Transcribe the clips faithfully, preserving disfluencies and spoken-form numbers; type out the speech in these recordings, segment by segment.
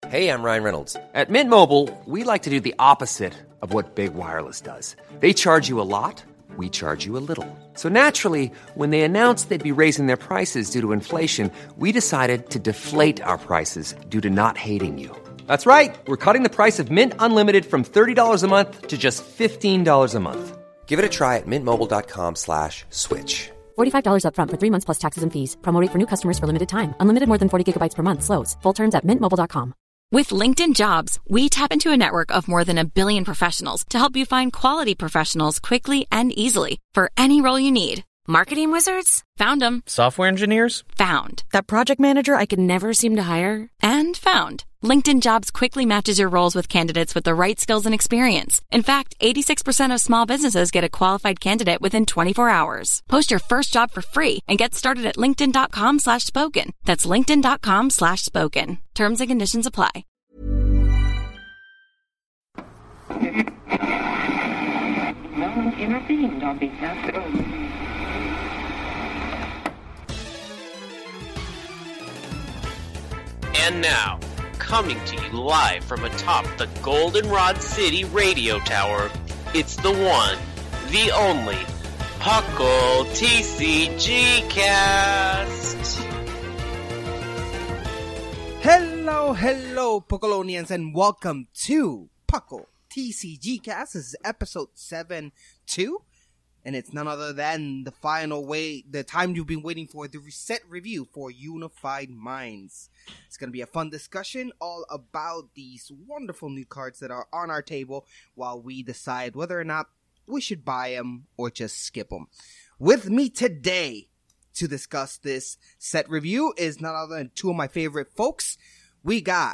Hey, I'm Ryan Reynolds. At Mint Mobile, we like to do the opposite of what Big Wireless does. They charge you a lot, we charge you a little. So naturally, when they announced they'd be raising their prices due to inflation, we decided to deflate our prices due to not hating you. That's right. We're cutting the price of Mint Unlimited from thirty dollars a month to just fifteen dollars a month. Give it a try at mintmobile.com slash switch. forty-five dollars up front for three months plus taxes and fees. Promo rate for new customers for limited time. Unlimited more than forty gigabytes per month slows. Full terms at mint mobile dot com. With LinkedIn Jobs, we tap into a network of more than a billion professionals to help you find quality professionals quickly and easily for any role you need. Marketing wizards? Found them. Software engineers? Found. That project manager I could never seem to hire? And found. LinkedIn Jobs quickly matches your roles with candidates with the right skills and experience. In fact, eighty-six percent of small businesses get a qualified candidate within twenty-four hours. Post your first job for free and get started at linkedin.com slash spoken. That's linkedin.com slash spoken. Terms and conditions apply. No one intervened on behalf of... And now, coming to you live from atop the Goldenrod City radio tower, it's the one, the only, Puckle T C G Cast! Hello, hello, Puckalonians, and welcome to Puckle T C G Cast. This is episode seven two, and it's none other than the final way, the time you've been waiting for, the reset review for Unified Minds. It's going to be a fun discussion all about these wonderful new cards that are on our table while we decide whether or not we should buy them or just skip them. With me today to discuss this set review is none other than two of my favorite folks. We got,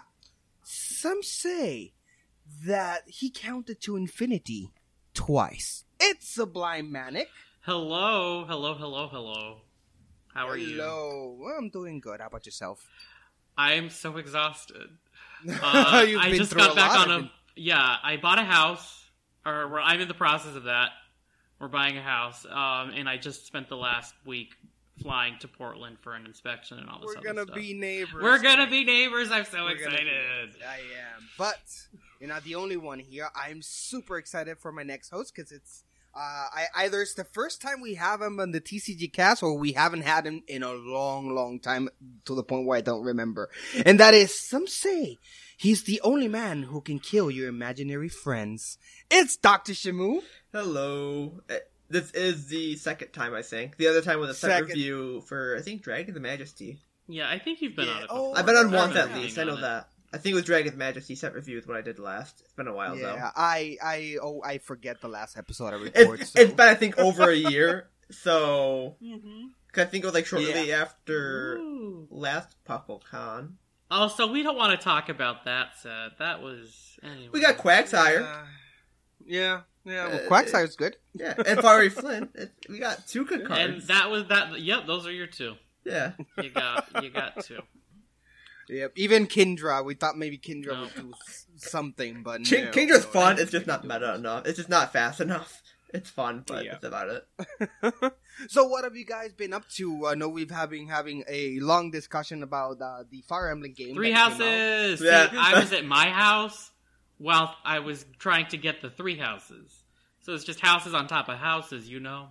some say that he counted to infinity twice. It's Sublime Manic. Hello, hello, hello, hello. How are hello. you? Hello. Well, I'm doing good. How about yourself? I am so exhausted. Uh, You've I been just through got a back lot, on a... been... Yeah, I bought a house. Or we're, I'm in the process of that. We're buying a house. Um, and I just spent the last week flying to Portland for an inspection and all this We're other gonna stuff. be neighbors. We're gonna be neighbors. I'm so We're excited. Be... I am. But you're not the only one here. I'm super excited for my next host because it's... Uh, I, either it's the first time we have him on the T C G cast or we haven't had him in a long, long time to the point where I don't remember. And that is, some say, he's the only man who can kill your imaginary friends. It's Doctor Shamu. Hello. Uh, This is the second time I sang. The other time was a set Second. review for, I think, Dragon's Majesty. Yeah, I think you've been Yeah. on it before. Oh, I've been on I once remember at least. being I know on it. that. I think it was Dragon's Majesty set review is what I did last. It's been a while though. Yeah, I, I, oh, I forget the last episode I It's, recorded. so. it's been, I think, over a year. So, Mm-hmm. 'cause I think it was like shortly Yeah. after Ooh. last PuckleCon. Oh, so we don't want to talk about that set. That was... Anyway. We got Quagsire. Uh, yeah, yeah. Well, Uh, Quagsire's good. Yeah, and Fiery Flint. It, we got two good And cards. that was that. Yep, those are your two. Yeah. You got, you got two. Yep. Even Kindra, we thought maybe Kindra No. would do s- something, but King, no. Kindra's no. fun. It's just not meta enough. It's just not fast enough. It's fun, but Yeah. that's about it. So, what have you guys been up to? I know we've having having a long discussion about uh, the Fire Emblem game. Three that came out. houses. Yeah. See, I was at my house while I was trying to get the three houses. So it's just houses on top of houses, you know.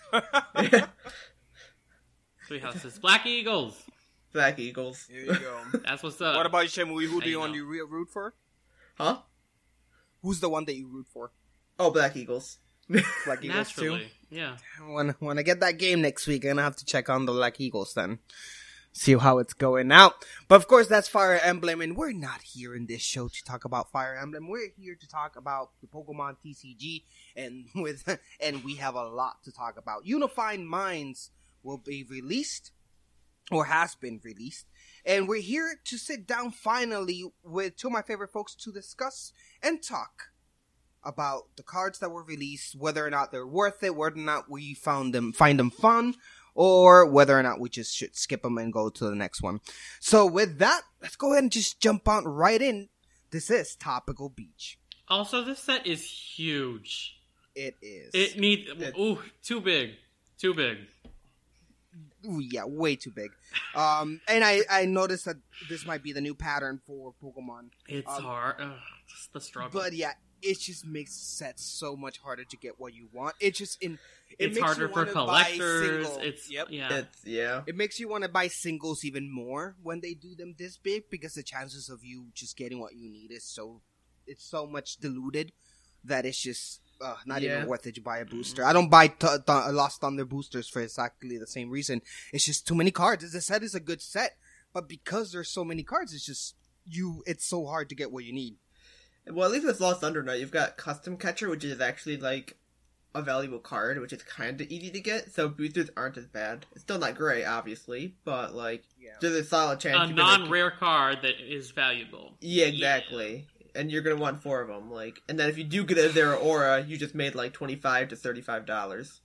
Three houses. Black Eagles. Black Eagles. Here you go. That's what's up. What about you, Shemui? Who How do you you want know? to re- root for? Huh? Who's the one that you root for? Oh, Black Eagles. Black Eagles too. Naturally. Yeah. When when I get that game next week, I'm gonna have to check on the Black Eagles then. See how it's going out. But of course, that's Fire Emblem, and we're not here in this show to talk about Fire Emblem. We're here to talk about the Pokemon T C G, and with and we have a lot to talk about. Unified Minds will be released, or has been released, and we're here to sit down finally with two of my favorite folks to discuss and talk about the cards that were released, whether or not they're worth it, whether or not we found them find them fun, or whether or not we just should skip them and go to the next one. So with that, let's go ahead and just jump on right in. This is Topical Beach. Also, this set is huge. It is. It needs... Ooh, too big. Too big. ooh, yeah, way too big. Um, and I, I noticed that this might be the new pattern for Pokemon. It's um, hard. Ugh, just the struggle. But yeah, it just makes sets so much harder to get what you want. It just in it it's makes harder you for wanna collectors. buy single. It's Yep. yeah. It's yeah. It makes you want to buy singles even more when they do them this big because the chances of you just getting what you need is so it's so much diluted that it's just uh, not Yeah. even worth it to buy a booster. I don't buy th- th- Lost Thunder boosters for exactly the same reason. It's just too many cards. The set is a good set, but because there's so many cards, it's just you. It's so hard to get what you need. Well, at least with Lost Thunder now, you've got Custom Catcher, which is actually like a valuable card, which is kind of easy to get. So boosters aren't as bad. It's still not great, obviously, but like Yeah. there's a solid chance. A you're gonna- non-rare card that is valuable. Yeah, exactly. And you're gonna want four of them, like, and then if you do get a Zero Aura, you just made like twenty-five to thirty-five dollars,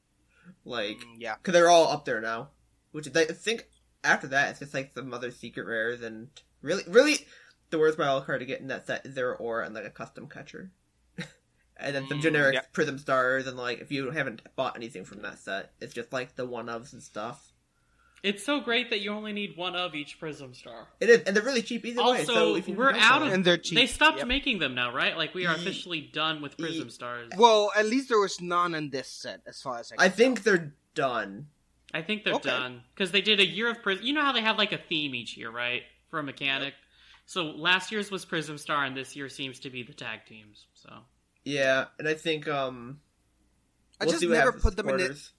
like, Mm, yeah. because they're all up there now. Which is, I think after that, it's just like some other secret rares, and really, really, the worthwhile card to get in that set is Zero Aura and like a Custom Catcher, and then some generic yeah. Prism Stars, and like if you haven't bought anything from that set, it's just like the one ofs and stuff. It's so great that you only need one of each Prism Star. It is, and they're really cheap either way. Also, So if you we're don't out know- of. And they're cheap. They stopped Yep. making them now, right? Like we are Ye- officially done with Prism ye- Stars. Well, at least there was none in this set, as far as I. Can I think they're done. I think they're Okay. done because they did a year of Prism. You know how they have like a theme each year, right, for a mechanic. So last year's was Prism Star, and this year seems to be the tag teams. So Yeah, and I think um, I we'll just see what never happens put with them in it. supporters.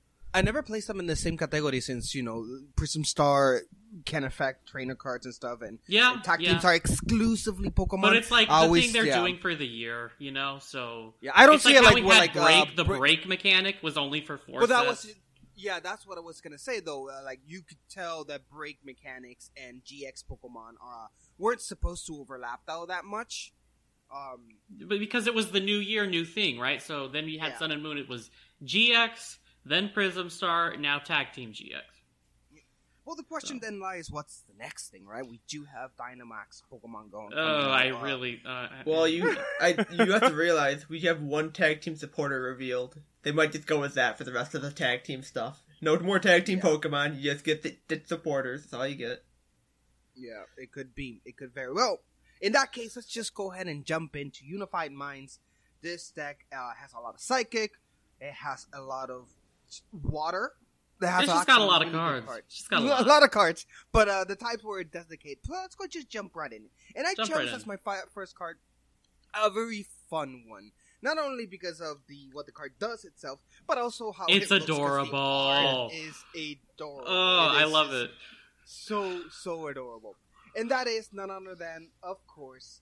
I never placed them in the same category since, you know, Prism Star can affect trainer cards and stuff, and yeah, and tag yeah. teams are exclusively Pokemon. But it's like the I always, thing they're yeah. doing for the year, you know. So Yeah, I don't it's see like it how like we we're had like break. uh, the break- break mechanic was only for four Well, that sets. was yeah, that's what I was gonna say though. Uh, like you could tell that break mechanics and G X Pokemon uh, weren't supposed to overlap though that much. Um, But because it was the new year, new thing, right? So then we had Yeah. Sun and Moon. It was G X, then Prism Star, now Tag Team G X. well, the question then lies: what's the next thing, right? We do have Dynamax Pokemon going. Oh, coming I out, uh, really. Uh, Well, you I you have to realize we have one tag team supporter revealed. They might just go with that for the rest of the tag team stuff. No more tag team Pokemon. You just get the, the supporters. That's all you get. Yeah, it could be. It could very well. In that case, let's just go ahead and jump into Unified Minds. This deck uh, has a lot of Psychic. It has a lot of Water. It has It's just actually got a lot of really good cards. It's just got a a lot. lot of cards, but uh, the types were desiccate. Well, let's go just jump right in. And I Jump chose right in. as my fi- first card a very fun one. Not only because of the what the card does itself, but also how It's it looks, 'cause the adorable. art is adorable. Oh, It I is love just it. So so adorable, and that is none other than, of course,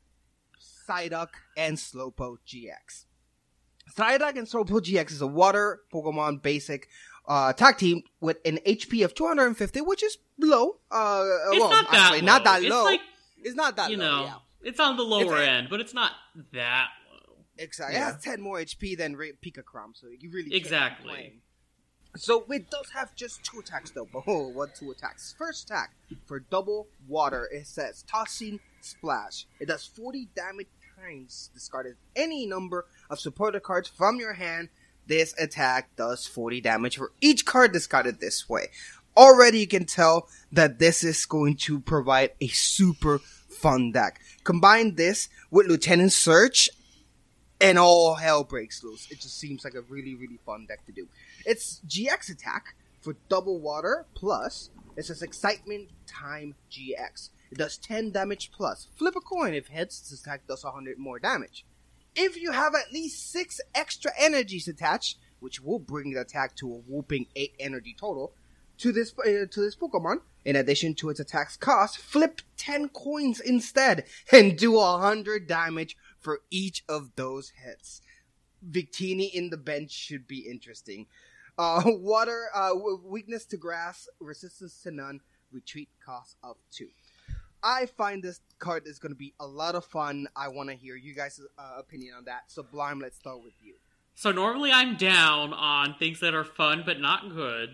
Psyduck and Slowpoke G X. Psyduck and Slowpoke G X is a water Pokemon basic uh, tag team with an H P of two hundred fifty, which is low. Uh, It's well, not that actually, low. not that It's low. like, it's not that you low. know, Yeah. it's on the lower It's a- end, but it's not that low. Exactly. Yeah. It has ten more H P than Ra- Pikachrom, so you really can't Exactly. complain. So it does have just two attacks though. But oh, what two attacks? First attack for double water. It says Tossing Splash. It does forty damage times discarded any number of supporter cards from your hand. This attack does forty damage for each card discarded this way. Already you can tell that this is going to provide a super fun deck. Combine this with Lieutenant Surge and all hell breaks loose. It just seems like a really, really fun deck to do. It's G X attack for double water plus. It says Excitement time G X. It does ten damage plus. Flip a coin. If hits, this attack does one hundred more damage. If you have at least six extra energies attached, which will bring the attack to a whooping eight energy total, to this uh, to this Pokemon, in addition to its attack's cost, flip ten coins instead and do one hundred damage for each of those hits. Victini in the bench should be interesting. Uh, water, uh, weakness to grass, resistance to none, retreat cost of two. I find this card is going to be a lot of fun. I want to hear you guys' uh, opinion on that. Sublime, let's start with you. So normally I'm down on things that are fun but not good.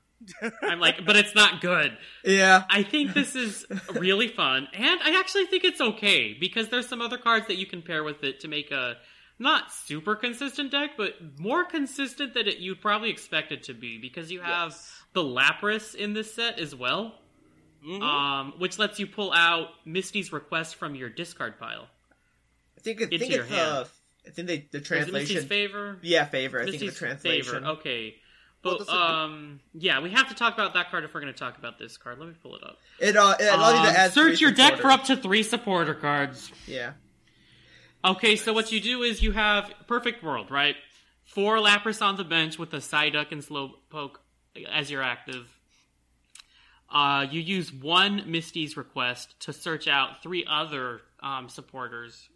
I'm like, but it's not good. Yeah. I think this is really fun, and I actually think it's okay, because there's some other cards that you can pair with it to make a not super consistent deck, but more consistent than it, you'd probably expect it to be, because you have Yes. the Lapras in this set as well, Mhm. um, which lets you pull out Misty's Request from your discard pile. I think, I Into think your it's, hand. uh, I think they, the Is it translation... Misty's Favor? Yeah, favor. I Misty's think the translation. Favor, okay. What But, does it do? um, yeah, we have to talk about that card if we're going to talk about this card. Let me pull it up. It, uh, it allows you Um, to add search three your deck for supporters. up to three supporter cards. Yeah. Okay, so what you do is you have Perfect World, right? Four Lapras on the bench with a Psyduck and Slowpoke as your active. Uh, you use one Misty's Request to search out three other um, supporters.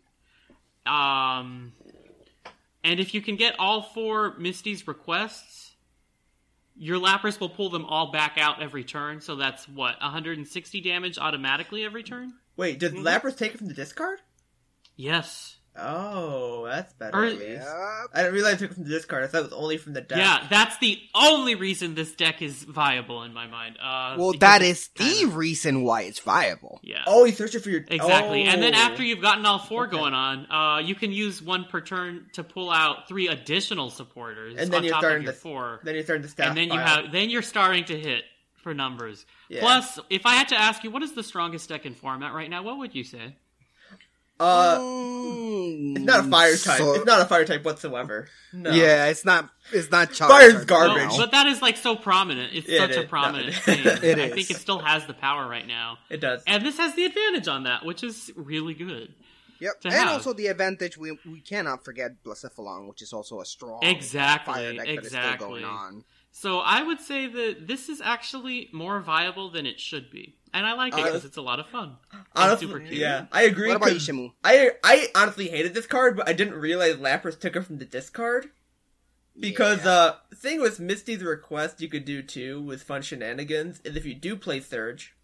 Um, and if you can get all four Misty's Requests, your Lapras will pull them all back out every turn. So that's, what, one hundred sixty damage automatically every turn? Wait, did Mm-hmm. Lapras take it from the discard? Yes. Oh, that's better. Or- at least. Yep. I didn't realize it took it from the discard. I thought it was only from the deck. Yeah, that's the only reason this deck is viable in my mind. Uh, Well, because that it's is the kinda- reason why it's viable. Yeah. Oh, you search it for your... Exactly. And then Oh. after you've gotten all four Okay. going on, uh, you can use one per turn to pull out three additional supporters And then on you're top starting of your to- four. Then you're starting to staff And then you pile. have then you're starting to hit for numbers. Yeah. Plus, if I had to ask you what is the strongest deck in format right now, what would you say? Uh, Mm, it's not a fire type. so- It's not a fire type whatsoever. No. Yeah, it's not. It's not. Fire's Charizard garbage. Well, now. but that is like so prominent. It's It such a is. prominent No, thing. it I is. think it still has the power right now. It does. And this has the advantage on that, which is really good. Yep, to and have. also the advantage we we cannot forget Blacephalon, which is also a strong Exactly, fire deck that is still exactly. going on. So I would say that this is actually more viable than it should be. And I like it Uh, because it's a lot of fun. And Honestly, super cute. yeah, I agree. What about 'cause Ishimu? I I honestly hated this card, but I didn't realize Lapras took it from the discard. Because Yeah. uh, the thing with Misty's Request you could do too with fun shenanigans is if you do play Surge,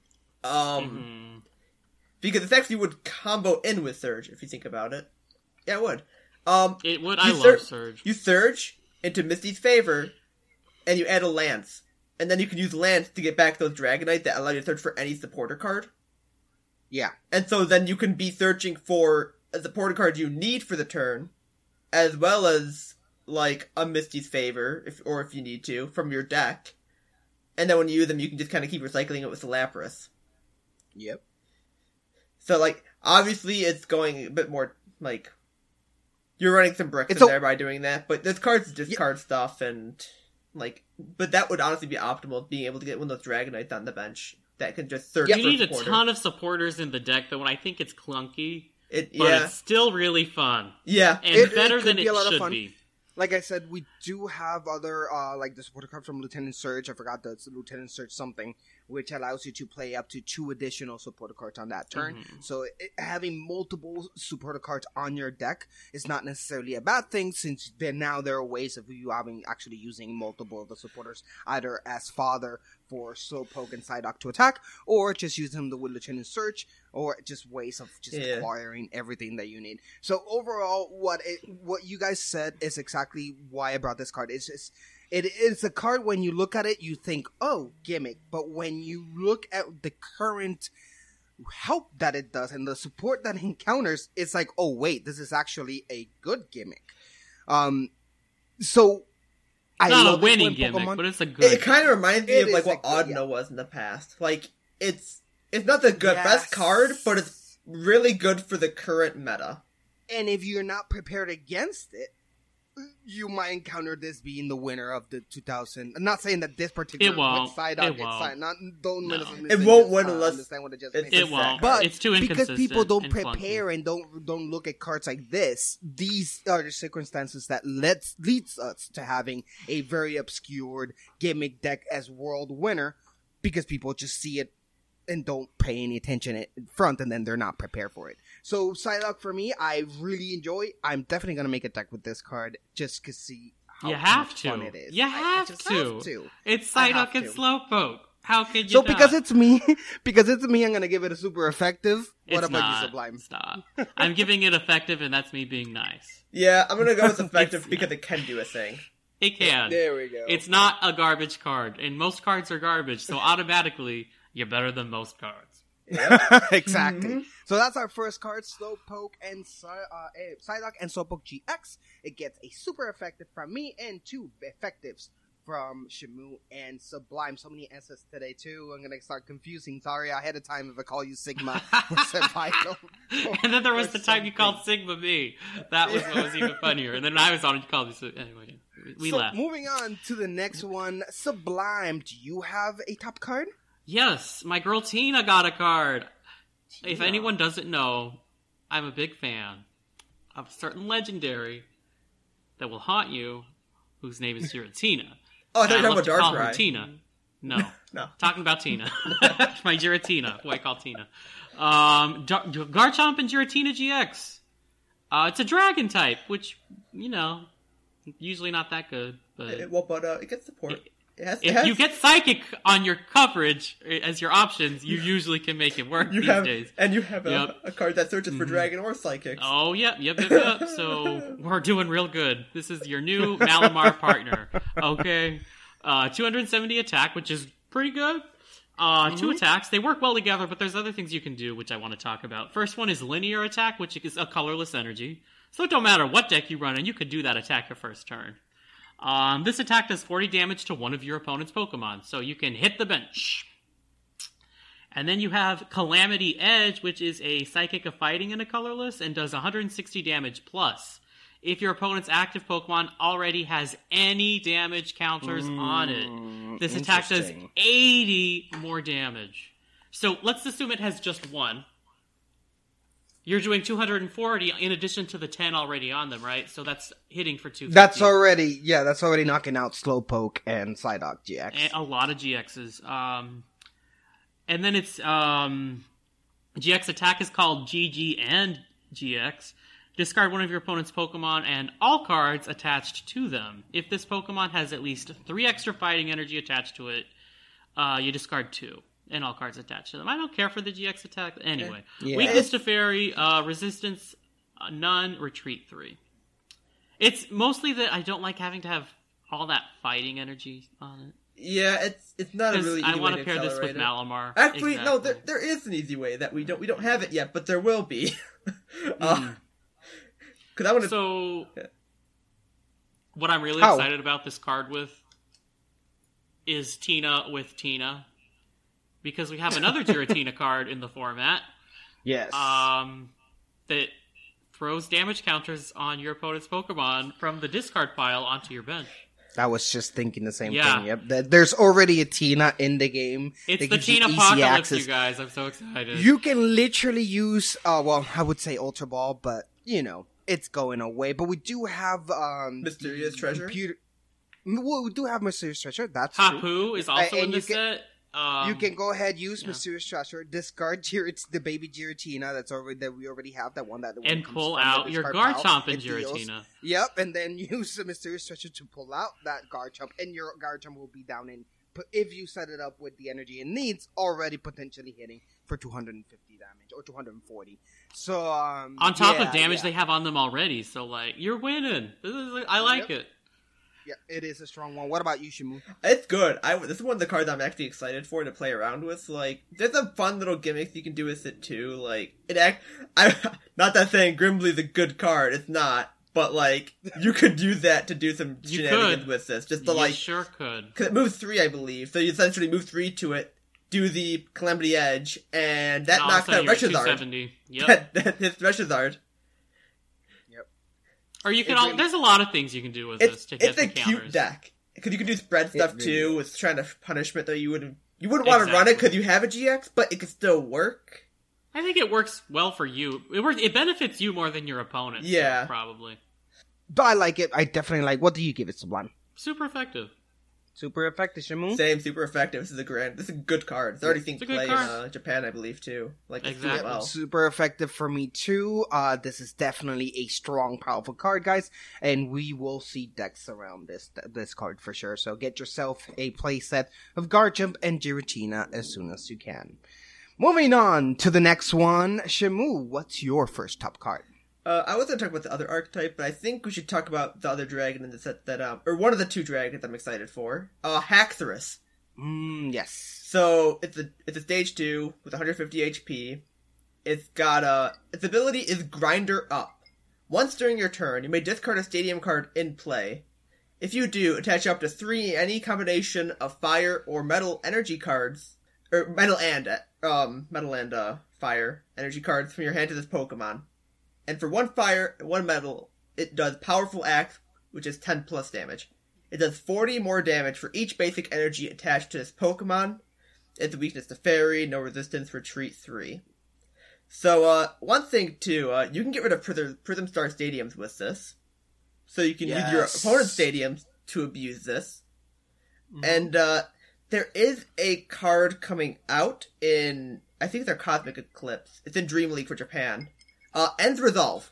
um, Mhm. because this actually would combo in with Surge if you think about it. Yeah, it would. Um, It would. You I sur- love Surge. you Surge into Misty's favor, and you add a Lance, and then you can use Lance to get back those Dragonite that allow you to search for any supporter card. Yeah, And so then you can be searching for a supporter card you need for the turn, as well as, like, a Misty's Favor, if or if you need to, from your deck. And then when you use them, you can just kind of keep recycling it with the Lapras. yep. So, like, obviously it's going a bit more, like, you're running some bricks It's in a- there by doing that, but this card's discard stuff, and, like, but that would honestly be optimal, being able to get one of those Dragonites on the bench that can just search You for need a supporter. ton of supporters in the deck, though, and I think it's clunky. It, But yeah, it's still really fun. yeah. And It- it better could than be it a lot of should fun. be. Like I said, we do have other, uh, like the supporter card from Lieutenant Surge. I forgot the Lieutenant Surge something, which allows you to play up to two additional supporter cards on that turn. Mhm. So it, having multiple supporter cards on your deck is not necessarily a bad thing, since then now there are ways of you having actually using multiple of the supporters, either as fodder for Slowpoke and Psyduck to attack, or just using them with Lieutenant Surge, or just ways of just Yeah. acquiring everything that you need. So overall, what it, what you guys said is exactly why I brought this card. It's just, it is a card when you look at it, you think, oh, gimmick. But when you look at the current help that it does and the support that it encounters, it's like, oh, wait, this is actually a good gimmick. Um, so I It's not a love it winning when gimmick, Pokemon- but it's a good. It kind of reminds me It of like is what like good, Audino yeah. was in the past. Like it's it's not the good Yes. best card, but it's really good for the current meta. And if you're not prepared against it, you might encounter this being the winner of the two thousand. I'm not saying that this particular It won't. side It out it's won't. side, not don't No. misunderstand It won't just, win uh, unless understand what it just it's means. a It won't. But it's too because inconsistent. people don't and clunky. prepare and don't don't look at cards like this, these are the circumstances that lets leads us to having a very obscured gimmick deck as world winner, because people just see it and don't pay any attention in front, and then they're not prepared for it. So Psyduck for me, I really enjoy. I'm definitely gonna make a deck with this card just to see how You have much to. fun it is. You I- I have just to. have to. It's I have Psyduck and to. Slowpoke. How could you So not? because it's me, because it's me, I'm gonna give it a super effective. What It's about not. you, Sublime? Stop. I'm giving it effective, and that's me being nice. Yeah, I'm gonna go with effective It's- because it can do a thing. It can. There we go. It's not a garbage card, and most cards are garbage, so automatically you're better than most cards. Exactly. Mm-hmm. So that's our first card, Slowpoke and Psy- uh, eh, Psyduck and Slowpoke G X. It gets a super effective from me and two effectives from Shamu and Sublime. So many S's today too. I'm gonna start confusing. Sorry ahead of time if I call you Sigma or Survival. And then there was or the time you something. called Sigma me. That was what was even funnier. And then I was on and you called me Sigma. Anyway, we, we so laughed. moving on to the next one, Sublime. Do you have a top card? Yes, my girl Tina got a card. If Tina. anyone doesn't know, I'm a big fan of a certain legendary that will haunt you, whose name is Giratina. Oh, I thought you And were love talking to call about her Darkrai. Tina. No. No. Talking about Tina. My Giratina, who I call Tina. Um, Dar- Garchomp and Giratina G X. Uh, it's a dragon type, which, you know, usually not that good. But It, well, but uh, it gets support. It- It has, it if has, you get Psychic on your coverage as your options, you usually can make it work you these have, days. and you have a, Yep. a card that searches for Mhm. dragon or psychics. Oh, yep, yep, yep, yep. So we're doing real good. This is your new Malamar partner. Okay. Uh, two hundred seventy attack, which is pretty good. Uh, two attacks. They work well together, but there's other things you can do, which I want to talk about. First one is linear attack, which is a colorless energy. So it don't matter what deck you run in, you could do that attack your first turn. Um, this attack does forty damage to one of your opponent's Pokemon, so you can hit the bench. And then you have Calamity Edge, which is a Psychic of Fighting and a colorless, and does one hundred sixty damage plus if your opponent's active Pokemon already has any damage counters on it. This attack does interesting. eighty more damage. So let's assume it has just one. You're doing two hundred forty in addition to the ten already on them, right? So that's hitting for two hundred fifty. That's already, yeah, that's already knocking out Slowpoke and Psyduck G X. And a lot of G Xs. Um, and then it's um, G X attack is called G G and G X. Discard one of your opponent's Pokemon and all cards attached to them. If this Pokemon has at least three extra fighting energy attached to it, uh, you discard two. And all cards attached to them. I don't care for the G X attack. Anyway. Yeah. Weakness to Fairy, uh, Resistance, uh, none, Retreat three. It's mostly that I don't like having to have all that fighting energy on it. Yeah, it's it's not a 'Cause really easy I way want to to pair this with accelerate it. Malamar. Actually, no, Exactly. there there is an easy way that we don't we don't have it yet, but there will be. uh, Cause I want to. So, Yeah. what I'm really How? excited about this card with is Tina with Tina. Because we have another Giratina card in the format. Yes. Um, that throws damage counters on your opponent's Pokemon from the discard pile onto your bench. I was just thinking the same Yeah. thing. Yep. That- There's already a Tina in the game. It's that the gives you Tina easy Apocalypse, access. you guys. I'm so excited. You can literally use, uh, well, I would say Ultra Ball, but, you know, it's going away. But we do have, um... Mysterious the Treasure? Computer... Well, we do have Mysterious Treasure, that's true. Hapu is also And in you the can- set. Um, You can go ahead, use yeah. Mysterious Treasure, discard Gir- the baby Giratina that's already that we already have, that one that the one and comes pull from the out your discard pile. Garchomp and It deals- Giratina. Yep, and then use the Mysterious Treasure to pull out that Garchomp, and your Garchomp will be down in. But if you set it up with the energy it needs, already potentially hitting for two hundred fifty damage or two hundred forty. So um, On top yeah, of damage yeah. they have on them already, so like you're winning. This is, I like Yep. it. Yeah, it is a strong one. What about you, Shimu? It's good. I this is one of the cards I'm actually excited for to play around with. Like, there's some fun little gimmicks you can do with it too. Like, it act. I not that saying Grimbly's a good card. It's not. But like, you could use that to do some You shenanigans could. with this. Just to You like, sure could. because it moves three, I believe. So you essentially move three to it, do the Calamity Edge, and that And knocks also out you're at two Reshazard. seventy. Yep. That, that hits Reshazard. Or you can. It All, really- there's a lot of things you can do with this It's to get it's the a cute counters. deck because you can do spread stuff really too is. with trying to punishment that you wouldn't you wouldn't want to run it Exactly. because you have a G X, but it could still work. I think it works well for you. It works. It benefits you more than your opponent. so, Yeah. probably. But I like it. I definitely like. What do you give it, Sublime? Super effective. Super effective, Shimu. Same, super effective. This is a grand. This is a good card. It's already seen It's a good play in card. uh, Japan, I believe, too. Like it's doing Exactly. well. Super effective for me too. Uh, this is definitely a strong, powerful card, guys, and we will see decks around this this card for sure. So get yourself a playset of Garchomp and Giratina as soon as you can. Moving on to the next one, Shimu. What's your first top card? Uh, I was going to talk about the other archetype, but I think we should talk about the other dragon in the set that, um, or one of the two dragons I'm excited for. Uh, Haxorus. Mm, yes. So it's a it's a stage two with one hundred fifty H P. It's got a its ability is Grinder Up. Once during your turn, you may discard a stadium card in play. If you do, attach up to three any combination of fire or metal energy cards, or metal and um metal and uh fire energy cards from your hand to this Pokemon. And for one fire and one metal, it does Powerful Axe, which is ten plus damage. It does forty more damage for each basic energy attached to this Pokemon. It's a weakness to Fairy, no resistance, Retreat three. So, uh, one thing too, uh, you can get rid of Prism, Prism Star Stadiums with this. So you can Yes. use your opponent's stadiums to abuse this. Mm-hmm. And, uh, there is a card coming out in, I think it's our Cosmic Eclipse. It's in Dream League for Japan. Uh, Ends Resolve.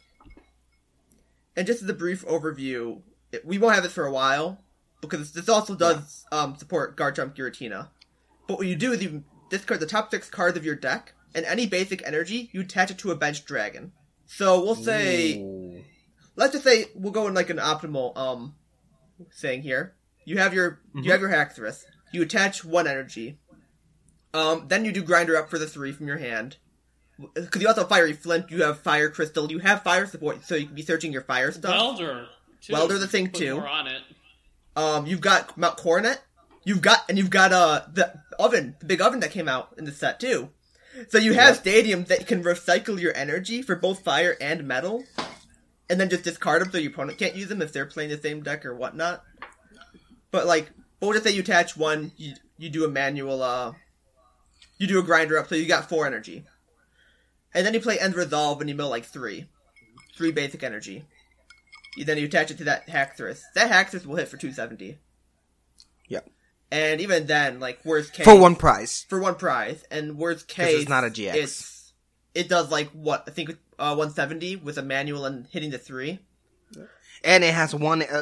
And just as a brief overview, it, we won't have this for a while, because this also does, yeah. um, support Garchomp Giratina. But what you do is you discard the top six cards of your deck, and any basic energy, you attach it to a bench dragon. So we'll say, Ooh. let's just say we'll go in like an optimal um thing here. You have your mm-hmm. you have your Haxorus. You attach one energy. Um, then you do Grinder Up for the three from your hand. Because you also have Fiery Flint. You have Fire Crystal. You have fire support, so you can be searching your fire stuff. Welder, too. Welder the thing Put too. More on it. Um, you've got Mount Coronet. You've got and you've got uh the oven, the big oven that came out in the set too. So you have yep. stadiums that can recycle your energy for both fire and metal, and then just discard them so your opponent can't use them if they're playing the same deck or whatnot. But like, we'll just say you attach one, you you do a manual, uh, you do a Grinder Up, so you got four energy, and then you play End Resolve and you mill like three, three basic energy. You, then you attach it to that Haxorus. That Haxorus will hit for two seventy. Yep. And even then, like, worst case... For one prize. For one prize. And worst case... it's not a G X. It's, it does, like, what, I think uh, one seventy with a manual and hitting the three. And it has one... Uh,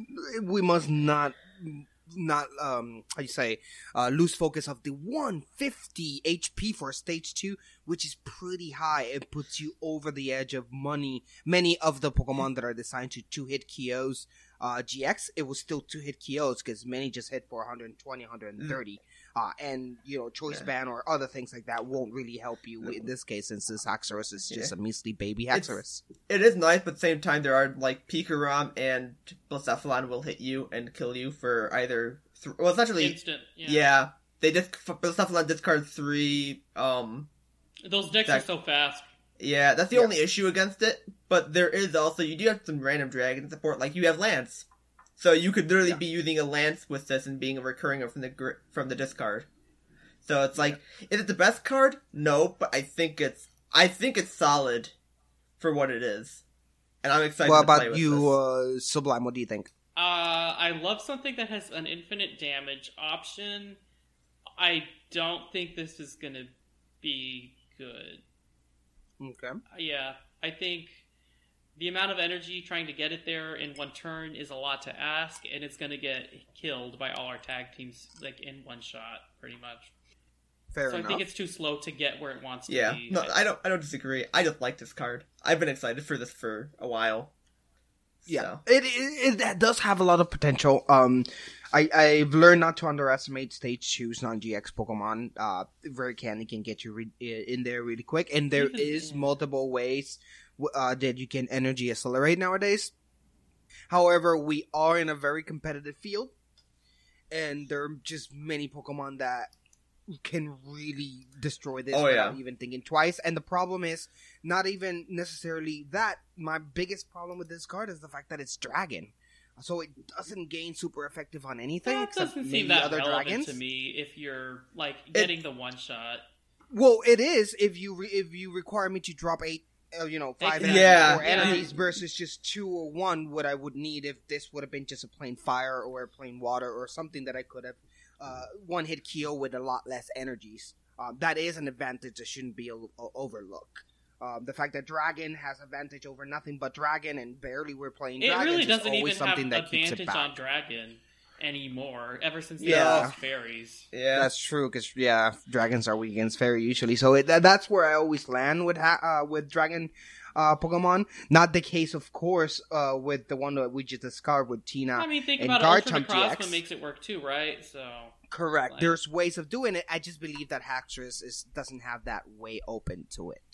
we must not... Not, um, how you say, uh, lose focus of the one fifty H P for stage two, which is pretty high. It puts you over the edge of money. Many of the Pokemon that are designed to two-hit K Os, uh, G X, it was still two-hit K Os, because many just hit for one twenty, one thirty. Mm. Uh, and, you know, Choice yeah. Band or other things like that won't really help you in this case, since this Haxorus is just yeah. a measly baby Haxorus. It's, it is nice, but at the same time, there are, like, Pikarom and Blacephalon will hit you and kill you for either... Th- well, it's not really... Instant, yeah. yeah. They just... Blacephalon discards three, um... Those decks that, are so fast. Yeah, that's the yeah. only issue against it, but there is also... You do have some random dragon support, like you have Lance. So you could literally yeah. be using a Lance with this and being a recurring from the from the discard. So it's like, is it the best card? No, but I think it's I think it's solid for what it is, and I'm excited. What to play about with you, this. Uh, Sublime? What do you think? Uh, I love something that has an infinite damage option. I don't think this is gonna be good. Okay. Yeah, I think. The amount of energy trying to get it there in one turn is a lot to ask, and it's going to get killed by all our tag teams, like, in one shot, pretty much. Fair so enough. I think it's too slow to get where it wants to yeah. be. Yeah, no, I don't I don't disagree. I just like this card. I've been excited for this for a while. Yeah, so. it, it, it does have a lot of potential. Um, I, I've learned not to underestimate Stage two's non-G X Pokemon. Uh, very candy can get you re- in there really quick, and there is multiple ways uh, that you can energy accelerate nowadays. However, we are in a very competitive field, and there are just many Pokemon that can really destroy this oh, without yeah. even thinking twice. And the problem is not even necessarily that. My biggest problem with this card is the fact that it's Dragon. So it doesn't gain super effective on anything. That except doesn't maybe seem that other relevant dragons. to me if you're, like, getting it, the one-shot. Well, it is if you re- if you require me to drop eight, uh, you know, five Exactly. Yeah. four enemies versus just two or one, what I would need if this would have been just a plain fire or a plain water or something that I could have uh, one-hit K O with a lot less energies. Um, that is an advantage that shouldn't be o- o- overlooked. Um, the fact that Dragon has advantage over nothing but Dragon and barely we're playing It Dragons really is doesn't always even something have that keeps it advantage back. on Dragon anymore, ever since they Yeah. lost fairies. Yeah. That's true, because, yeah, dragons are weak against fairy usually. So it, that, that's where I always land with ha- uh, with dragon uh, Pokemon. Not the case, of course, uh, with the one that we just discovered with Tina I mean, think and about it, Ultra Garchomp Macross G X. one makes it work too, right? So Correct. Like- There's ways of doing it. I just believe that Haxorus is doesn't have that way open to it.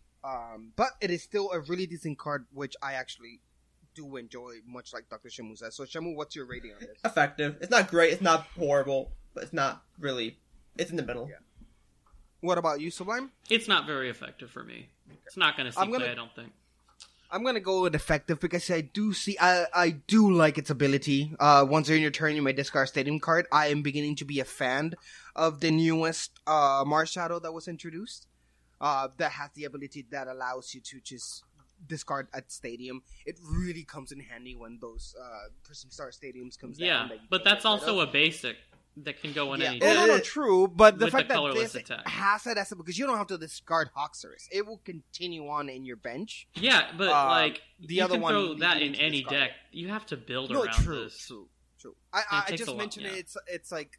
Um, but it is still a really decent card, which I actually do enjoy, much like Doctor Shamu says. So, Shamu, what's your rating on this? Effective. It's not great. It's not horrible, but it's not really. It's in the middle. Yeah. What about you, Sublime? It's not very effective for me. It's not going to see I'm gonna- play, I don't think. I'm gonna go with effective because I do see I I do like its ability. Uh, once during your turn, you may discard Stadium card. I am beginning to be a fan of the newest uh Mars Shadow that was introduced. Uh, that has the ability that allows you to just discard at Stadium. It really comes in handy when those uh Prism Star Stadiums comes down. Yeah, that you but can that's get rid also of. a basic that can go in Yeah, any oh, deck. no, no, true, but the With fact the that colorless this attack. has it as a, because you don't have to discard Haxorus. It will continue on in your bench. Yeah, but Uh, like the you other can one, throw you that need in to any discard deck. it. You have to build No, around true, this. true, true. I, I, I takes just a lot, mentioned yeah. it. It's it's like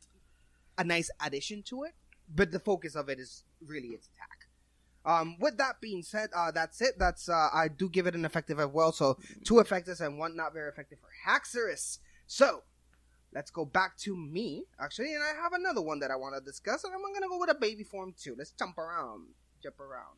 a nice addition to it, but the focus of it is really its attack. Um, with that being said, uh, that's it. That's uh, I do give it an effective as well. So two effectives and one not very effective for Haxorus. So let's go back to me actually, and I have another one that I want to discuss, and I'm gonna go with a baby form too. Let's jump around, jump around.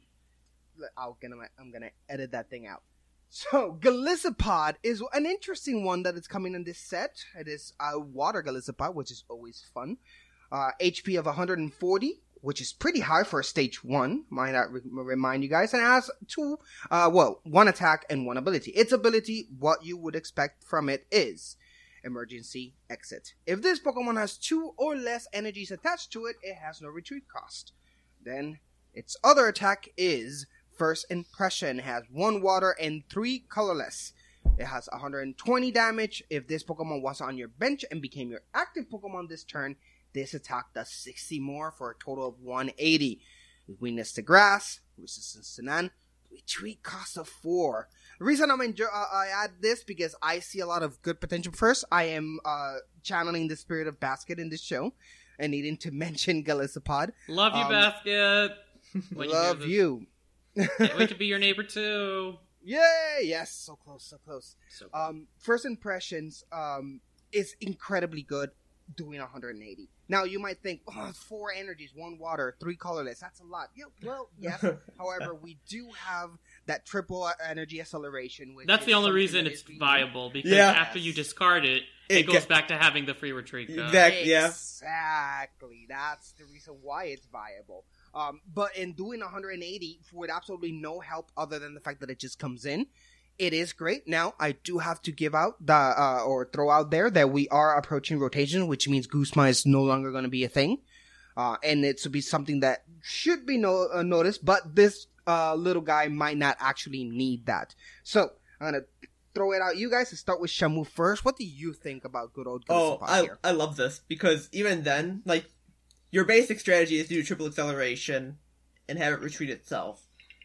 I'm gonna I'm gonna edit that thing out. So, Golisopod is an interesting one that is coming in this set. It is a water Golisopod, which is always fun. Uh, H P of one hundred forty, which is pretty high for a stage one, might I re- remind you guys. And it has two, uh, well, one attack and one ability. Its ability, what you would expect from it is Emergency Exit. If this Pokemon has two or less energies attached to it, it has no retreat cost. Then, its other attack is First Impression. It has one water and three colorless. It has one hundred twenty damage. If this Pokemon was on your bench and became your active Pokemon this turn, this attack does sixty more for a total of one hundred eighty. Weakness to Grass, Resistance to None, retreat cost of four. The reason I'm enjoy- uh, I add this because I see a lot of good potential. First, I am uh, channeling the spirit of Basket in this show and needing to mention Golisopod. Love you, Um, Basket. When Love hear this. you. Can't wait to be your neighbor too. Yay! Yes, so close, so close. So Um, First Impressions um, is incredibly good, doing one hundred eighty. Now, you might think, oh, four energies, one water, three colorless, that's a lot. Yeah, well, yes. However, we do have that triple energy acceleration. Which That's is the only something reason that it's is being- viable, because Yeah. after you discard it, it, It goes ge- back to having the free retreat code. Exactly. Yeah. Exactly. That's the reason why it's viable. Um, but in doing one hundred eighty with absolutely no help other than the fact that it just comes in, it is great. Now, I do have to give out the, uh, or throw out there that we are approaching rotation, which means Guzma is no longer going to be a thing. Uh, and it should be something that should be no, uh, noticed, but this, uh, little guy might not actually need that. So, I'm going to throw it out you guys to start with Shamu first. What do you think about good old Oh, Golisopod I here? I love this because even then, like, your basic strategy is to do triple acceleration and have it retreat itself.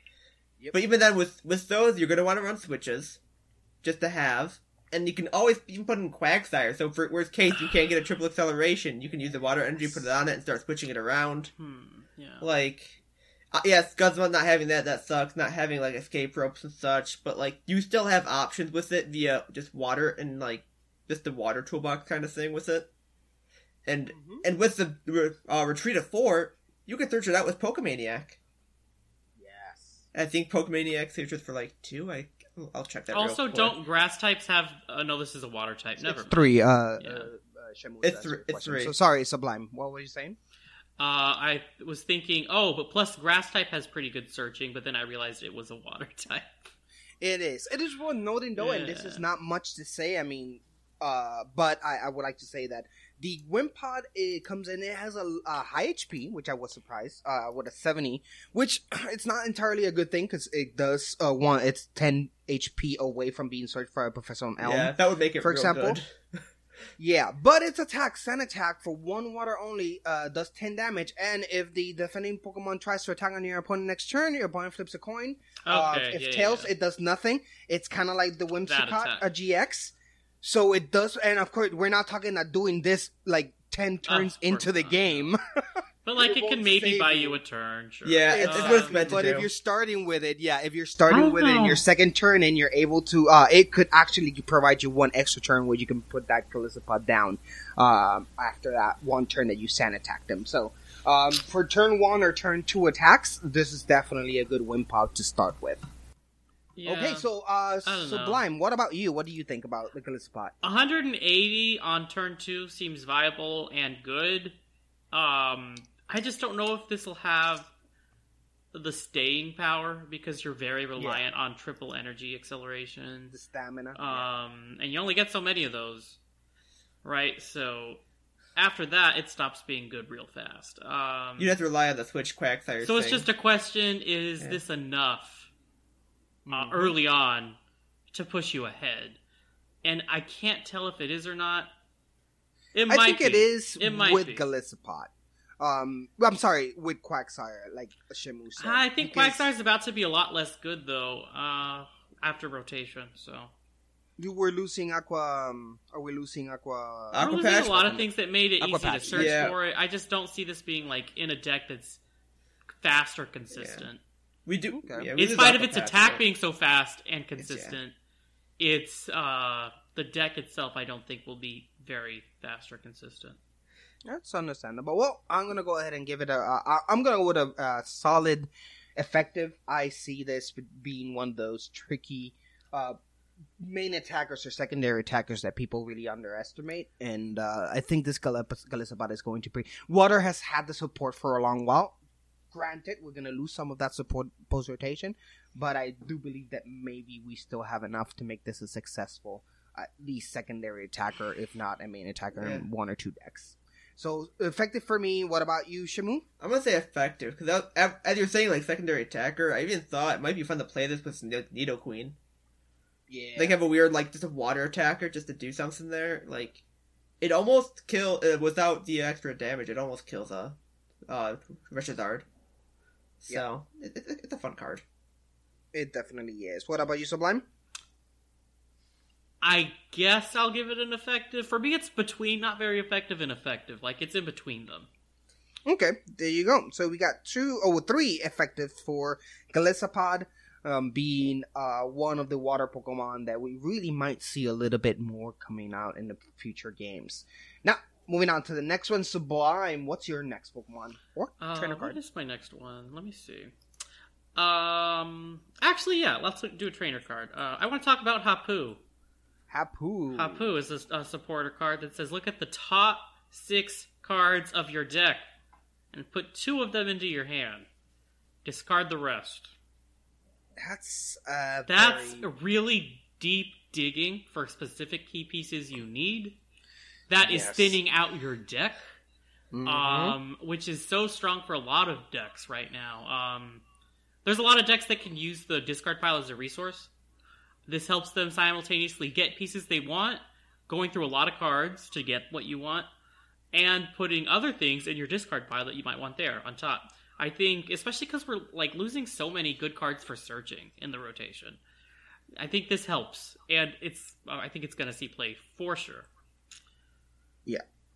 Yep. But even then, with with those, you're gonna want to run switches, just to have, and you can always even put in Quagsire. So for worst case, you can't get a triple acceleration. You can use the water energy, put it on it, and start switching it around. Hmm, yeah. Like, uh, yes, Guzma not having that, that sucks. Not having, like, escape ropes and such. But, like, you still have options with it via just water and, like, just the water toolbox kind of thing with it. And Mm-hmm. and with the uh, retreat of four, you can search it out with Pokemaniac. Yes. I think Pokemaniac searches for, like, two. I, I'll check that Also, real quick. don't grass types have? Uh, no, this is a water type. Never. It's mind. three. Uh, Yeah. uh, uh, Shamu, It's that's three- your it's question. three. So sorry, Sublime. What were you saying? Uh, I was thinking, oh, but plus grass type has pretty good searching, but then I realized it was a water type. It is. It is worth noting though, and this Yeah. is not much to say. I mean, uh, but I, I would like to say that the Wimpod, it comes in. It has a, a high H P, which I was surprised. Uh, with a seventy, which it's not entirely a good thing because it does uh want it's ten H P away from being searched for a Professor on Elm. Yeah, that would make it for real example. good. Yeah, but its attack, Sand Attack, for one water only, uh, does ten damage, and if the defending Pokemon tries to attack on your opponent next turn, your opponent flips a coin. uh, Okay, if yeah, Tails, yeah. it does nothing. It's kind of like the Whimsicott, attack. a G X. So it does, and of course, we're not talking about doing this, like, ten turns course into the not, game. But, like, It it, can won't maybe save buy you. you a turn, sure. Yeah, it's, it's what it's Um, meant to But do. if you're starting with it, yeah, if you're I starting don't with it in know. your second turn and you're able to, uh, it could actually provide you one extra turn where you can put that Golisopod down, um, after that one turn that you sand attack them. So, um, for turn one or turn two attacks, this is definitely a good win pod to start with. Yeah. Okay, so, uh, I don't know. Sublime, what about you? What do you think about the Golisopod? one hundred eighty on turn two seems viable and good. Um, I just don't know if this will have the staying power because you're very reliant on triple energy acceleration. The stamina? Um, and you only get so many of those, right? So after that, it stops being good real fast. Um, You have to rely on the Switch Quagsire so it's thing. just a question: is Yeah. this enough uh, Mhm. early on to push you ahead? And I can't tell if it is or not. It might I think be. it is It might with be. Golisopod. Um, I'm sorry, with Quagsire, like Shimu said. I think because Quagsire's about to be a lot less good though uh, after rotation. So You were losing Aqua. Um, are we losing Aqua? we're Aqua losing Patch? a lot of things that made it Aqua easy to Patch, search yeah. for it. I just don't see this being like in a deck that's fast or consistent. We do. Okay. Yeah, we In lose spite of Aqua its Patch, attack but- being so fast and consistent, it's uh, the deck itself I don't think will be very fast or consistent. That's understandable. Well, I'm gonna go ahead and give it a. Uh, I'm gonna go with a, a solid, effective. I see this being one of those tricky uh, main attackers or secondary attackers that people really underestimate, and uh, I think this Galip- Golisopod is going to be. Water has had the support for a long while. Granted, we're gonna lose some of that support post rotation, but I do believe that maybe we still have enough to make this a successful, at least secondary attacker, if not a main attacker Yeah. in one or two decks. So, effective for me. What about you, Shimu? I'm gonna say effective because as you're saying, like secondary attacker, I even thought it might be fun to play this with Nido Queen. Yeah. They have a weird, like, just a water attacker just to do something there. Like, it almost kill uh, without the extra damage. It almost kills a uh, Reshazard. So it, it, it's a fun card. It definitely is. What about you, Sublime? I guess I'll give it an effective. For me, it's between not very effective and effective. Like, it's in between them. Okay, there you go. So we got two, oh, three effective for Golisopod, um, being uh, one of the water Pokemon that we really might see a little bit more coming out in the future games. Now, moving on to the next one, Sublime. What's your next Pokemon? Or Uh, trainer what card? is my next one? Let me see. Um, actually, yeah, let's do a trainer card. Uh, I want to talk about Hapu. Hapu. Hapu is a, a supporter card that says, look at the top six cards of your deck and put two of them into your hand. Discard the rest. That's uh, That's very... really deep digging for specific key pieces you need. That is Yes. thinning out your deck, Mhm. um, which is so strong for a lot of decks right now. Um, there's a lot of decks that can use the discard pile as a resource. This helps them simultaneously get pieces they want, going through a lot of cards to get what you want, and putting other things in your discard pile that you might want there on top. I think, especially because we're like losing so many good cards for searching in the rotation, I think this helps, and it's. Uh, I think it's going to see play for sure. Yeah.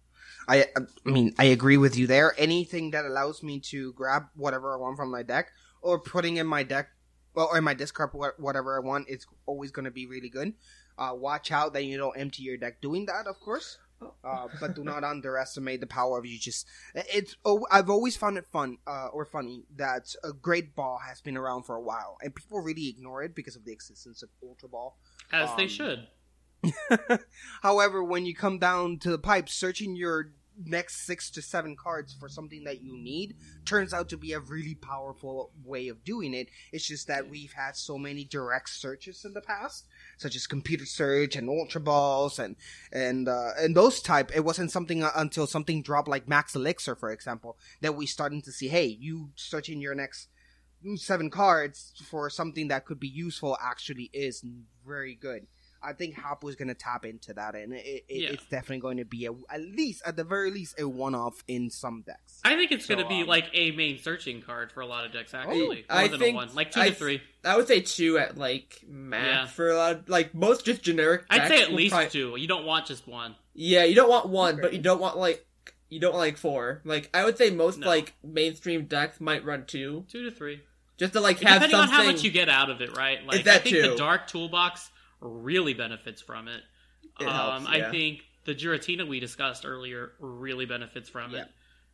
I I mean, I agree with you there. Anything that allows me to grab whatever I want from my deck or putting in my deck, well, or in my discard wh- whatever I want, it's always going to be really good. Uh, watch out that you don't empty your deck doing that, of course. Uh, but do not underestimate the power of you just... It's. Oh, I've always found it fun, uh, or funny, that a Great Ball has been around for a while, and people really ignore it because of the existence of Ultra Ball. As they Um, should. However, when you come down to the pipe, searching your next six to seven cards for something that you need turns out to be a really powerful way of doing it. It's just that we've had so many direct searches in the past, such as computer search and Ultra Balls and and uh, and those type. It wasn't something uh, until something dropped like Max Elixir, for example, that we started to see, hey, you searching your next seven cards for something that could be useful actually is very good. I think Hapu is going to tap into that, and it, it, Yeah. it's definitely going to be a, at least, at the very least, a one-off in some decks. I think it's So, going to be um, like a main searching card for a lot of decks, actually. More I than think a one. Like two I, to three. I would say two at like max Yeah. for a lot. Of, like most just generic. I'd decks say at will least probably- two. You don't want just one. Yeah, you don't want one, Okay. but you don't want like You don't like four. Like, I would say most, No. like, mainstream decks might run two. Two to three. Just to, like, have Depending something... on how much you get out of it, right? Like, It's that I think too. the Dark Toolbox really benefits from it. It um, helps, yeah. I think the Giratina we discussed earlier really benefits from Yeah. it.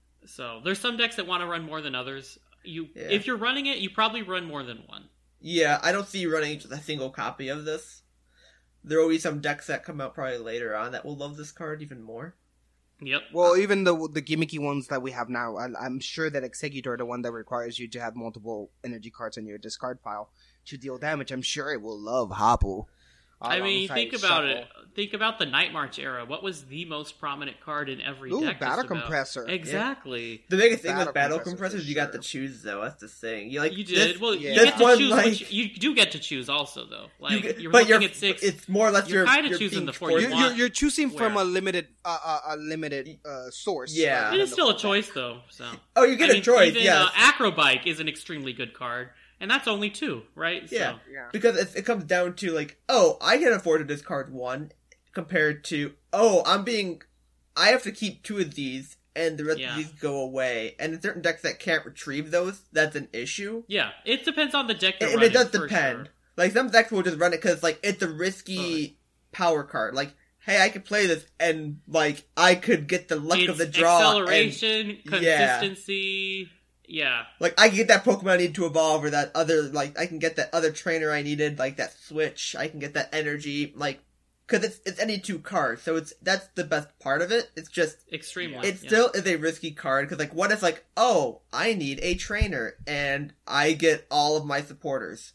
So there's some decks that want to run more than others. You, Yeah. If you're running it, you probably run more than one. Yeah, I don't see you running just a single copy of this. There will be some decks that come out probably later on that will love this card even more. Yep. Well, even the the gimmicky ones that we have now, I, I'm sure that Executor, the one that requires you to have multiple energy cards in your discard pile to deal damage, I'm sure it will love Hapu. I mean, alongside think about Shuffle. it. Think about the Night March era. What was the most prominent card in every Ooh, deck? Battle just about? Compressor. Exactly. The biggest thing Battle with battle compressor, compressors, for you got sure. to choose though. That's the thing. You like You did. This, well, yeah. you this get to one, choose. like, Which, you do get to choose also, though. Like you get- you're but looking you're at six. It's more or less you're your kinda your choosing being the four forced- you You're, want. you're, you're choosing from where? a limited, uh, uh, a limited uh, source. Yeah. rather It than is the still a full choice, though. So Oh, you get I a mean, choice. Even, Yes. uh, Acrobike is an extremely good card, and that's only two, right? Yeah. So, Yeah. Because it, it comes down to like, oh, I can afford to discard one, compared to, oh, I'm being, I have to keep two of these, and the rest Yeah. of these go away. And in certain decks that can't retrieve those, that's an issue. yeah, it depends on the deck you're And, and running. it does for depend. sure. Like, some decks will just run it because, like, it's a risky power card. Like, hey, I could play this, and, like, I could get the luck It's of the draw. and- acceleration, Yeah. consistency. Yeah. Like, I can get that Pokemon I need to evolve, or that other, like, I can get that other trainer I needed, like that switch, I can get that energy, like, cause it's, it's any two cards, so it's, that's the best part of it, it's just, Extremely. it yeah. still is a risky card, cause like, what if like, oh, I need a trainer, and I get all of my supporters.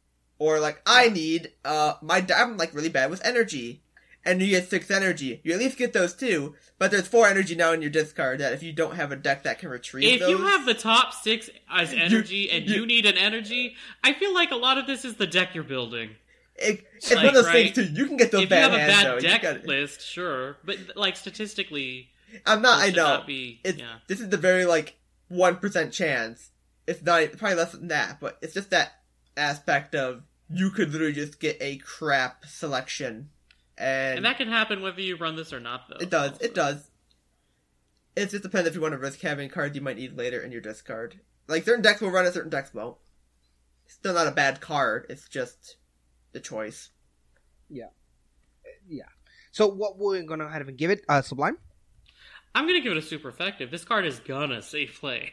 Or like, I need, uh, my, I'm like really bad with energy. And you get six energy. You at least get those two, but there's four energy now in your discard that if you don't have a deck that can retrieve If those... you have the top six as energy and you- you need an energy, I feel like a lot of this is the deck you're building. It, it's Like, one of those right? things too. You can get those If you bad have a hands bad though. You deck gotta- list, sure, but like statistically, I'm not. it I should know. not be- it's yeah. this is the very like one percent chance. It's not probably less than that, but it's just that aspect of you could literally just get a crap selection, and, and that can happen whether you run this or not. Though it does. also. It does. It just depends if you want to risk having cards you might need later in your discard. Like certain decks will run it, certain decks won't. It's still not a bad card. It's just the choice. Yeah. Yeah. So what we're going to go ahead and give it, uh, Sublime? I'm gonna give it a super effective. This card is gonna safe play.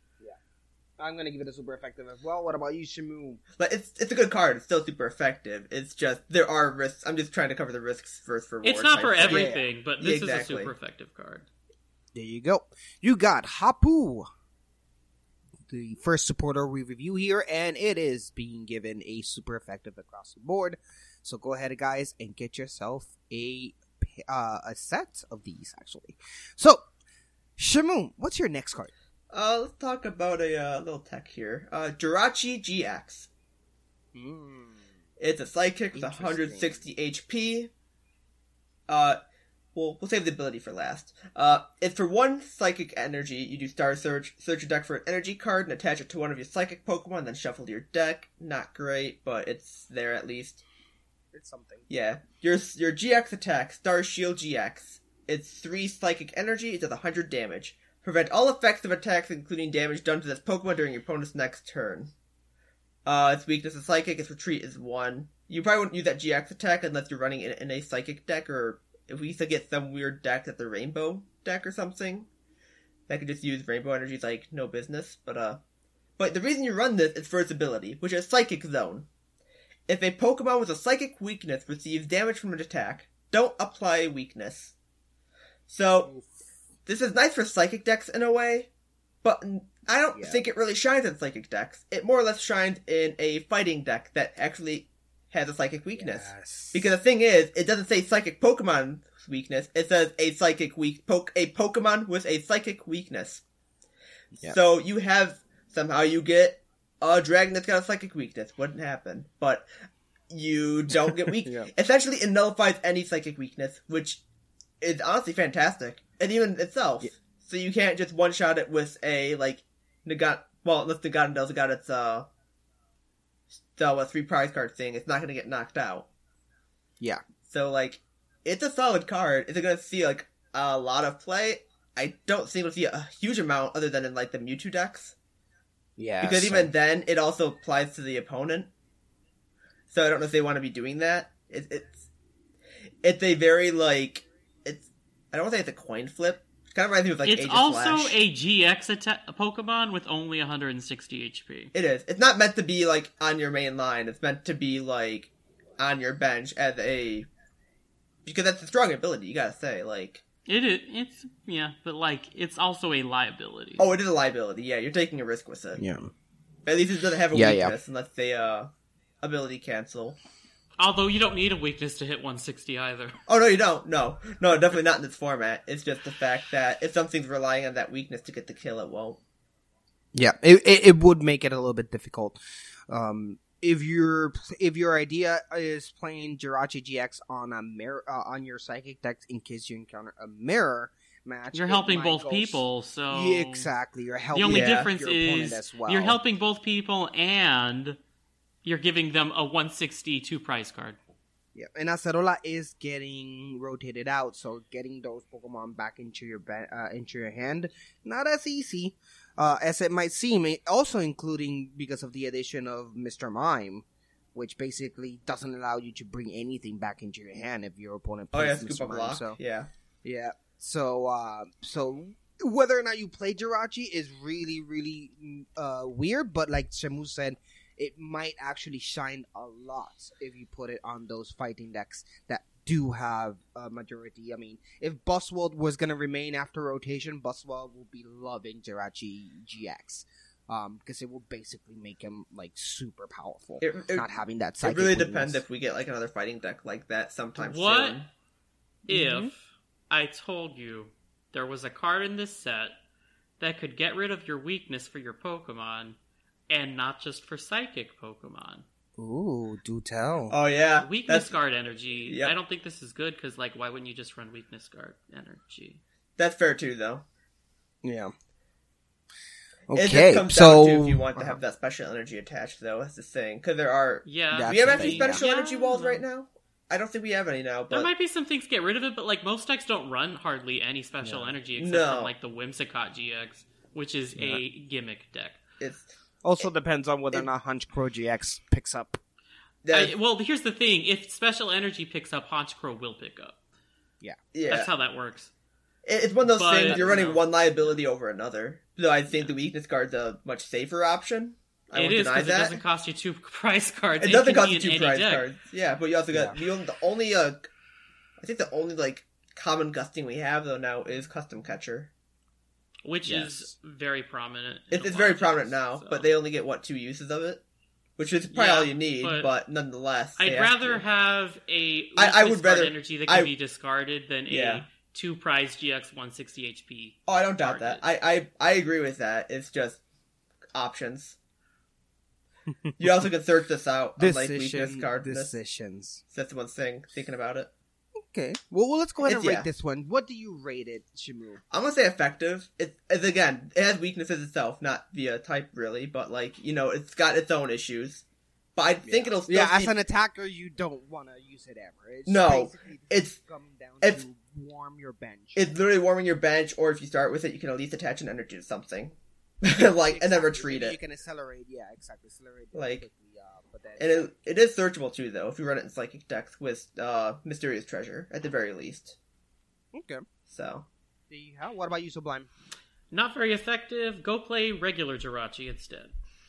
I'm going to give it a super effective as well. What about you, Shamu? But it's it's a good card. It's still super effective. It's just there are risks. I'm just trying to cover the risks first for. It's not for type thing. everything, but this Yeah, exactly. is a super effective card. There you go. You got Hapu, the first supporter we review here, and it is being given a super effective across the board. So go ahead, guys, and get yourself a uh, a set of these, actually. So, Shamu, what's your next card? Uh, let's talk about a uh, little tech here. Uh, Jirachi G X. Mm. It's a psychic with one hundred sixty H P. Uh, we'll, we'll save the ability for last. Uh, it's for one psychic energy. You do Star Search, search your deck for an energy card, and attach it to one of your psychic Pokemon, then shuffle to your deck. Not great, but it's there at least. It's something. Yeah. Your your G X attack, Star Shield G X. It's three psychic energy, it does one hundred damage. Prevent all effects of attacks, including damage done to this Pokemon during your opponent's next turn. Uh, its weakness is psychic, its retreat is one. You probably wouldn't use that G X attack unless you're running in, in a psychic deck, or if we used to get some weird deck that's a rainbow deck or something. That could just use rainbow energies like no business, but uh... But the reason you run this is for its ability, which is Psychic Zone. If a Pokemon with a psychic weakness receives damage from an attack, don't apply weakness. So, this is nice for psychic decks in a way, but I don't Yeah. think it really shines in psychic decks. It more or less shines in a fighting deck that actually has a psychic weakness. Yes. Because the thing is, it doesn't say psychic Pokemon's weakness, it says a psychic weak po- a Pokemon with a psychic weakness. Yep. So you have, somehow you get a dragon that's got a psychic weakness. Wouldn't happen. But you don't get weak. Yeah. Essentially, it nullifies any psychic weakness, which is honestly fantastic. And even itself. Yeah. So you can't just one-shot it with a, like, Nagan... Well, unless Naganadell's got its, uh... So, a three prize card thing, it's not gonna get knocked out. Yeah. So, like, it's a solid card. Is it gonna see, like, a lot of play? I don't think we'll see a huge amount other than in like the Mewtwo decks. Yeah. Because so- even then, it also applies to the opponent. So I don't know if they want to be doing that. It, it's it's a very like it's. I don't want to say it's a coin flip. It kind of reminds me of like It's Age of also Flash. a G X atta- Pokemon with only one hundred sixty H P. It is. It's not meant to be like on your main line. It's meant to be like on your bench as a because that's a strong ability. You gotta say like. It is. It's yeah, but like it's also a liability. Oh, it is a liability. Yeah, you're taking a risk with it. Yeah. At least it doesn't have a Yeah, yeah. weakness unless they uh ability cancel. Although you don't need a weakness to hit one sixty either. Oh no, you don't. No, no, definitely not in this format. It's just the fact that if something's relying on that weakness to get the kill, it won't. Yeah, it, it it would make it a little bit difficult. Um, if your if your idea is playing Jirachi G X on a mirror uh, on your psychic deck in case you encounter a mirror match, You're it helping might both go people, s- so Yeah, exactly. You're helping the only Yeah. difference your opponent is as well. you're helping both people and you're giving them a one sixty two prize card. Yeah, and Acerola is getting rotated out, so getting those Pokemon back into your ba- uh, into your hand not as easy uh, as it might seem. It also including because of the addition of Mister Mime, which basically doesn't allow you to bring anything back into your hand if your opponent Oh plays yeah, scoop Mister up Mime. lock. So Yeah. yeah, so uh, so whether or not you play Jirachi is really really uh, weird, but like Shamu said, it might actually shine a lot if you put it on those fighting decks that do have a majority. I mean, if Buswald was going to remain after rotation, Buswald will be loving Jirachi G X. Um, because it will basically make him, like, super powerful. It, it, not having that it psychic really weakness. depends if we get like another fighting deck like that sometime What soon. if I told you there was a card in this set that could get rid of your weakness for your Pokemon and not just for psychic Pokemon? Ooh, do tell. Oh yeah, Weakness that's, guard energy. Yep. I don't think this is good because, like, why wouldn't you just run weakness guard energy? that's fair too, though. Yeah. It just Okay, comes so... down to if you want to have that special energy attached, though. That's the thing, because there are. Yeah, That's Do we have the any thing, special yeah. energy walls right now? I don't think we have any now. But there might be some things to get rid of it, but like most decks don't run hardly any special energy except No. for like the Whimsicott G X, which is a gimmick deck. it's Also depends on whether or it- not Hunch Crow G X picks up. I, well, here's the thing: if special energy picks up, Honchkrow will pick up. yeah. That's how that works. It- It's one of those But- things, you're running no. one liability over another. So I think the weakness card's a much safer option. I It won't is deny because it that. doesn't cost you two prize cards. It and doesn't can cost be you in two any prize deck. cards. Yeah, but you also got the only, the only uh, I think the only like common gusting we have though now is Custom Catcher. which Yes. is very prominent. in It, a it's lot very of prominent decks, now, so. but they only get what two uses of it, which is probably Yeah, all you need. but But, nonetheless, they I'd have rather to. have a I- I weakness would card rather- energy that can I- be discarded than Yeah. a two prize G X one sixty H P. Oh, I don't doubt that. target. I, I I agree with that. It's just options. You also can search this out. Unlike weakness Decision, card. This, decisions. that's the one thing. Thinking about it, Okay. Well, well, let's go ahead and It's- rate yeah. this one. What do you rate it, Shimu? I'm gonna say effective. It, it's again, it has weaknesses itself, not via type really, but like you know, it's got its own issues. But I think it'll still Yeah, as see- an attacker, you don't want to use it ever. It's No, basically it's- coming down it's- to warm your bench. It's literally warming your bench, or if you start with it, you can at least attach an energy to something, like and then Exactly. retreat You it. can accelerate. Yeah, exactly. Accelerate it Like- quickly. Uh, but then, And it, it is searchable too, though, if you run it in psychic decks with uh, Mysterious Treasure at the very least. okay. So There you have. What about you, Sublime? Not very effective. Go play regular Jirachi instead.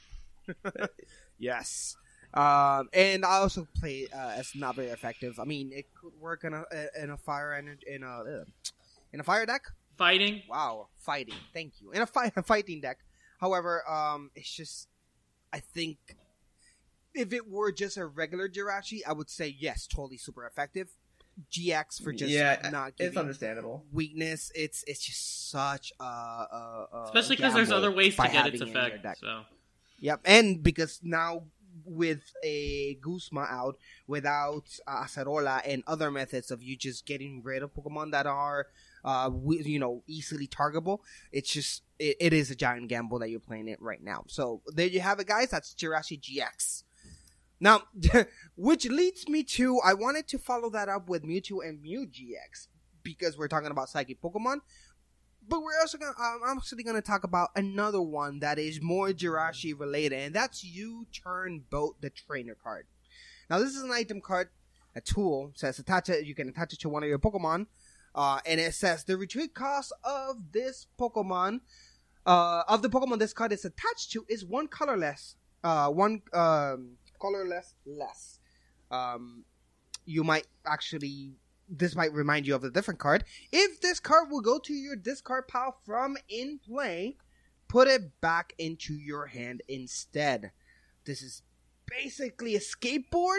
Yes. Um, and I also play uh, as not very effective. I mean, it could work in a in a fire energy in a uh, in a fire deck. Fighting. Wow, fighting. Thank you. In a, fi- a fighting deck. However, um, it's just I think if it were just a regular Jirachi, I would say yes, totally super effective. G X for just yeah, not it's giving understandable. weakness. It's it's just such a, a, a Especially because there's gamble other ways by to get having its it in your effect. deck. So Yep, and because now with a Guzma out, without uh, Acerola and other methods of you just getting rid of Pokemon that are, uh, wi- you know, easily targetable, it's just, it, it is a giant gamble that you're playing it right now. So there you have it, guys. That's Jirachi G X. Now, which leads me to, I wanted to follow that up with Mewtwo and Mew G X, because we're talking about Psychic Pokemon. but we're also gonna. Um, I'm actually gonna talk about another one that is more Jirachi related, and that's U-Turn Boat, the trainer card. Now, this is an item card, a tool. It says attach it. You can attach it to one of your Pokemon, uh, and it says the retreat cost of this Pokemon, uh, of the Pokemon this card is attached to, is one colorless. Uh, one um, colorless less. Um, you might actually. This might remind you of a different card. If this card will go to your discard pile from in play, put it back into your hand instead. This is basically a skateboard,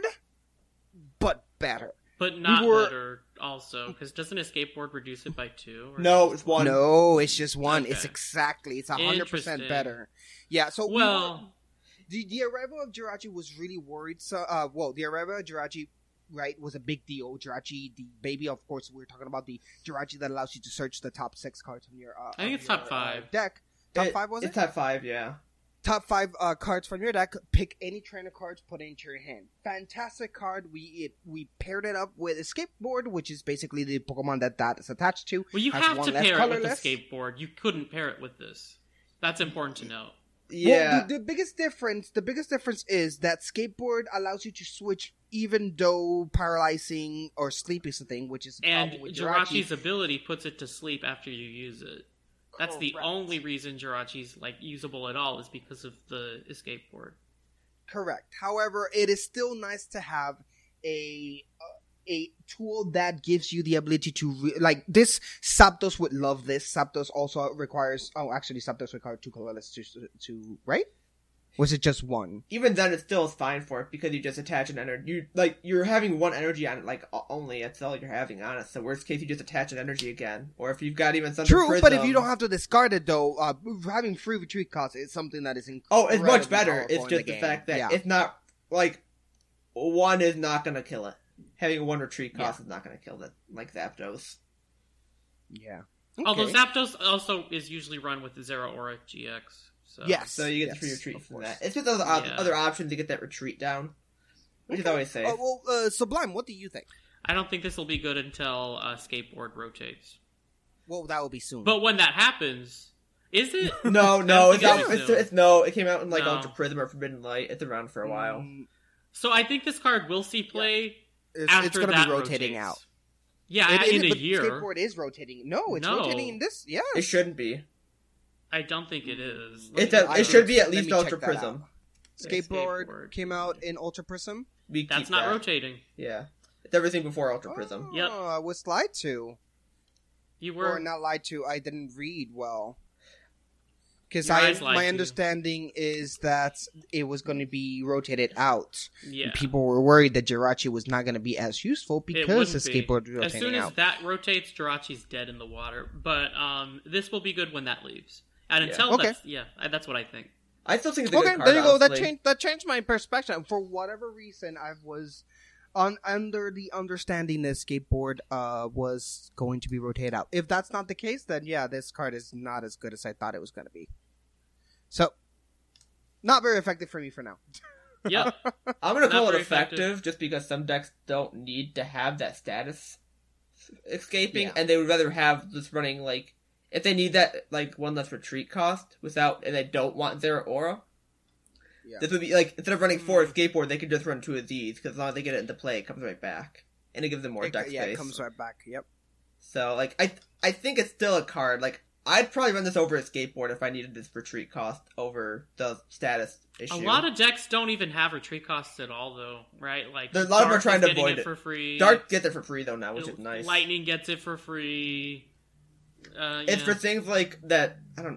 but better. But not we were... better also, because doesn't a skateboard reduce it by two? Or no, it's one. No, it's just one. Okay. It's exactly, it's one hundred percent better. Yeah, so well, we were... the, the arrival of Jirachi was really worried. So, uh, well, the arrival of Jirachi... right, was a big deal. Jirachi, the baby, of course, we we're talking about the Jirachi that allows you to search the top six cards from your uh, I think it's your, top five. Uh, deck. Top it, five, was it's it? It's top five, yeah. Top five uh, cards from your deck. Pick any trainer cards, put it into your hand. Fantastic card. We it, we paired it up with a skateboard, which is basically the Pokemon that that is attached to. Well, you Has have one to less pair colorless. it with a skateboard. You couldn't pair it with this. That's important to note. Yeah. Well, the, the biggest difference, the biggest difference is that skateboard allows you to switch, even though paralyzing or sleep is a thing, which is the and problem with Jirachi's Jirachi. ability puts it to sleep after you use it. That's the Correct. only reason Jirachi's like usable at all is because of the escape board. Correct. However, it is still nice to have a uh, a tool that gives you the ability to re- like this. Zapdos would love this. Zapdos also requires. Oh, actually, Zapdos requires two colorless to to right. Was it just one? Even then, it still is fine for it because you just attach an energy. You like you're having one energy on it, like only. That's all you're having on it. So worst case, you just attach an energy again, or if you've got even something. True, Prism, but if you don't have to discard it, though, uh, having free retreat cost is something that is incredible. oh, it's much better. It's just the, the fact that yeah. it's not like one is not going to kill it. Having one retreat cost Yeah. is not going to kill it like Zapdos. Yeah. Although Okay. Zapdos also is usually run with the Zero Aura G X. So. Yes. So you get yes, the free retreat of from course. that. It's just other, op- Yeah. other options to get that retreat down, which is Okay. always safe. Uh, well, uh, Sublime, what do you think? I don't think this will be good until uh, skateboard rotates. Well, that will be soon. But when that happens, is it? No, I no, don't it's, think out, it is it's, soon. it's no. It came out in like No. Ultra Prism or Forbidden Light. It's around for a while. Mm, So I think this card will see play it's, after it's going to that be rotating rotates. out. Yeah, It- in it- a but year. Skateboard is rotating. No, it's No. rotating in this. Yeah. It shouldn't be. I don't think it is. It's Let a, me- it should be at Let least me Ultra check that Prism. out. Skateboard, Skateboard. came out in Ultra Prism. We That's keep not that. rotating. Yeah, it's everything before Ultra Oh, Prism. Yep. I was lied to. You Or were not lied to, I didn't read well. Because Your I, eyes lied to my you. understanding is that it was going to be rotated out. yeah. People were worried that Jirachi was not going to be as useful It because the wouldn't be. skateboard was As rotating soon as out. that rotates, Jirachi's dead in the water. But um, this will be good when that leaves. And until Okay. that's yeah, I- that's what I think. I still think it's a Okay, good card. there you go. That honestly. changed. That changed my perspective. For whatever reason, I was on under the understanding that skateboard uh was going to be rotated out. If that's not the case, then yeah, this card is not as good as I thought it was going to be. So, not very effective for me for now. Yep. I'm gonna Not call it very effective, effective. just because some decks don't need to have that status escaping, Yeah. and they would rather have this running like if they need that like one less retreat cost without, and they don't want Zero Aura. Yeah. This would be like instead of running four skateboard, they could just run two of these because as long as they get it into play, it comes right back, and it gives them more It- deck yeah, space. it comes right back. Yep. So like I I think it's still a card. Like I'd probably run this over a skateboard if I needed this retreat cost over the status issue. A lot of decks don't even have retreat costs at all, though, right? Like There's a lot of them are Dark trying is to getting avoid it it. for free. Dark gets it for free though now, which is nice. Lightning gets it for free. Uh, It's yeah. for things like that. I don't.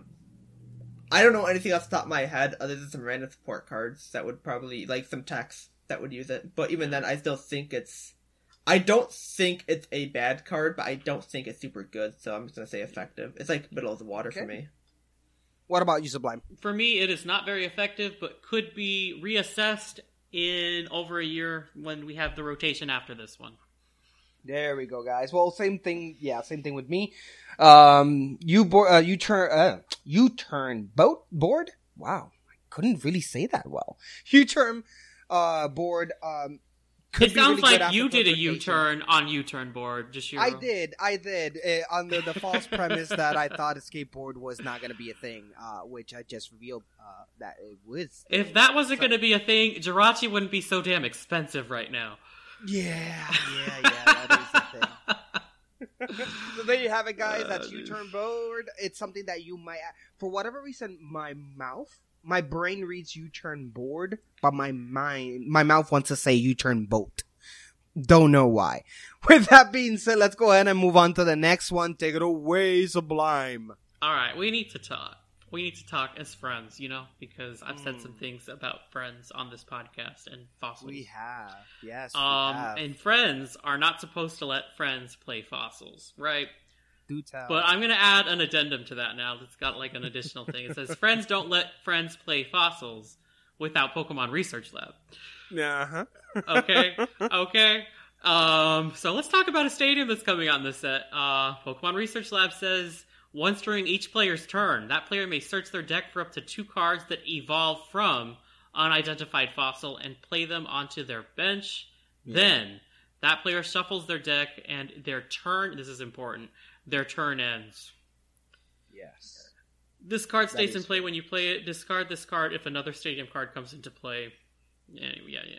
I don't know anything off the top of my head other than some random support cards that would probably like some techs that would use it. But even then, I still think it's. I don't think it's a bad card, but I don't think it's super good. So I'm just gonna say effective. It's like middle of the water for Okay. me. What about you, Sublime? For me, it is not very effective, but could be reassessed in over a year when we have the rotation after this one. There we go, guys. Well, same thing. Yeah, same thing with me. Um, you bo- uh, you turn uh, you turn boat board. Wow, I couldn't really say that well. You turn uh board um could It be sounds really good like you after did a teleportation. U-turn on U-turn board. Just I did, I did, uh, under the false premise that I thought a skateboard was not going to be a thing, uh, which I just revealed uh, that it was. If that wasn't going to be a thing, Jirachi wouldn't be so damn expensive right now. Yeah, yeah, yeah, that is the thing. So there you have it, guys. That's U-turn board. It's something that you might, for whatever reason, my mouth, my brain reads U-turn board, but my mind, my mouth wants to say U-turn boat. Don't know why. With that being said, let's go ahead and move on to the next one. Take it away, Sublime. All right, we need to talk. We need to talk as friends, you know, because I've said some things about friends on this podcast and fossils. We have, yes, um, we have. And friends are not supposed to let friends play fossils, right? Do tell. But I'm going to add an addendum to that now that's got like an additional thing. It says, friends don't let friends play fossils without Pokemon Research Lab. Uh-huh. Okay, okay. Um, so let's talk about a stadium that's coming out in this set. Uh, Pokemon Research Lab says, once during each player's turn, that player may search their deck for up to two cards that evolve from unidentified fossil and play them onto their bench. Yeah. Then, that player shuffles their deck and their turn, this is important, their turn ends. Yes. This card stays in play true. when you play it. Discard this card if another stadium card comes into play. Yeah, yeah, yeah.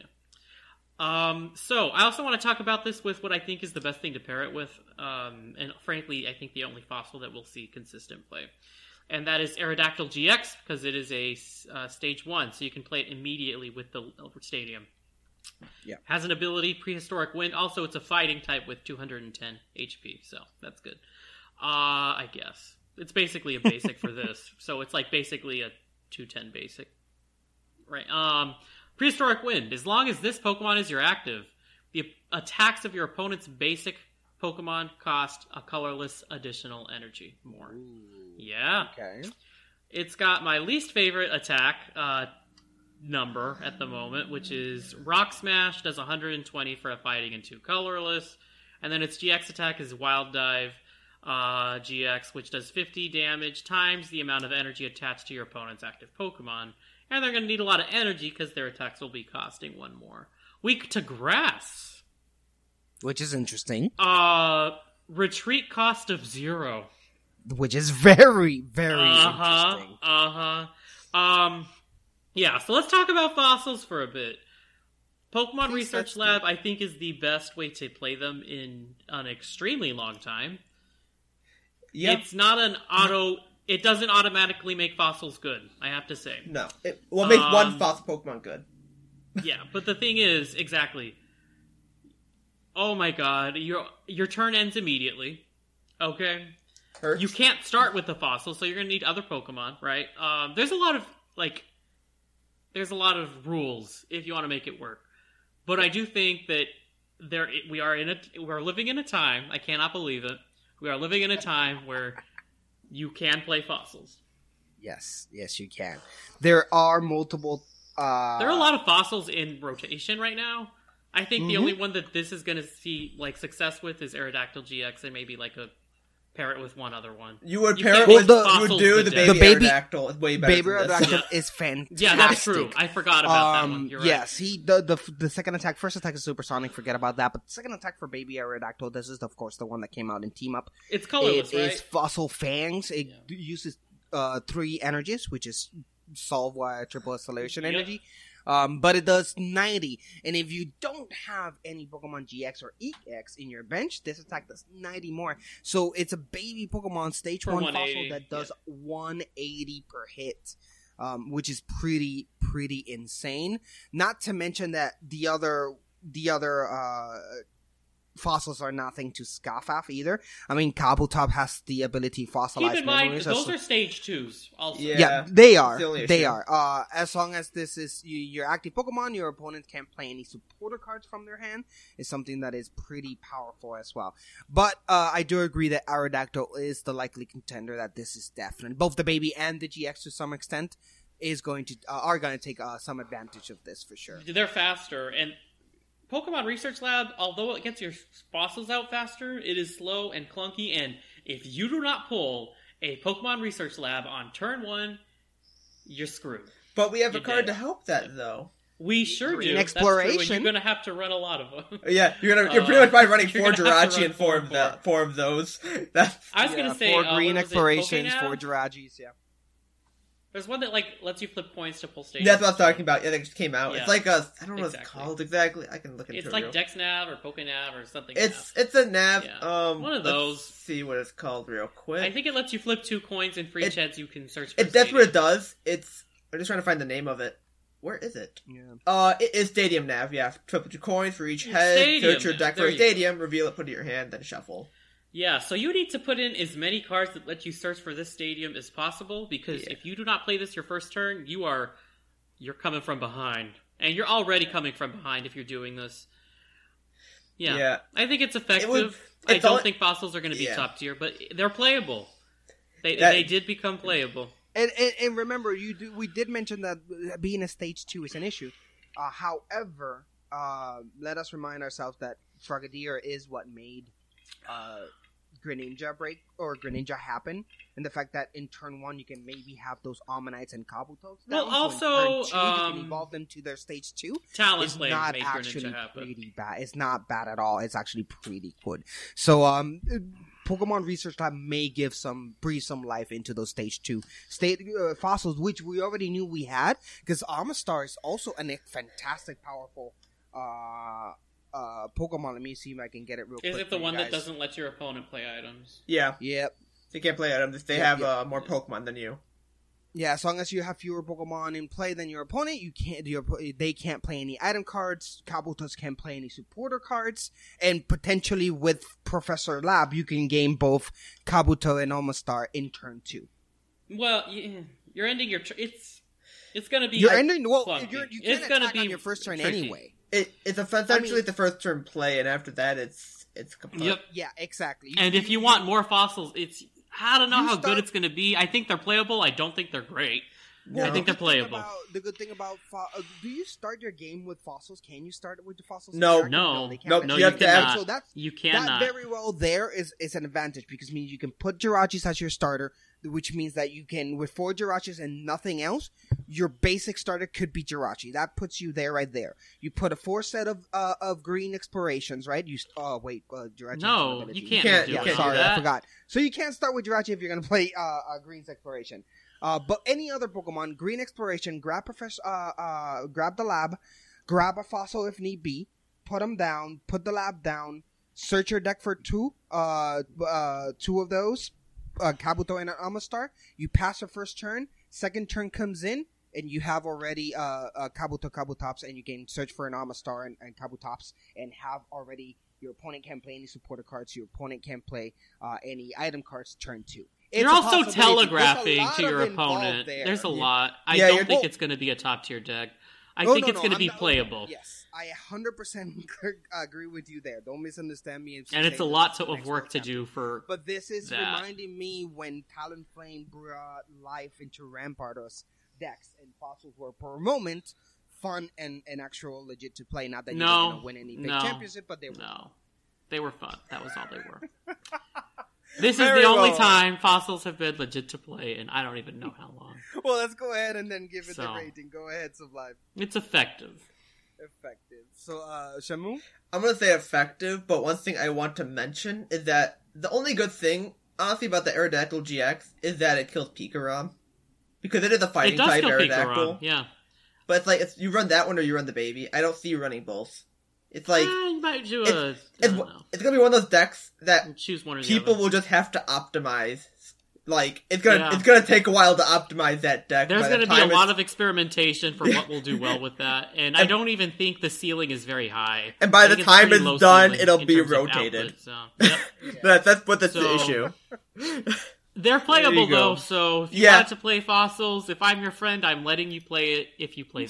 Um, so, I also want to talk about this with what I think is the best thing to pair it with, um, and frankly, I think the only fossil that we'll see consistent play. And that is Aerodactyl G X, because it is a uh, stage one, so you can play it immediately with the stadium. Yeah. Has an ability, Prehistoric Wind. Also, it's a fighting type with two hundred ten H P, so that's good. Uh, I guess. It's basically a basic for this, so it's like basically a two ten basic. Right, um... Prehistoric Wind. As long as this Pokemon is your active, the attacks of your opponent's basic Pokemon cost a colorless additional energy more. Ooh, yeah. Okay. It's got my least favorite attack uh, number at the moment, which is Rock Smash, does one hundred twenty for a fighting and two colorless. And then its G X attack is Wild Dive uh, G X, which does fifty damage times the amount of energy attached to your opponent's active Pokemon. And they're going to need a lot of energy because their attacks will be costing one more. Weak to Grass. Which is interesting. Uh, retreat cost of zero. Which is very, very uh-huh, interesting. Uh-huh. Um, yeah, so let's talk about fossils for a bit. Pokemon Please, Research Lab, I think, is the best way to play them in an extremely long time. Yeah. It's not an auto... It doesn't automatically make fossils good, I have to say. No. It will make Um, one fossil Pokemon good. Yeah, but the thing is, exactly. Oh my god, your your turn ends immediately. Okay? Hurts. You can't start with the fossil, so you're going to need other Pokemon, right? Um, there's a lot of, like... There's a lot of rules if you want to make it work. But I do think that there we are in a... We're living in a time, I cannot believe it. We are living in a time where... You can play fossils. Yes, yes, you can. There are multiple. Uh... There are a lot of fossils in rotation right now. I think Mm-hmm. the only one that this is going to see like success with is Aerodactyl G X, and maybe like a pair it with one other one. You would You pair can't it with Well, the- you would do fossils the the baby, The baby- Aerodactyl. It's way better Baby than this. Aerodactyl is fantastic. Yeah, that's true. I forgot about that one. You're right. Yes, he the, the the second attack, first attack is supersonic. Forget about that. But the second attack for Baby Aerodactyl, this is of course the one that came out in Team Up. It's colorless, It right? is Fossil Fangs. It d- uses uh, three energies, which is Solve via Triple Acceleration Yep. energy. Um, but it does ninety. And if you don't have any Pokemon G X or E X in your bench, this attack does ninety more. So it's a baby Pokemon stage For one one eighty, fossil that does one eighty per hit. Um, which is pretty, pretty insane. Not to mention that the other, the other, uh, fossils are nothing to scoff at either. I mean, Kabutops has the ability to fossilize Keep in mind, memories. those as- are stage twos. Also, Yeah. yeah, they It's are. the only They issue. are. Uh, as long as this is you, your active Pokemon, your opponent can't play any supporter cards from their hand. Is something that is pretty powerful as well. But uh, I do agree that Aerodactyl is the likely contender. That this is definitely both the baby and the G X to some extent is going to uh, are going to take uh, some advantage of this for sure. they're faster. And Pokemon Research Lab, although it gets your fossils out faster, it is slow and clunky. And if you do not pull a Pokemon Research Lab on turn one, you're screwed. But we have a You card did. to help that, though. We sure Green do. exploration. That's true, and you're going to have to run a lot of them. Yeah, you're gonna you're Uh, pretty much probably running you're four gonna have to Jirachi run and four four of that more. four of those. That's I was Yeah, going to say four uh, green what was it, explorations, Pokénav? four Jirachis, yeah. There's one that like lets you flip coins to pull stages. that's what I was talking about. Yeah, that just came out. Yeah. It's like a I don't know what it's Exactly. called exactly. I can look into It's it. like real- DexNav or Pokénav or something. It's Nav. it's a nav. Yeah. Um, One of let's those. see what it's called real quick. I think it lets you flip two coins, and for each It- heads you can search for. it, that's what it stadium. does. It's I'm just trying to find the name of it. Where is it? Yeah. Uh, it is Stadium Nav. Yeah, flip two coins for each head. Stadium Search your Nav. deck There for a you go. stadium. Reveal it. Put it in your hand. Then shuffle. Yeah, so you need to put in as many cards that let you search for this stadium as possible, because Yeah. if you do not play this your first turn, you are you're coming from behind, and you're already coming from behind if you're doing this. Yeah, Yeah. I think it's effective. It would- I it's don't all- think fossils are going to be Yeah. top tier, but they're playable. They That- they did become playable. And, and, and remember, you do, we did mention that being a stage two is an issue. Uh, however, uh, let us remind ourselves that Frogadier is what made uh, Greninja break or Greninja happen, and the fact that in turn one you can maybe have those Ammonites and Kabutos. Well, down, also, so in turn two, you um, can evolve them to their stage two. Talent It's play not made actually Greninja happen. pretty bad. It's not bad at all. It's actually pretty good. So, um, Pokemon Research Lab may give some breathe some life into those stage two state uh, fossils, which we already knew we had, because Amistar is also a fantastic, powerful uh, uh, Pokemon. Let me see if I can get it real Is quick. it the for you one that guys. doesn't let your opponent play items? Yeah, Yep. they can't play items. They Yep, have yep. uh, more Pokemon than you. Yeah, as long as you have fewer Pokemon in play than your opponent, you can't. Your, they can't play any item cards. Kabutos can't play any supporter cards, and potentially with Professor Lab, you can game both Kabuto and Omastar in turn two. Well, you, you're ending your. Tr- it's it's going to be. You're like, ending. Well, clunky. you're, you It's can't gonna attack be on your first turn tricky. anyway. It it's essentially I mean- the first turn play, and after that, it's it's complete. Yep. Yeah, exactly. And if you want more fossils, it's I don't know You how start- good it's going to be. I think they're playable. I don't think they're great. No. I think they're the good thing playable. about- the good thing about fo- uh, do you start your game with fossils? Can you start it with the fossils? No. directly? No, they can't. Nope, no, you you, have to cannot. add- So that's you that cannot. very well there is is an advantage, because it means you can put Jirachis as your starter, which means that you can, with four Jirachis and nothing else, your basic starter could be Jirachi. That puts you there right there. You put a four set of uh, of green explorations, right? You oh wait, uh, Jirachi. has No, an ability. you can't, can't- do you it. can't do Sorry, that. I forgot. So you can't start with Jirachi if you're going to play uh, uh, Green's Exploration. Uh, but any other Pokemon, Green Exploration, grab Professor, uh, uh, grab the lab, grab a fossil if need be, put them down, put the lab down, search your deck for two, uh, uh, two of those, uh, Kabuto and an Amistar. You pass your first turn, second turn comes in, and you have already uh, uh, Kabuto, Kabutops, and you can search for an Amistar and, and Kabutops, and have already. Your opponent can't play any supporter cards. Your opponent can't play uh, any item cards. Turn two. It's You're a also possibility. There's a telegraphing lot to your of involved opponent. there. There's a Yeah. lot. I Yeah, don't you're- think well- it's going to be a top tier deck. I No, think no, it's no, going to I'm be not- playable. Yes, I one hundred percent agree with you there. Don't misunderstand me. And it's a saying lot this to, is an of work to example. do for. But this is that. reminding me when Talonflame brought life into Rampardos decks, and fossils were per moment fun and, and actual legit to play. Not that you No, were going to win any big no, championship, but they were. No. They were fun. That was all they were. This is Very the only well. time fossils have been legit to play, and I don't even know how long. Well, let's go ahead and then give it the So. rating. Go ahead, Sublime. It's effective. Effective. So, uh, Shamu? I'm gonna say effective, but one thing I want to mention is that the only good thing, honestly, about the Aerodactyl G X is that it kills Pikarom. Because it is a It fighting does type kill Aerodactyl. Pikarom, yeah. But it's like, it's, you run that one or you run the baby. I don't see you running both. It's like, Ah, you might do a. it's, I it's, don't know. it's gonna be one of those decks that Choose one or the people other. will just have to optimize. Like, it's gonna Yeah. it's gonna take a while to optimize that deck. There's by going the to be a time lot it's- of experimentation for what will do well with that, and I don't even think the ceiling is very high. And by I the think time pretty it's low done, ceiling it'll in be terms of rotated. output, so, yep. That's, that's what that's the So- issue. They're playable There you go. though, so if you Yeah. want to play fossils, if I'm your friend, I'm letting you play it if you play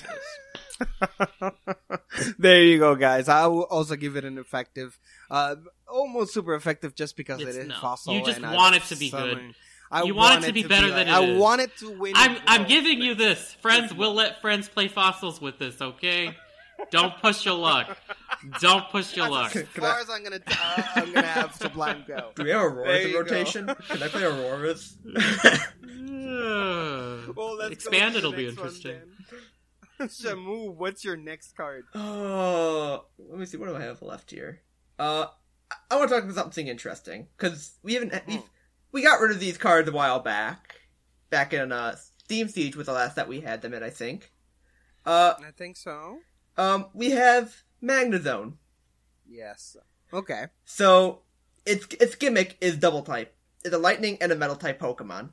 this. There you go, guys. I will also give it an effective, uh, almost super effective, just because It's- it is no. fossil. You just and want I've it to be summoned- good. I You want it to be to better like- than it I is. want it to win. I'm I'm well. giving you this. Friends will let friends play fossils with this, okay? Don't push your luck. Don't push your luck. As far as I'm gonna, uh, I'm gonna have Sublime go. Do we have There Auroras in you go. rotation? Can I play Auroras? Well, let's Expanded go will to be the next one, interesting. then. Shamu, what's your next card? Oh, let me see. What do I have left here? Uh, I, I want to talk about something interesting because we haven't we we got rid of these cards a while back. Back in uh, Steam Siege was the last that we had them in, I think. Uh, I think so. Um, we have Magnezone. Yes. Okay. So its its gimmick is double type. It's a lightning and a metal type Pokemon.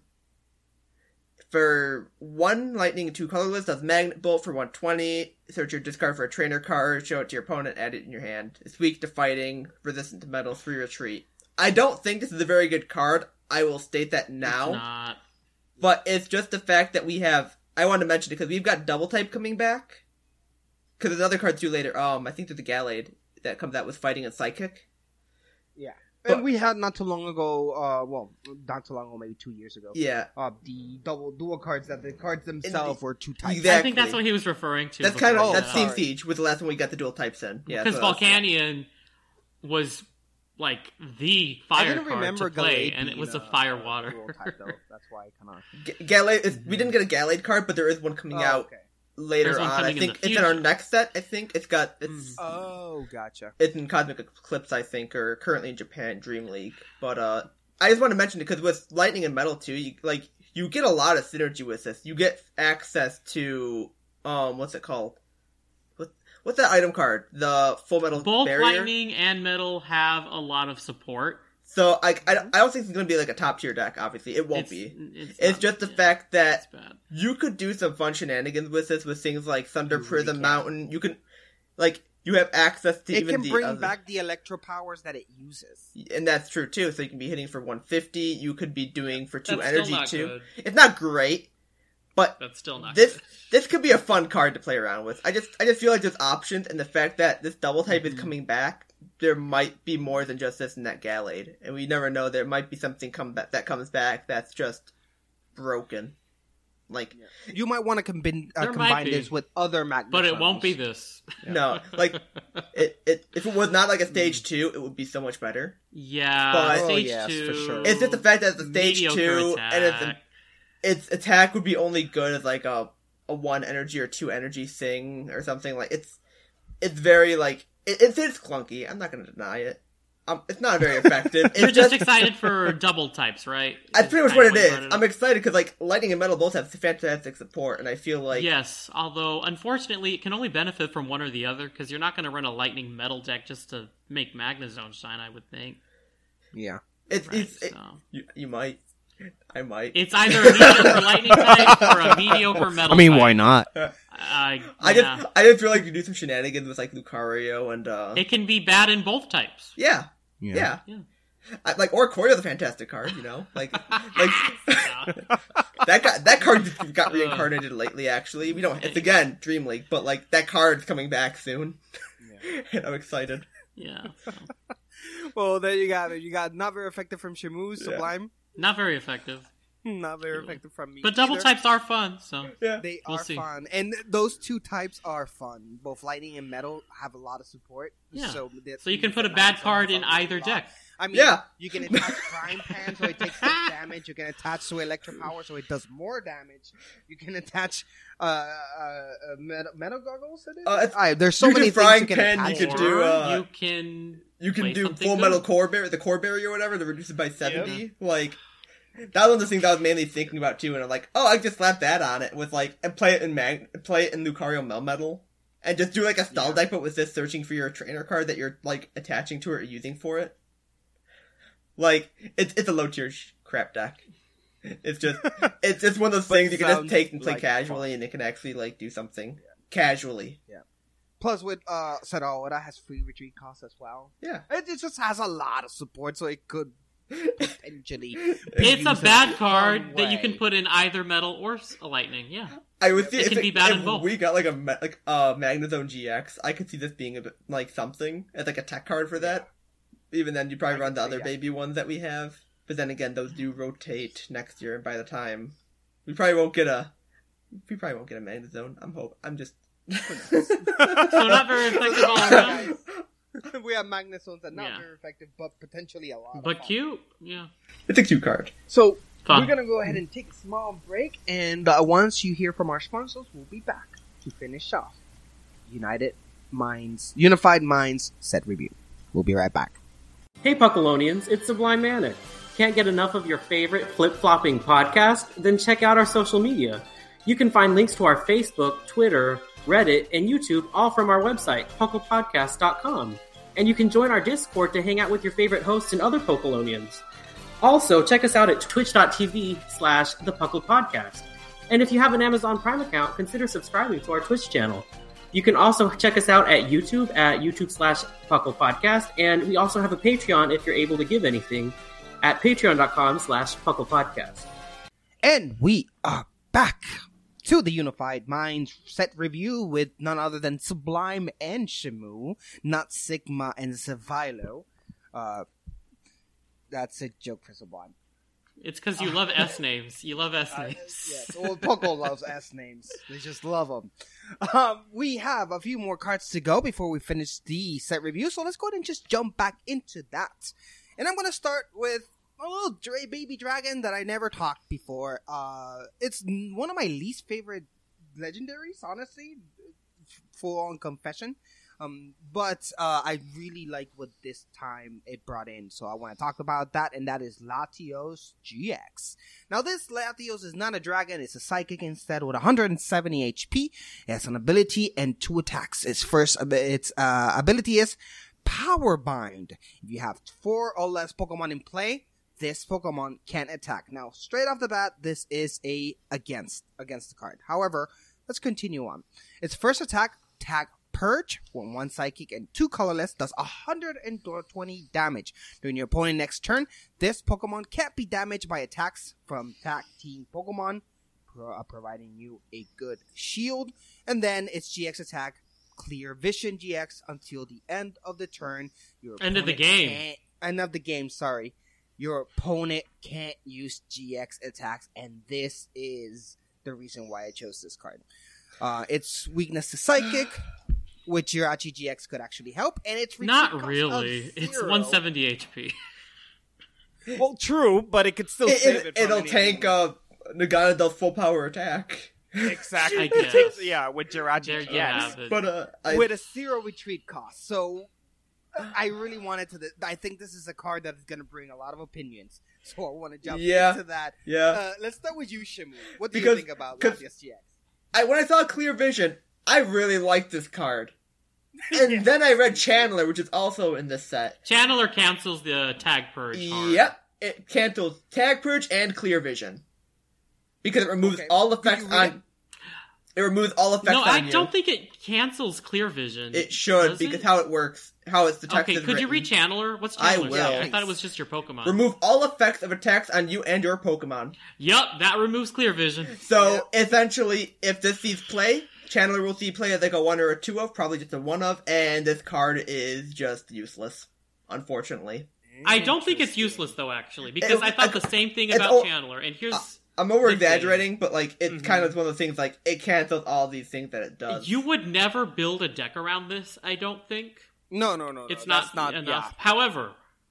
For one lightning and two colorless, does Magnet Bolt for one twenty. Search your discard for a trainer card, show it to your opponent, add it in your hand. It's weak to fighting, resistant to metal, free retreat. I don't think this is a very good card. I will state that now. It's not. But it's just the fact that we have... I wanted to mention it because we've got double type coming back. Because there's another card too later. Um, I think there's a Gallade that comes out with fighting and psychic. Yeah. But- And we had not too long ago, uh, well, not too long ago, maybe two years ago. Yeah. Uh, the double dual cards that the cards themselves the- were two types. Exactly. I think that's what he was referring to. That's kind before of... he That's said Steam that. Siege was the last one we got the dual types in. Yeah, Because that's what I was- Volcanion was like the I fire didn't card remember to play, Gallade and it being was a a- fire a water. dual type, though. That's why I kind of... G- Gallade is, we didn't get a Gallade card, but there is one coming Oh, out okay. later There's one on. I coming in think the it's in our future. next set. I think it's got it's Oh, gotcha. it's in Cosmic Eclipse. I think, or currently in Japan Dream League. But uh, I just want to mention it because with Lightning and Metal too, you like you get a lot of synergy with this. You get access to um, what's it called? What what's that item card? The Full Metal Both Barrier. lightning and metal have a lot of support. So I, I, I don't think it's going to be like a top tier deck. Obviously, it won't It's- be. It's, It's not- just the yeah, fact that it's bad. you could do some fun shenanigans with this, with things like Thunder You really Prism can. Mountain. You can, like, you have access to It even can the bring other, back the electro powers that it uses. and that's true too. So you can be hitting for one fifty. You could be doing for two That's still energy not too. good. It's not great, but That's still not this good. this could be a fun card to play around with. I just I just feel like there's options, and the fact that this double type Mm-hmm. is coming back, there might be more than just this and that Gallade, and we never know. There might be something come back that comes back that's just broken. Like You might want to combine, uh, There might combine be. this with other Magnetones. But it won't be this. no, like it, it if it was not like a stage two, it would be so much better. Yeah, But- Oh, stage yes, two. for sure. It's just the fact that it's a stage mediocre two, attack. and it's a, its attack would be only good as like a a one energy or two energy thing or something. Like it's it's very like it, it's it's clunky. I'm not gonna deny it. Um, it's not very effective. It's You're just excited for double types, right? That's Is pretty much kind what of it you is. brought it I'm up. excited because like Lightning and Metal both have fantastic support, and I feel like Yes, although unfortunately it can only benefit from one or the other because you're not going to run a lightning metal deck just to make Magnezone shine. I would think Yeah. it's right, it's it- so. you, you might, I might. it's either a mediocre lightning type or a mediocre metal. I mean, type. why not? Uh, I yeah. just I just feel like you do some shenanigans with like Lucario and uh It can be bad in both types. yeah yeah. Yeah. I, like Orcorio's a fantastic card, you know. Like, like that got that card just got reincarnated lately. Actually, we don't. It's again Dream League, but like that card's coming back soon, and I'm excited. Yeah, so. Well, there you got it. You got not very effective from Shamu, Sublime. Not very effective. Not very effective from me. But double either. types are fun, so Yeah, They We'll are see. fun, and those two types are fun. Both lightning and metal have a lot of support. Yeah. So, that so you can means put a that bad Magnezone card has in a either lot. deck. I mean, Yeah. you can attach Prime Pan so it takes less damage. You can attach to Electro Power so it does more damage. You can attach uh, uh, uh, metal, metal Goggles. It is? Uh, it's- Alright, there's so you can many Frying things you can Pan, attach. you could to do, it. uh, you can you can play do something Full good. Metal Core Barrier, the Core Barrier or whatever, to reduce it by seventy. Like that was one of the things I was mainly thinking about too, and I'm like, oh, I could just slap that on it with like and play it in Mag, play it in Lucario Melmetal, and just do like a stall deck, but with this searching for your trainer card that you're like attaching to it or using for it. Like it's it's a low tier sh- crap deck. It's just it's just one of those But things you can just sounds take and play like casually, fun. and it can actually like do something casually. Plus, with uh, Seraora has free retreat cost as well. Yeah. It, it just has a lot of support, so it could potentially. It's a use bad in card some that you can way. put in either metal or s- a lightning. Yeah, I would see It if, can it, be bad if in both. we got like a ma- like uh Magnezone G X, I could see this being a bit like something as like a tech card for that. Even then, you probably I run could the see, other yeah. baby ones that we have. But then again, those do rotate next year, and by the time we probably won't get a we probably won't get a Magnezone. I'm hope I'm just so not very effective all around, We have Magnezones that are not Yeah. very effective, but potentially a lot. of but fun. cute. Yeah, it's a cute card. So Fun. we're gonna go ahead and take a small break, and uh, once you hear from our sponsors, we'll be back. to finish off United Minds, Unified Minds set review. We'll be right back. Hey Puckalonians, it's Sublime Manic. Can't get enough of your favorite flip-flopping podcast? Then check out our social media. You can find links to our Facebook, Twitter, Reddit, and YouTube all from our website, puckle podcast dot com. And you can join our Discord to hang out with your favorite hosts and other Puckalonians. Also, check us out at twitch.tv slash the Puckle Podcast. And if you have an Amazon Prime account, consider subscribing to our Twitch channel. You can also check us out at YouTube at YouTube slash Puckle Podcast. And we also have a Patreon if you're able to give anything at patreon.com slash Puckle Podcast. And we are back to the Unified Minds set review with none other than Sublime and Shamu, not Sigma and Zavilo. Uh, that's a joke for Sublime. It's because you love S names. You love S names. Uh, yes, well, Puckle loves S names. They just love them. Um, we have a few more cards to go before we finish the set review, so let's go ahead and just jump back into that. And I'm going to start with a little Dre baby dragon that I never talked before. Uh, it's one of my least favorite legendaries, honestly. Full on confession. Um, but uh, I really like what this time it brought in, so I want to talk about that, and that is Latios G X. Now, this Latios is not a dragon; it's a psychic instead with one hundred seventy H P. It has an ability and two attacks. Its first, its uh, ability is Power Bind. If you have four or less Pokemon in play, this Pokemon can attack. Now, straight off the bat, this is a against against the card. However, let's continue on. Its first attack, Tag Purge, when one Psychic and two Colorless, does one hundred twenty damage. During your opponent's next turn, this Pokemon can't be damaged by attacks from Tag Team Pokemon, pro- uh, providing you a good shield. And then its G X attack, Clear Vision G X, until the end of the turn. Your End of the game. can't- End of the game, sorry. Your opponent can't use G X attacks, and this is the reason why I chose this card. Uh, its weakness to Psychic, which Jirachi G X could actually help, and it's Not really. It's one hundred seventy H P. Well, true, but it could still It, save it, it. From it'll any tank enemy. uh, Nagana's full power attack. Exactly. I guess. Yeah, with Jirachi There G you X. have it. But uh, I, With a zero retreat cost. So, I really wanted to... I think this is a card that is going to bring a lot of opinions. So, I want to jump Yeah. into that. yeah. Uh, let's start with you, Shamu. What do Because- you think about 'cause- Latios G X? I when I saw Clear Vision, I really liked this card. And Yeah. then I read Channeler, which is also in this set. Channeler cancels the Tag Purge. hard. Yep, it cancels Tag Purge and Clear Vision because it removes Okay. all Did effects you read on. It removes all effects No, on I you. don't think it cancels Clear Vision. It should Does because it? how it works, how it's the text Okay, is could you written. read Channeler? What's I Channeler? will. say? I thought it was just your Pokemon. Remove all effects of attacks on you and your Pokemon. Yup, that removes Clear Vision. So essentially, if this sees play, Channeler will see play as like a one or a two of, probably just a one of, and this card is just useless, unfortunately. I don't think it's useless though, actually, because I thought the same thing it's about all- Channeler. And here's I'm over the thing. exaggerating, but like it's Mhm. kind of one of those things like it cancels all these things that it does. You would never build a deck around this, I don't think. No, no, no, no. It's that's not, not enough. Yeah. However,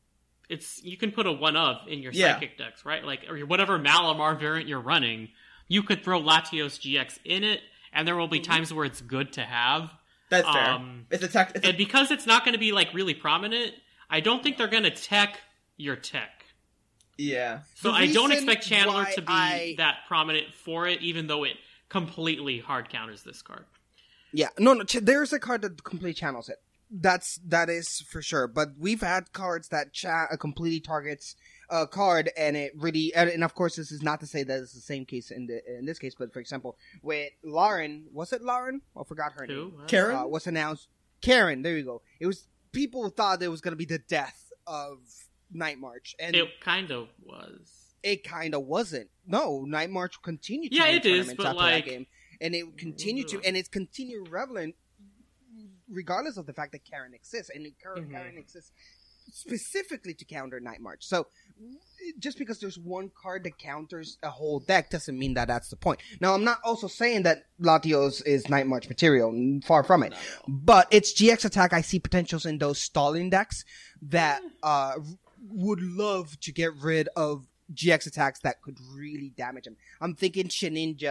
it's you can put a one of in your Yeah. psychic decks, right? Like or whatever Malamar variant you're running, you could throw Latios G X in it, and there will be times where it's good to have. That's fair. Um, it's a tech. It's a, And because it's not going to be like really prominent, I don't think they're going to tech your tech. yeah. So The I don't reason expect Channeler why to be I- that prominent for it, even though it completely hard counters this card. Yeah, no, no. Ch- there's a card that completely channels it. That's that is for sure. But we've had cards that cha- uh, completely targets a card, and it really. And, and of course, this is not to say that it's the same case in the in this case. But for example, with Lauren, was it Lauren? I forgot her Who? name. What? Karen? Uh, was announced. Karen. There you go. It was people thought it was going to be the death of Night March, and It kind of was. it kind of wasn't. No, Night March continued to Yeah, win it is, tournaments but, after like- that game. And it continued to, and it's continued relevant regardless of the fact that Karen exists. And it, Karen, Mhm. Karen exists specifically to counter Night March. So just because there's one card that counters a whole deck doesn't mean that that's the point. Now, I'm not also saying that Latios is Night March material. Far from it. But its G X attack, I see potentials in those stalling decks that uh, would love to get rid of G X attacks that could really damage him. I'm thinking Shininja,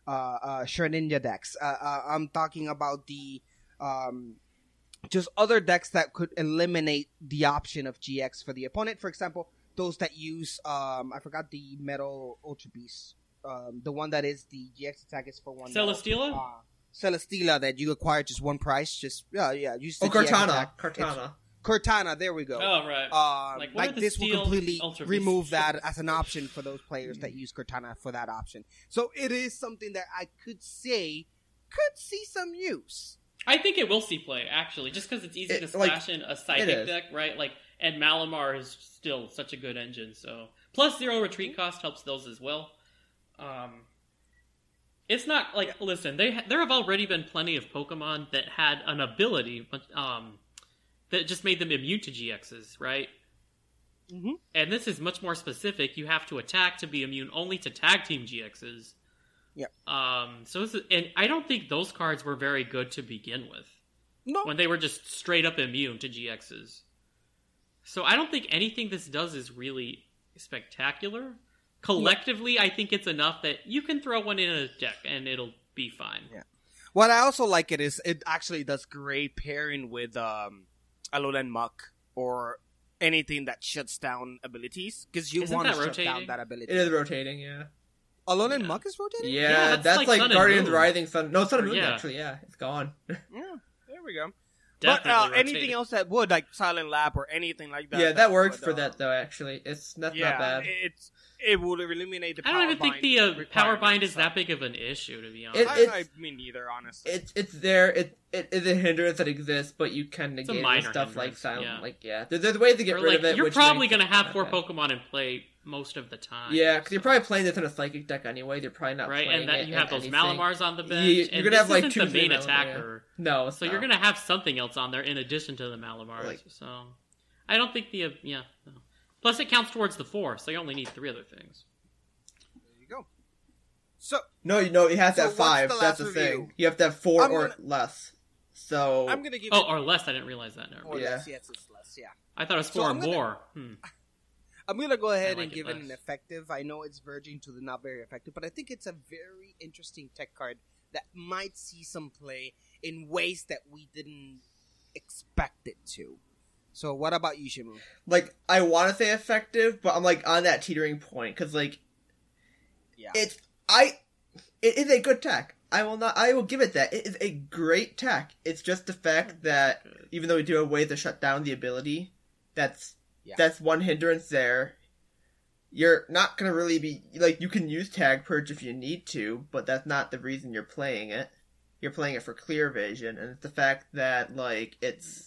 uh, uh, Shreninja decks. Uh, uh, I'm talking about the um, just other decks that could eliminate the option of G X for the opponent. For example, those that use um, I forgot the Metal Ultra Beast, um, the one that is the G X attack is for one. Celesteela. Uh, Celesteela that you acquire just one price. Just yeah, yeah. Use the Oh, G X Cortana. attack. Cortana. Cortana, there we go. Oh, right. Um, Like, what like are the this will steel completely Ultra remove Beasts? that as an option for those players that use Cortana for that option. So it is something that I could say could see some use. I think it will see play, actually, just because it's easy It- to like, splash in a it psychic is. deck, right? Like, and Malamar is still such a good engine, so plus zero retreat cost helps those as well. Um, it's not like listen, they there have already been plenty of Pokemon that had an ability, um, that just made them immune to G Xs, right? Mm-hmm. And this is much more specific. You have to attack to be immune only to tag team G Xs. Yep. Um. So this is, and I don't think those cards were very good to begin with. No. When they were just straight up immune to G Xs. So I don't think anything this does is really spectacular. Collectively, I think it's enough that you can throw one in a deck and it'll be fine. Yeah. What I also like it is it actually does great pairing with um, Alolan Muck or anything that shuts down abilities because you Isn't want to that shut rotating? down that ability. It is rotating, yeah. Alolan Yeah. Muck is rotating? Yeah, Yeah, that's, that's like like Sun and Guardians Moon. Rising Sun. No, Sun and Moon, Yeah. actually, yeah. It's gone. Yeah, there we go. Definitely but uh, rotating. anything else that would, like Silent Lab or anything like that. yeah, that works would, for uh, that, though, actually. It's that's Yeah, not bad. it's it would eliminate the. I don't power even think bind the uh, power requirement, bind is so. that big of an issue, to be honest. It- I, it's- I mean, neither, honestly. It's it's there. It it is a hindrance that exists, but you can a negate it with minor stuff like hindrance, silent. yeah. Like yeah, there, there's ways to get Or, rid like, of it. you're which probably makes going to it have not four bad. Pokemon in play most of the time. Yeah, because you're so- probably playing this in a psychic deck anyway. You're probably not right, playing and that it you have in those anything. Malamars on the bench. You- you're and gonna this have, like, isn't two, the three main Malamar, attacker. yeah. No, it's So you're not. going to have something else on there in addition to the Malamars. Like- so I don't think the uh, yeah. No. Plus, it counts towards the four, so you only need three other things. There you go. So No, you know you have to So have what's five. the That's last the thing. review? You have to have four I'm or gonna- less. So I'm gonna give. Oh, it, or less. I didn't realize that. Never or mind. yeah. less, yes, it's less. Yeah. I thought it was So four or I'm gonna- more. Hmm. I'm gonna go ahead I like and it give it less. an effective. I know it's verging to the not very effective, but I think it's a very interesting tech card that might see some play in ways that we didn't expect it to. So, what about you, Shimu? like I want to say effective, but I'm like on that teetering point because like Yeah. it's I it is a good tech. I will not. I will give it that. It is a great tech. It's just the fact that even though we do have ways to shut down the ability, that's Yeah. that's one hindrance there. You're not gonna really be like you can use Tag Purge if you need to, but that's not the reason you're playing it. You're playing it for clear vision, and it's the fact that like it's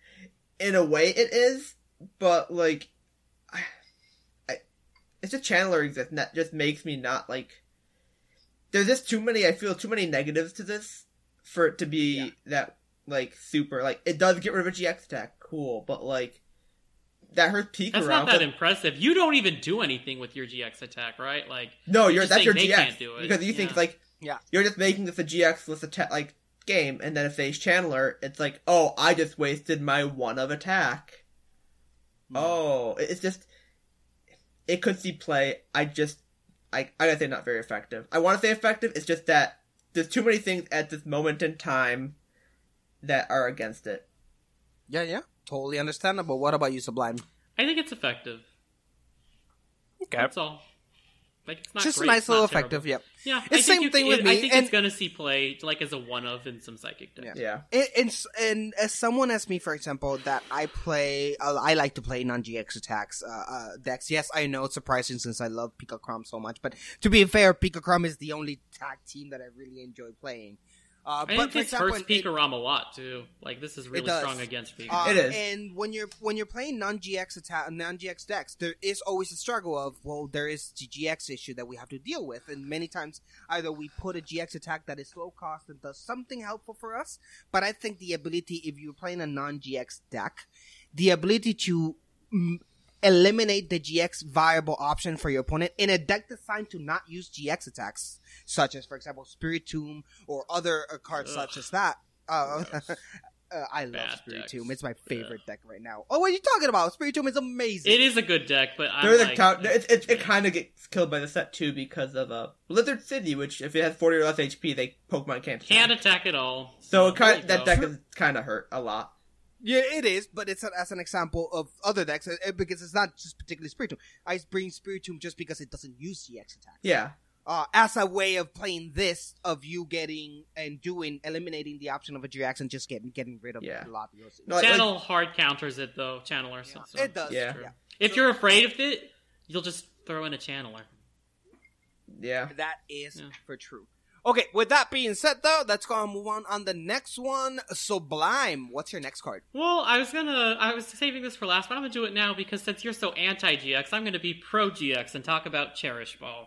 in a way it is, but like I, I it's a channeler exists, and that just makes me not like. There's just too many. I feel too many negatives to this for it to be Yeah. that like super. Like it does get rid of a G X attack, cool, but like that hurts Pikachu. That's not that impressive. You don't even do anything with your G X attack, right? Like No, you're you're just that's saying your they G X can't do it. because you think Yeah. like Yeah. you're just making this a G X-less attack like game, and then if they channeler, it's like oh I just wasted my one of attack. Oh, it's just it could see play. I just I I gotta say not very effective. I want to say effective. It's just that there's too many things at this moment in time that are against it. Yeah, yeah. Totally understandable. What about you, Sublime? I think it's effective. Okay. That's all. Like it's not Just great, a nice it's little not terrible. effective, yep. Yeah, It's I think same you- thing it- with I me, think and- it's gonna see play like as a one of in some psychic decks. Yeah. And, and, and as someone as me, for example, that I play, uh, I like to play non-G X attacks uh, uh, decks. Yes, I know it's surprising since I love Pika-Crom so much, but to be fair, Pika-Crom is the only tag team that I really enjoy playing. Uh, I but think for this example, hurts in- Pikarom a lot too. Like this is really does. strong against Pika. Uh, It is. And when you're when you're playing non-G X attack, non-G X decks, there is always a struggle of well, there is the G X issue that we have to deal with, and many times either we put a G X attack that is low cost and does something helpful for us, but I think the ability, if you're playing a non-G X deck, the ability to mm, eliminate the G X viable option for your opponent in a deck designed to not use G X attacks, such as, for example, Spirit Tomb or other uh, cards Ugh. such as that. Uh, Uh, I love Bad Spiritomb. decks. It's my favorite deck right now. Oh, what are you talking about? Spiritomb is amazing. It is a good deck, but I'm There's like, a count. It, it, it kind of gets killed by the set too because of uh, Blizzard City, which if it has forty or less H P, they Pokemon can't attack. can't attack at all. So it kind there that you deck go. is kind of hurt a lot. Yeah, it is, but it's a, as an example of other decks, uh, because it's not just particularly Spiritomb. I bring Spiritomb just because it doesn't use G X attack. Yeah. Uh, as a way of playing this, of you getting and doing, eliminating the option of a G X and just getting getting rid of Yeah. Latios. No, like- Channel hard counters it though, channeler. So, so It does. Yeah. yeah. If you're afraid of it, you'll just throw in a channeler. Yeah. That is Yeah. for true. Okay, with that being said, though, let's go and move on on the next one. Sublime. What's your next card? Well, I was gonna, I was saving this for last, but I'm gonna do it now because since you're so anti-G X, I'm gonna be pro-G X and talk about Cherish Ball.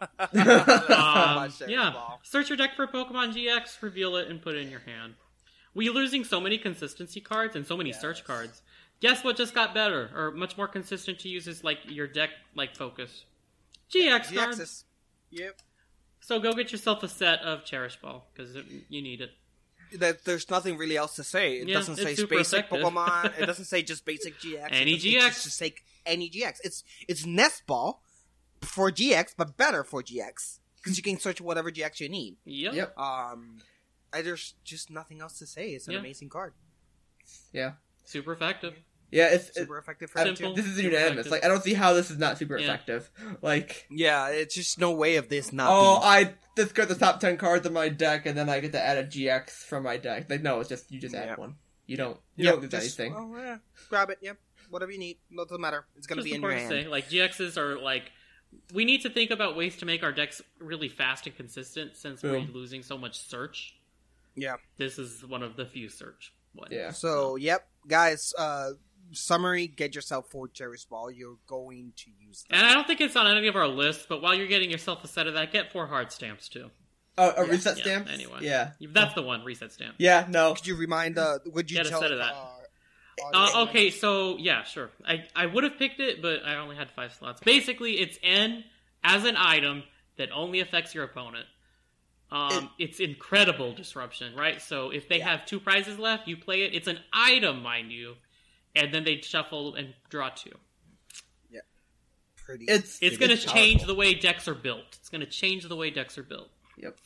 um, yeah, search your deck for Pokemon G X, reveal it, and put it in your hand. We're losing so many consistency cards and so many yes. search cards. Guess what just got better, or much more consistent to use is like your deck, like focus. G X yeah, cards. Yep. So go get yourself a set of Cherish Ball, because you need it. That there's nothing really else to say. It Yeah, doesn't say it's super basic effective. Pokemon. It doesn't say just basic G X. Any it G X. It's just say any G X. It's it's Nest Ball for G X, but better for G X. Because you can search whatever G X you need. Yep. Yep. Um, I, there's just nothing else to say. It's an Yeah. amazing card. Yeah. Super effective. Yeah, it's Super it, effective for I- them too. this is Super unanimous. effective. Like I don't see how this is not super Yeah. effective. Like Yeah, it's just no way of this not oh, being... I discard the top ten cards of my deck, and then I get to add a G X from my deck. Like no, it's just you just add Yeah. one. You don't you Yeah, don't lose just- anything. Oh, yeah. Grab it, yep. Whatever you need. No, doesn't matter. It's going to Just be in your important hand. to say, like G Xs are like, we need to think about ways to make our decks really fast and consistent since we're Boom. losing so much search. Yeah. This is one of the few search ones. Yeah. So, yep, guys, uh, summary, get yourself four Cherish Ball. You're going to use them. And I don't think it's on any of our lists, but while you're getting yourself a set of that, get four hard stamps too. Oh, a Yeah. reset Yeah, stamp. anyway. Yeah. That's the one, reset stamp. Yeah. No. Could you remind, uh, would you Get a tell... set of that. Uh, Uh, okay, so, yeah, sure. I, I would have picked it, but I only had five slots. Basically, it's N as an item that only affects your opponent. Um, it's incredible disruption, right? So if they have two prizes left, you play it. It's an item, mind you. And then they shuffle and draw two. Yeah. Pretty... It's It's it going is to change powerful. the way decks are built. It's going to change the way decks are built. Yep.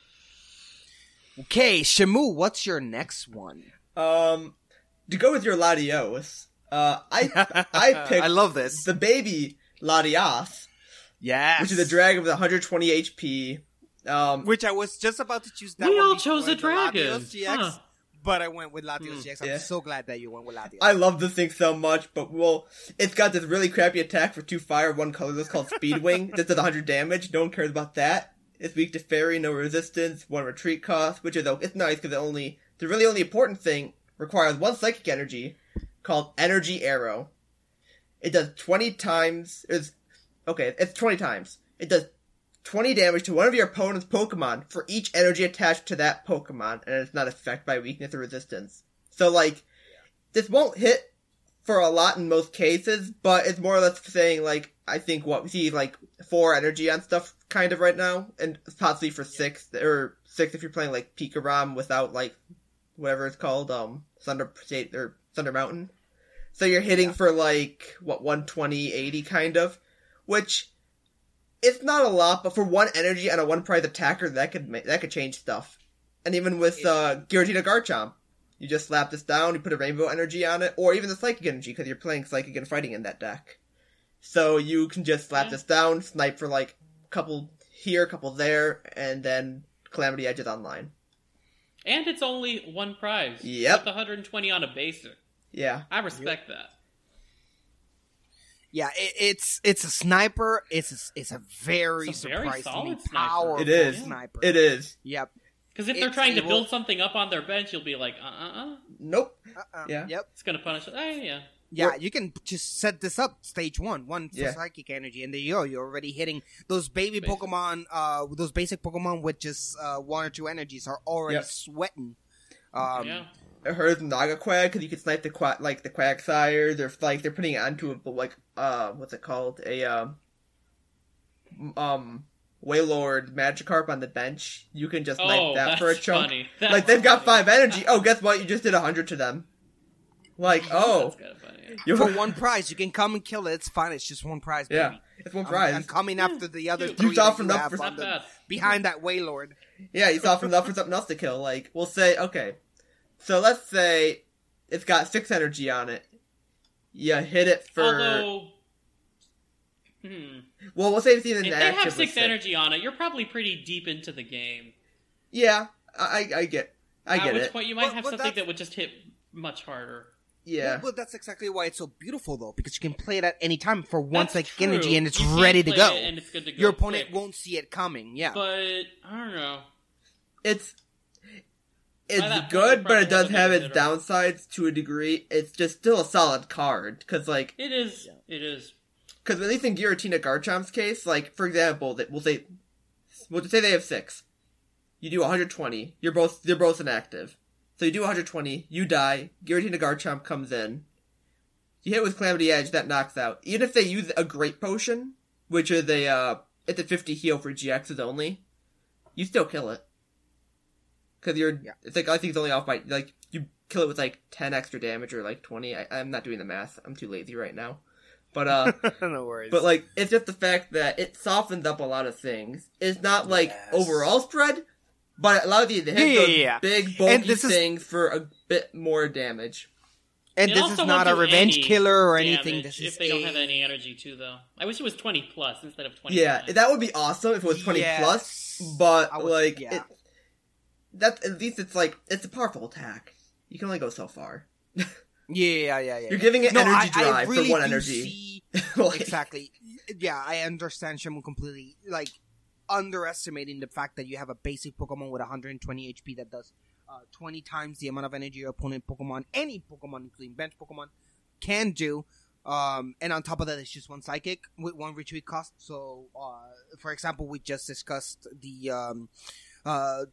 Okay, Shamu, what's your next one? Um, to go with your Latios, uh, I I picked I love this. the baby Latias, Yes. which is a dragon with one hundred twenty H P. Um, Which I was just about to choose that We one all before chose a the dragon. Latios G X, Huh. but I went with Latios Hmm. G X. I'm Yeah. so glad that you went with Latios. I love this thing so much, but well, it's got this really crappy attack for two fire, one colorless called Speedwing that does one hundred damage. No one cares about that. It's weak to fairy, no resistance, one retreat cost, which is it's nice because it only the really only important thing requires one psychic energy called Energy Arrow. It does twenty times. It's okay. It's twenty times. It does twenty damage to one of your opponent's Pokemon for each energy attached to that Pokemon, and it's not affected by weakness or resistance. So, like, this won't hit for a lot in most cases, but it's more or less saying, like, I think what we see, like, four energy on stuff kind of right now, and possibly for six, or six if you're playing, like, Pikarom without, like, whatever it's called, um, Thunder State, or Thunder Mountain. So you're hitting for, like, what, one twenty, eighty kind of, which... It's not a lot, but for one energy and a one prize attacker, that could ma- that could change stuff. And even with uh, Giratina Garchomp, you just slap this down, you put a rainbow energy on it, or even the psychic energy because you're playing psychic and fighting in that deck. So you can just slap Yeah. this down, snipe for like a couple here, a couple there, and then Calamity Edge is online. And it's only one prize. Yep. With one hundred twenty on a basic. Yeah, I respect that. Yeah, it, it's it's a sniper. It's a, it's a very It's a very surprisingly solid sniper. powerful it is. sniper. It is. Yep. Because if they're It's trying to able- build something up on their bench, you'll be like, uh uh uh. Nope. Uh-uh. Yeah. Yep. It's going to punish it. Oh, yeah. Yeah, What- you can just set this up stage one, one for Yeah. psychic energy, and there you go. You're already hitting those baby Basic. Pokemon. Uh, those basic Pokemon with just uh, one or two energies are already Yep. sweating. Um, yeah. It hurts Naga Quag because you can snipe the qua- like the Quagsire. They're like they're putting it onto a like uh what's it called a um um Wailord Magikarp on the bench. You can just Oh, snipe that that's for a chunk. funny. That's Like they've got funny. five energy. Oh, guess what? You just did a hundred to them. Like, oh, That's kind of funny. Yeah. you For one prize, you can come and kill it. It's fine. It's just one prize, baby. yeah, it's one I'm- prize. I'm, coming after the other You three softened that you up have for- on Not the- bad. behind that Waylord. Yeah, you softened up for something else to kill. Like, we'll say, okay, so let's say it's got six energy on it. You hit it for. Although, hmm, Well, we'll say it's even if they active have with six energy on it, you're probably pretty deep into the game. Yeah, I, I get, I At get which it. point you might But- have but something that's- that would just hit much harder. Yeah, Well, but that's exactly why it's so beautiful, though, because you can play it at any time for one That's psychic true. energy, and it's You can ready to play go. it and it's good to go Your opponent quick. won't see it coming. Yeah. But I don't know. it's By it's that point, good, you but it probably does have a have big its hitter. downsides to a degree. It's just still a solid card because, like, It is. It is. because at least in Giratina Garchomp's case, like for example, that we'll say, we'll just say they have six. You do one hundred twenty. You're both they're both inactive, so you do one hundred twenty. You die. Giratina Garchomp comes in. You hit with Calamity Edge, that knocks out. Even if they use a Great Potion, which is a uh, it's a fifty heal for G Xs only, you still kill it. Because you're, Yeah. it's like I think it's only off by like you kill it with like ten extra damage or like twenty. I, I'm not doing the math. I'm too lazy right now. But uh. No worries. But, like, it's just the fact that it softens up a lot of things. It's not, like, Yes. overall spread, but it allows you to hit Yeah, those yeah, yeah. big, And bulky this is- things for a bit more damage. and It this also is not won't a do revenge any killer or damage anything. This if is they don't a- have any energy too, though. I wish it was twenty plus instead of twenty. Yeah, that would be awesome if it was twenty Yes. plus, but, I would- like, yeah. it, that, at least it's, like, it's a powerful attack. You can only go so far. Yeah, yeah, yeah. You're giving it No, energy I- I drive really for one do energy. see- Like- Exactly. Yeah, I understand Shamu completely. Like, underestimating the fact that you have a basic Pokemon with one hundred twenty H P that does uh, twenty times the amount of energy your opponent Pokemon, any Pokemon, including bench Pokemon, can do. Um, and on top of that, it's just one Psychic with one retreat cost. So, uh, for example, we just discussed the um, uh,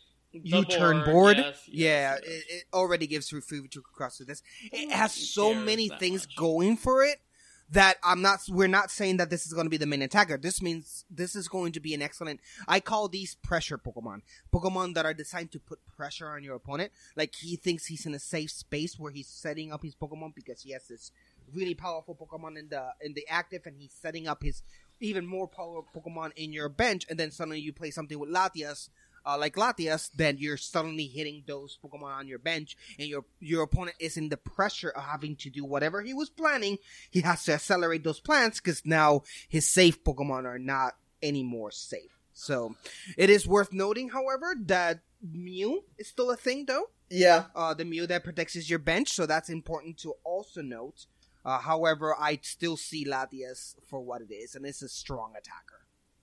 U-turn board. yes, yes, yeah, yes. It, it already gives free free retreat cost to this. It Who has so cares many that things much? going for it that I'm not. We're not saying that this is going to be the main attacker. This means this is going to be an excellent. I call these pressure Pokemon. Pokemon that are designed to put pressure on your opponent. Like he thinks he's in a safe space where he's setting up his Pokemon because he has this really powerful Pokemon in the in the active, and he's setting up his even more powerful Pokemon in your bench. And then suddenly you play something with Latias. Uh, like Latias, then you're suddenly hitting those Pokemon on your bench, and your your opponent is in the pressure of having to do whatever he was planning. He has to accelerate those plans because now his safe Pokemon are not anymore safe. So it is worth noting, however, that Mew is still a thing, though. Yeah. Uh, the Mew that protects your bench, so that's important to also note. Uh, however, I still see Latias for what it is, and it's a strong attacker.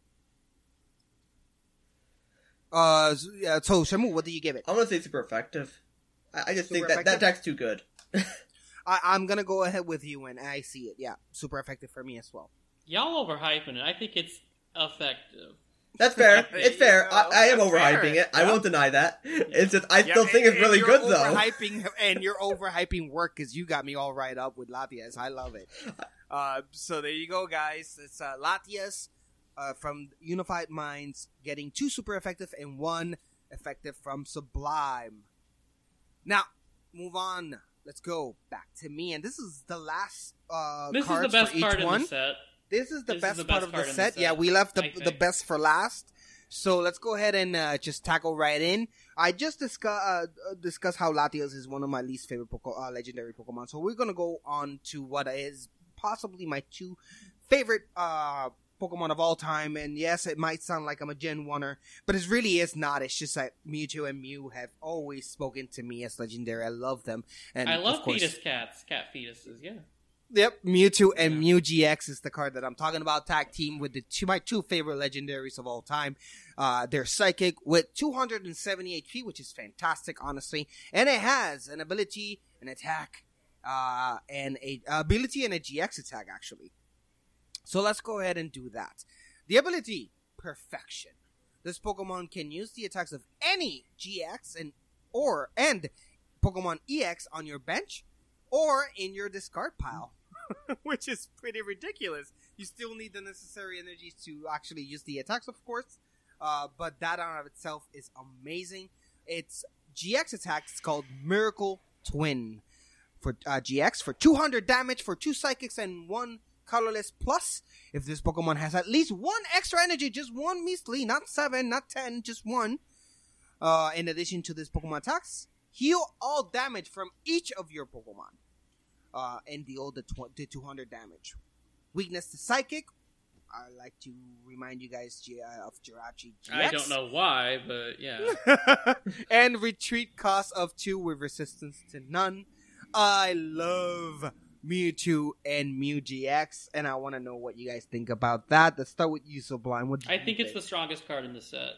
Uh, so, yeah, so Shamu, what do you give it? I'm gonna say super effective. I, I just Super think that that effective? deck's too good. I, I'm gonna go ahead with you, and I see it. Yeah, super effective for me as well. Y'all overhyping it. I think it's effective. That's fair. There It's you fair. go. I, I am That's overhyping fair. it. I Yeah. won't deny that. It's just I Yeah, still think and- it's really and good you're though. Overhyping, and you're overhyping work because you got me all right up with Latias. I love it. Uh, so there you go, guys. It's uh, Latias uh, from Unified Minds getting two super effective and one effective from Sublime. Now, move on. Let's go back to me, and this is the last uh, This is the cards best for each card in one. the set. This is the This is best the part best of the card in the set. set, Yeah, we left the I the think. best for last. So let's go ahead and uh, just tackle right in. I just discuss uh, discuss how Latias is one of my least favorite Poke- uh, legendary Pokemon. So we're gonna go on to what is possibly my two favorite uh, Pokemon of all time. And yes, it might sound like I'm a Gen one-er, but it really is not. It's just that Mewtwo and Mew have always spoken to me as legendary. I love them. And I love of course, fetus cats, cat fetuses. Yeah. Yep, Mewtwo and Mew G X is the card that I'm talking about. Tag team with the two, my two favorite legendaries of all time. Uh, they're Psychic with two hundred seventy H P, which is fantastic, honestly. And it has an ability, an attack, uh, and a ability and a G X attack, actually. So let's go ahead and do that. The ability, Perfection. This Pokemon can use the attacks of any G X and or and Pokemon E X on your bench or in your discard pile. Which is pretty ridiculous. You still need the necessary energies to actually use the attacks, of course. Uh, but that on of itself is amazing. Its G X attack is called Miracle Twin. for uh, G X for two hundred damage for two psychics and one colorless. Plus, if this Pokemon has at least one extra energy, just one measly, not seven, not ten, just one. Uh, in addition to this Pokemon attacks, heal all damage from each of your Pokemon. Uh, and deal the, tw- the two hundred damage. Weakness to Psychic. I like to remind you guys G- uh, of Jirachi G X. I don't know why, but yeah. And retreat cost of two with resistance to none. I love Mewtwo and Mew G X, and I want to know what you guys think about that. Let's start with you, Sublime. What do I you think it's the strongest card in the set.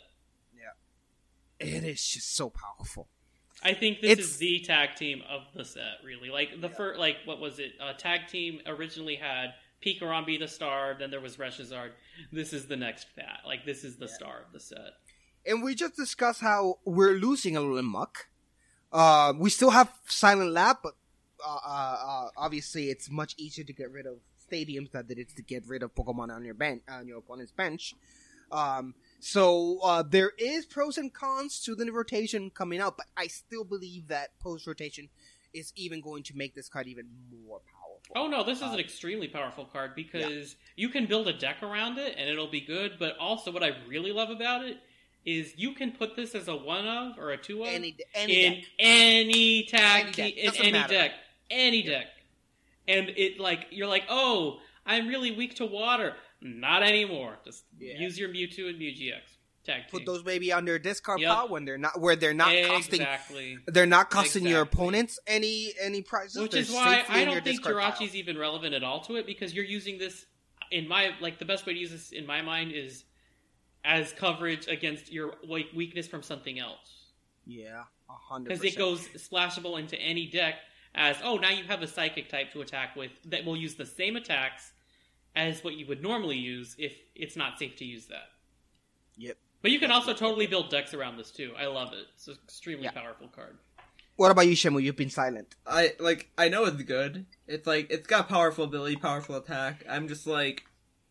Yeah. It is just so powerful. I think this It's- is the tag team of the set, really. Like, the first, like, what was it? Uh, tag team originally had Pikarom be the star, then there was Reshizard. This is the next fat. Like, this is the yeah. star of the set. And we just discussed how we're losing a little in Muck. Uh, we still have Silent Lab, but uh, uh, uh, obviously it's much easier to get rid of stadiums than it is to get rid of Pokemon on your bench, on your opponent's bench. Um, so uh, there is pros and cons to the rotation coming out, but I still believe that post-rotation is even going to make this card even more powerful. Oh no, this is uh, an extremely powerful card because yeah. you can build a deck around it and it'll be good, but also what I really love about it is you can put this as a one of or a two of any, any in deck. any tag any te- deck. in Doesn't any matter. deck. Any Yeah. deck. And it like you're like, oh, I'm really weak to water. Not anymore. Just Yeah. use your Mewtwo and Mew G X. Tag team. Put those maybe under discard Yep. pile when they're not where they're not costing exactly. they're not costing your Exactly. opponents any any prizes. Which They're is why safely I in don't your think discard pile. Jirachi's even relevant at all to it because you're using this in my like the best way to use this in my mind is as coverage against your like weakness from something else. Yeah, a hundred. Because it goes splashable into any deck as oh now you have a psychic type to attack with that will use the same attacks as what you would normally use if it's not safe to use that. Yep. But you can also totally build decks around this too. I love it. It's an extremely Yeah. powerful card. What about you, Shemu? You've been silent. I like. I know it's good. It's like it's got powerful ability, powerful attack. I'm just like,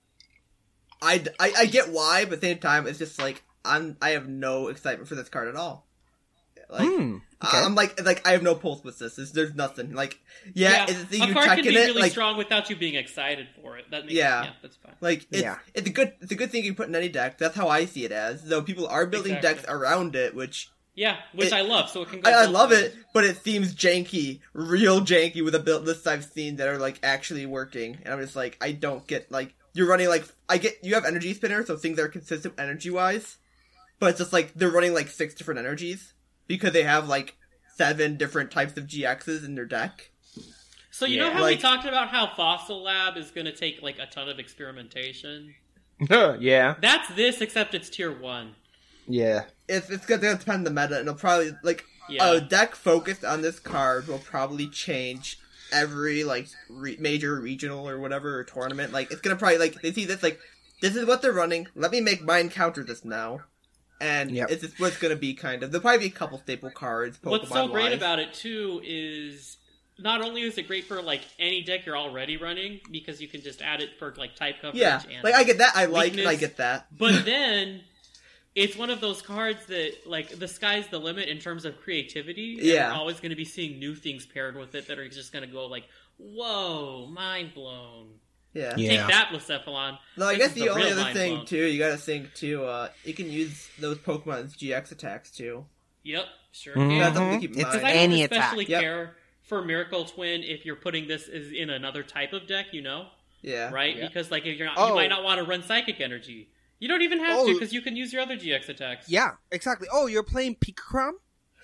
I, I, I get why, but at the same time, it's just like I'm. I have no excitement for this card at all. Like Hmm, okay. I'm like like I have no pulse with this. There's, there's nothing. Like yeah, it's the, a you card can checking be it. really Like strong without you being excited for it. That makes Yeah. yeah, that's fine. like it's, Yeah. it's a good it's a good thing you put in any deck. That's how I see it as. Though people are building Exactly. decks around it, which Yeah, which It- I love. So it can. Go I, I both love ways. it, but it seems janky, real janky with the build lists I've seen that are like actually working, and I'm just like, I don't get like you're running like I get you have energy spinner, so things are consistent energy wise, but it's just like they're running like six different energies because they have like seven different types of G Xs in their deck. So you Yeah. know how Like- we talked about how Fossil Lab is going to take like a ton of experimentation. yeah, That's this, except it's tier one. yeah. It's it's gonna depend on the meta, and it'll probably like Yeah. a deck focused on this card will probably change every like re- major regional or whatever or tournament. Like it's gonna probably like they see this like this is what they're running. Let me make mine counter this now, and Yep. it's just what's gonna be kind of. There'll probably be a couple staple cards. Pokemon What's so great wise. about it too is not only is it great for like any deck you're already running because you can just add it for like type coverage. Yeah, and like I get that. I like it. I weakness, get that. But then it's one of those cards that like the sky's the limit in terms of creativity. and Yeah. we're always going to be seeing new things paired with it that are just going to go like, whoa, mind blown. Yeah. Yeah. Take that, Blacephalon. No, I This guess is the only real other mind thing blown. too, you gotta think too. Uh, you can use those Pokemon's G X attacks too. Yep, sure Mhm. can. That's something to keep in It's Because mind. I don't any attack. especially Yep. care for Miracle Twin if you're putting this as in another type of deck, you know, Yeah. right? Yeah. Because like if you're not, Oh. you might not want to run Psychic Energy. You don't even have Oh. to because you can use your other G X attacks. Yeah, exactly. Oh, you're playing Pikarom,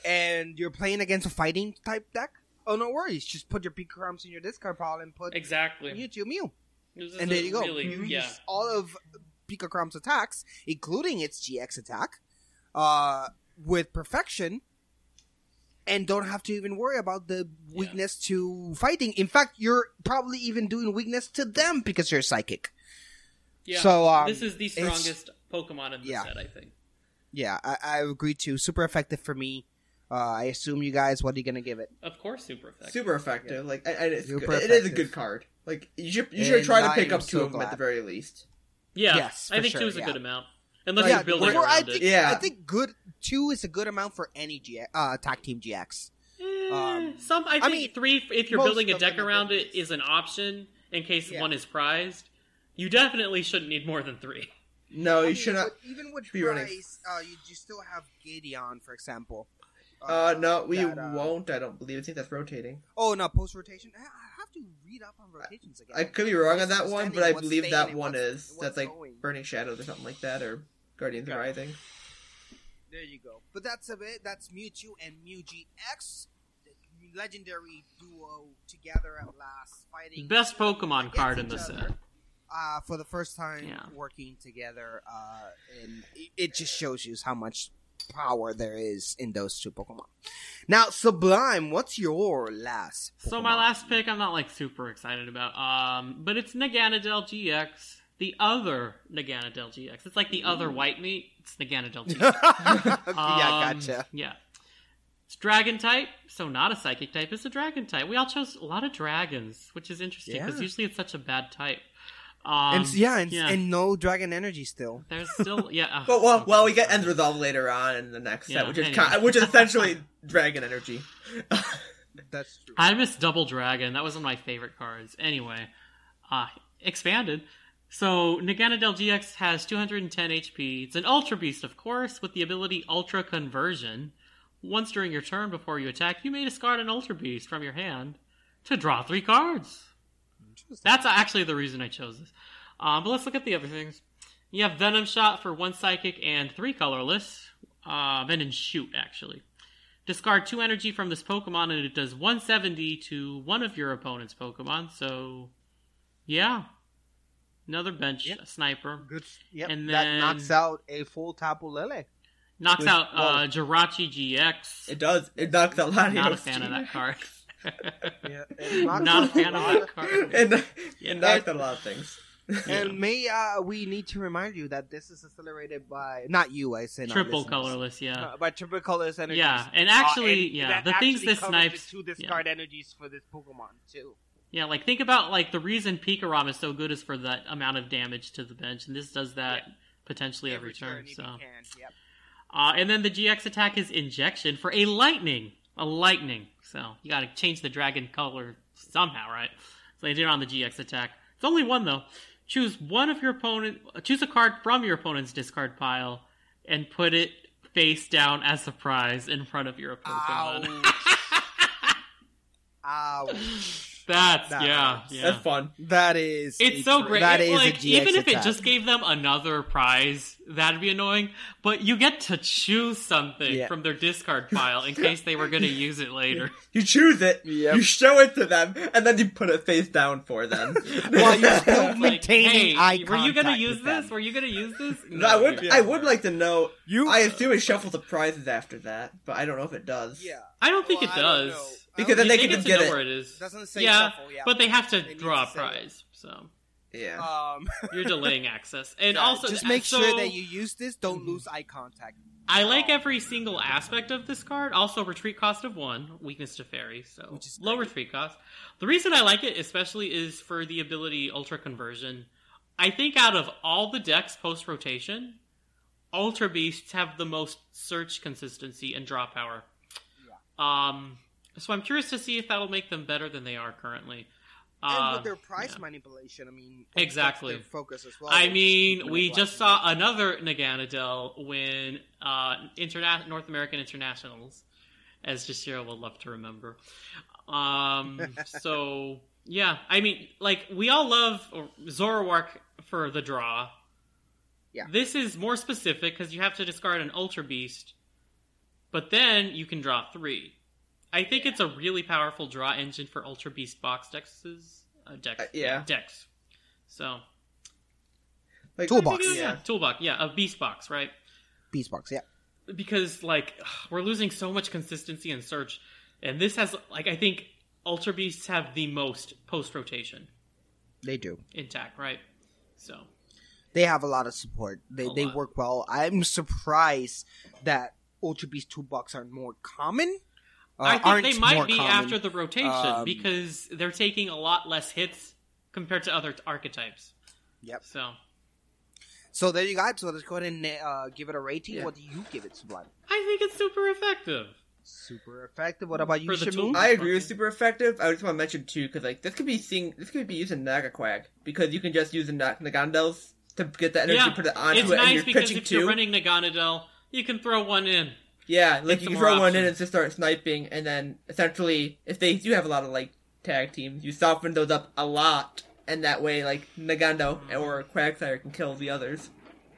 and you're playing against a fighting type deck? Oh, no worries. Just put your Pikaroms in your discard pile and put exactly. Mewtwo Mew. This is And a there you go. Really, You yeah. use all of Pikacrom's attacks, including its G X attack, uh, with perfection, and don't have to even worry about the weakness to fighting. In fact, you're probably even doing weakness to them because you're psychic. Yeah. So, um, this is the it's- strongest Pokemon in the yeah. set, I think. Yeah, I, I agree too. Super effective for me. Uh, I assume you guys, what are you going to give it? Of course, super effective. Super effective. Like, and and it's Super good. It is a effective. good card. Like, you should you should And try to I pick am up two so of them at glad. the very least. Yeah, Yes, I for think sure, two is a yeah. good amount. Unless Yeah, you're building before around I it. think, Yeah. I think good two is a good amount for any G, uh, tag team G X. Eh, Um, some I think I mean, three. If you're most building a of deck them are around good it, is an option in case Yeah. one is prized. You definitely shouldn't need more than three. No, I you mean, should not. but even with be running- price, uh, you, you still have Gideon, for example. Uh, no, we that, uh, won't. I don't believe. I think that's rotating. Oh, no, post rotation. I I have to read up on rotations again. I could be wrong on that one, Understanding but I what's believe staying that and one what's- is. what's That's like going. Burning Shadows or something like that, or Guardians Yeah. Rising. There you go. But that's a bit. That's Mewtwo and Mew G X, the legendary duo together at last, fighting. Best Pokemon against card in each the other, set. Uh, for the first time Yeah. working together, uh, and it, it just shows you how much power there is in those two Pokemon. Now, Sublime, what's your last Pokemon? So my last pick, I'm not like super excited about. Um, but it's Naganadel G X, the other Naganadel G X. It's like the other white meat. It's Naganadel G X. Okay, yeah, Um, gotcha. Yeah. It's dragon type, so not a psychic type. It's a dragon type. We all chose a lot of dragons, which is interesting because Yeah. usually it's such a bad type. Um, and yeah, and, yeah. and no Dragon Energy still. There's still yeah. uh, But well, okay. well, we get End Resolve later on in the next Yeah, set, which is anyway. ki- which is essentially Dragon Energy. That's true. I miss Double Dragon. That was one of my favorite cards. Anyway, uh, expanded. So Naganadel G X has two hundred ten H P. It's an Ultra Beast, of course, with the ability Ultra Conversion. Once during your turn before you attack, you may discard an Ultra Beast from your hand to draw three cards. That's actually the reason I chose this. Um, but let's look at the other things. You have Venom Shot for one Psychic and three colorless. Uh, Venom Shoot, actually. Discard two energy from this Pokemon, and it does one seventy to one of your opponent's Pokemon. So, yeah. Another bench Yep. sniper. Good. Yep. And that then- knocks out a full Tapu Lele. Knocks Which- out uh, well- Jirachi G X. It does. It knocks out Latios. Not a fan of that card. Yeah, Not a fan of that card. It, Yeah. it knocks out a lot of things. And may uh, we need to remind you that this is accelerated by not you, I say not Triple listeners. colorless, yeah. Uh, by triple colorless energies. Yeah, and actually, Uh, yeah, that the things actually this covers snipes- the two discard energies for this Pokemon too. Yeah, like think about like the reason Pikarom is so good is for that amount of damage to the bench, and this does that potentially every, turn. if So, you can. Yep. uh, and then the G X attack is Injection for a lightning, a lightning. So you got to change the dragon color somehow, right? So they did it on the G X attack. It's only one though. Choose one of your opponent. Choose a card from your opponent's discard pile and put it face down as a prize in front of your Pokemon. Ouch. That's That yeah, hurts. yeah. That's fun. That is. It's a so tr- great. That It- is like a G X even if it attack. just gave them another prize, that'd be annoying. But you get to choose something Yeah. from their discard pile in case they were going to use it later. You choose it, Yep. you show it to them, and then you put it face down for them. While you're still Like, maintaining hey, eye were you going to contact use with them. this? Were you going to use this? No, I would. you're- I would like to know. You- I assume it shuffles the prizes after that, but I don't know if it does. Yeah. I don't think Well, it I don't does. know. Because then You they they can get just to get know it. where it is. Doesn't say yeah, shuffle, yeah. but they have to They need draw to a say it. prize, so Yeah. Um, you're delaying access. And yeah, also, just make so- sure that you use this. Don't lose eye contact. I like every single aspect of this card. Also, retreat cost of one, weakness to fairy, so Which is low great. retreat cost. The reason I like it, especially, is for the ability Ultra Conversion. I think out of all the decks post rotation, Ultra Beasts have the most search consistency and draw power. Um, so I'm curious to see if that'll make them better than they are currently. And Uh, with their price yeah. manipulation, I mean, Exactly. that's their focus as well. I which is mean, keeping we it just black. saw another Naganadel win uh, interna- North American Internationals, as Jashiro will love to remember. Um, so, yeah, I mean, like, we all love Zoroark for the draw. Yeah. This is more specific because you have to discard an Ultra Beast, but then you can draw three. I think it's a really powerful draw engine for Ultra Beast box decks. Uh, decks. Uh, yeah. Decks. So, Like, Toolbox. yeah, Yeah. toolbox, yeah, a beast box, right? Beast Box, yeah. Because like we're losing so much consistency in search, and this has like I think Ultra Beasts have the most post rotation They do. intact, right? So They have a lot of support. They A they lot. work well. I'm surprised that Ultra Beast Toolbox aren't more common. Uh, I think aren't they might more be common. after the rotation Um, because they're taking a lot less hits compared to other archetypes. Yep. So So there you go. So let's go ahead and uh, give it a rating. Yeah. What do you give it, Sublime? I think it's super effective. Super effective. What about you, For the Shamu? tool- I agree with super effective. I just want to mention too, because like this could be seeing this could be used in Nagaquag because you can just use the Nag- Nagandels to get the energy, Yeah, put it onto it's it, and nice you're because pitching if two. you're running Naganadel, you can throw one in. Yeah, like Get you some can more throw one in options. and just start sniping, and then essentially, if they do have a lot of like tag teams, you soften those up a lot, and that way, like Nagando or Quagsire can kill the others.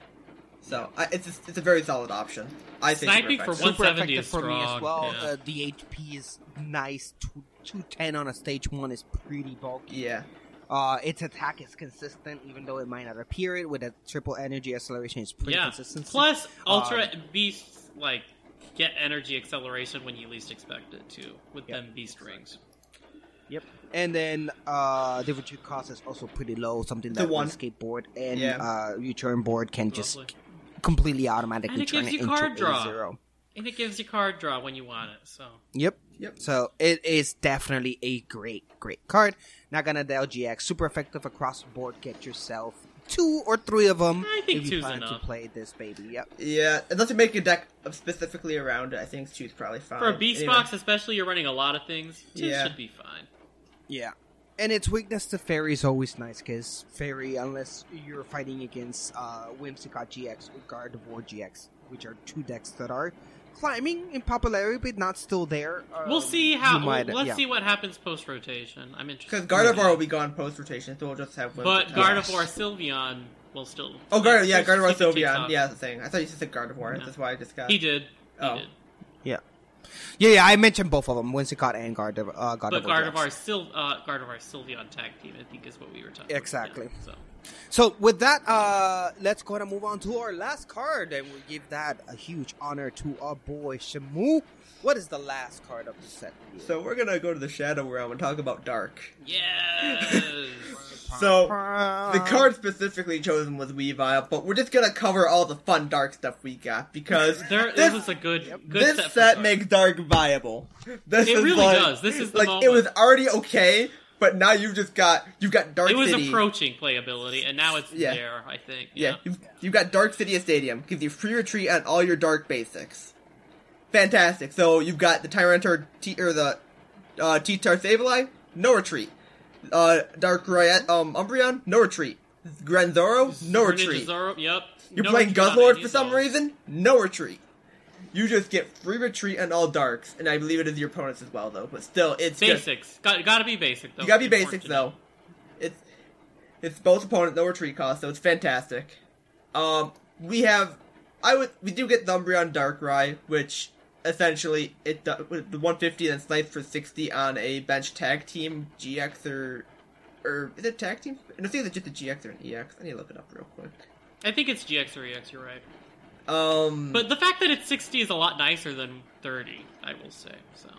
So I, it's a, it's a very solid option. I think Sniping for Super one seventy effective is for me as strong, well. yeah. Uh, the H P is nice. two ten on a stage one is pretty bulky. Yeah. Uh, its attack is consistent, even though it might not appear it. With a triple energy acceleration, it's pretty Yeah. consistent. Plus, Ultra Um, Beasts like get energy acceleration when you least expect it to with Yep. them Beast rings. Yep. And then uh, the retreat cost is also pretty low. Something The that one. one skateboard and Yeah. uh, return board can just Lovely. completely automatically And it turn gives it you into card a draw. zero. And it gives you card draw when you want it. So Yep. Yep. So it is definitely a great, great card. Naganadel G X, super effective across the board. Get yourself two or three of them I think if you two's plan enough. to play this baby. Yep. Yeah, unless you make a deck specifically around it, I think two's probably fine. for a Beast Anyway. box, especially, you're running a lot of things. Two Yeah. should be fine. Yeah. And its weakness to Fairy is always nice, because Fairy, unless you're fighting against uh, Whimsicott G X or Gardevoir G X, which are two decks that are climbing in popularity but not still there. Um, We'll see how. you might- let's yeah. see what happens post rotation. I'm interested. Because Gardevoir will be gone post rotation, so we'll just have. But Whimsicott. Gardevoir Sylveon will still. Oh, Gardevoir, yeah, Keep it Gardevoir ticked Sylveon. off. Yeah, that's the thing. I thought you said Gardevoir. Yeah. That's why I just got. He did. He Oh. did. Yeah. Yeah, yeah, I mentioned both of them, Whimsicott and Gardevoir. Uh, Gardevoir But G X. Gardevoir Syl- uh, Gardevoir Sylveon tag team, I think, is what we were talking Exactly. about. Yeah, so. So with that, uh, let's go ahead and move on to our last card, and we give that a huge honor to our boy Shamu. What is the last card of the set? So we're gonna go to the Shadow Realm and talk about Dark. Yes! So the card specifically chosen was Weavile, but we're just gonna cover all the fun Dark stuff we got because there, this, this was a good, good this set. for set Dark. makes Dark viable. This It is really like, does. This is the like moment. it was already okay, but now you've just got you've got Dark It was City. approaching playability, and now it's Yeah. there, I think. Yeah, Yeah. you've, you've got Dark City Stadium. Gives you free retreat on all your Dark basics. Fantastic. So you've got the Tyranitar T or the uh, T-Tar Sableye, no retreat. Uh, Dark Riot, um, Umbreon, no retreat. Grandzoro, no Greninja retreat. Zoro, yep. You're No playing retreat on Guzzlord any for of some those. reason, no retreat. You just get free retreat on all Darks, and I believe it is your opponents as well, though. But still, it's just, Basics. Got, gotta be basic, though. you gotta be Important basics to know. though. It's it's both opponent, no retreat cost, so it's fantastic. Um, we have, I would, we do get the Umbreon Darkrai, which essentially it do- with the one fifty and snipes for sixty on a bench tag team G X or or is it tag team? I don't think it's just a G X or an E X. I need to look it up real quick. I think it's G X or E X, you're right. Um, But the fact that it's sixty is a lot nicer than thirty, I will say, so.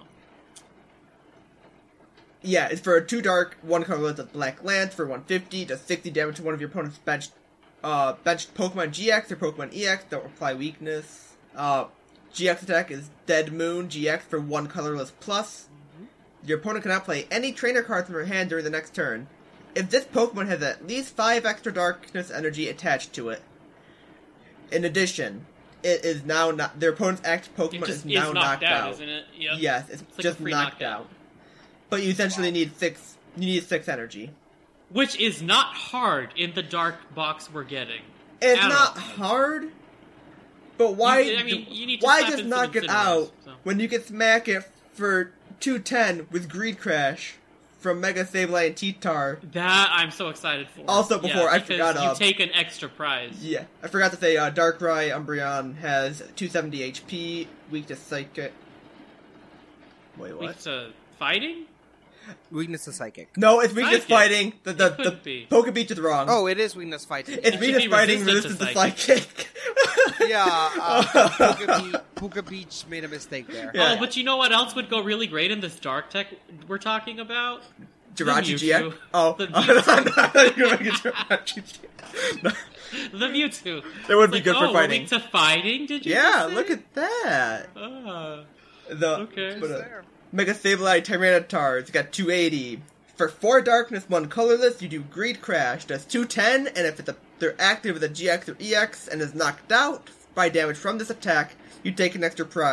yeah, it's for a two dark, one colorless of Black Lance for one fifty, does sixty damage to one of your opponent's benched, uh, benched Pokemon G X or Pokemon E X, don't apply weakness. Uh, G X attack is Dead Moon G X for one colorless plus. Your opponent cannot play any trainer cards from her hand during the next turn. If this Pokemon has at least five extra darkness energy attached to it. In addition, it is now not, their opponent's active It Pokemon just is is now knocked, knocked out, out. isn't it? Yep. Yes, it's, It's like a just free knocked knockout. out. But you essentially need six. You need six energy. Which is not hard in the dark box we're getting. It's At not all. hard. But why? You- I mean, do- you need to why slap just in knock some it out incinerators, so. when you can smack it for two ten with Greed Crash from Mega Sableye and T-Tar? That I'm so excited for. Also, before, yeah, I because forgot, you uh, take an extra prize. Yeah, I forgot to say. Uh, Darkrai Umbreon has two seventy H P, weak to Psychic. Wait, what? Weak to fighting? Weakness to Psychic. No, it's weakness Psychic. fighting. The the, It could the be. Pokebeach is wrong. Oh, it is weakness fighting. it's It should weakness be fighting, resistant resistance to to Psychic. yeah, uh, Puka, Be- Puka Beach made a mistake there. Yeah. Oh, but you know what else would go really great in this dark tech we're talking about? Jirachi The G X? Mewtwo. Oh, The I thought you were going to make a Jirachi G X. No. The Mewtwo. That would It's be like, good for oh, fighting. Weak to fighting, did you Yeah, just say? look at that. Ah. The Okay. but, uh, there. Mega Sableye Tyranitar, it's got two eighty. For four darkness, one colorless, you do Greed Crash. Does two ten, and if it's a, they're active with a G X or E X and is knocked out by damage from this attack, you take an extra prize.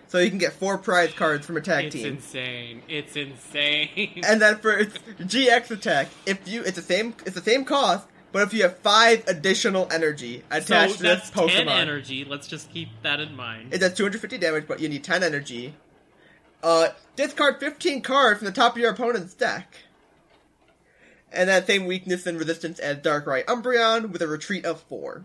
So you can get four prize cards from a tag it's team. It's insane. It's insane. And then for its G X attack, if you it's the same it's the same cost, but if you have five additional energy attached so to this that's Pokemon, ten energy. Let's just keep that in mind. It does two hundred fifty damage, but you need ten energy. Uh, discard fifteen cards from the top of your opponent's deck. And that same weakness and resistance as Darkrai Umbreon with a retreat of four.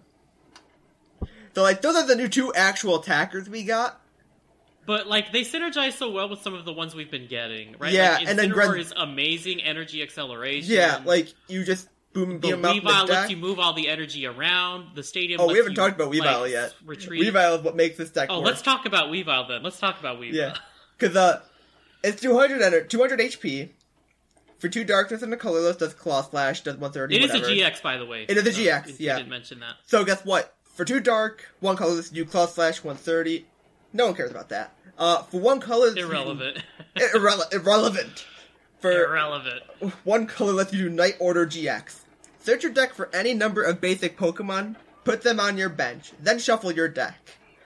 So, like, those are the new two actual attackers we got. But, like, they synergize so well with some of the ones we've been getting, right? Yeah, like, and then Incineroar Gren- is amazing energy acceleration. Yeah, like, you just boom and The beam them out in the Weavile deck. lets you move all the energy around. The stadium Oh, lets we haven't you, talked about Weavile like, yet. Retreat. Weavile is what makes this deck Oh, work. let's talk about Weavile then. Let's talk about Weavile. Yeah, because uh, it's two hundred, ener- two hundred H P. For two darkness and a colorless, does Claw Slash, does one thirty, It is whatever. a G X, by the way. It is a So, G X, if yeah. You didn't mention that. So guess what? For two dark, one colorless, you Claw Slash, one thirty. No one cares about that. Uh, for one colorless... Irrelevant. You, irrele- irrelevant. For Irrelevant. one colorless, you do Night Order G X. Search your deck for any number of basic Pokemon, put them on your bench, then shuffle your deck.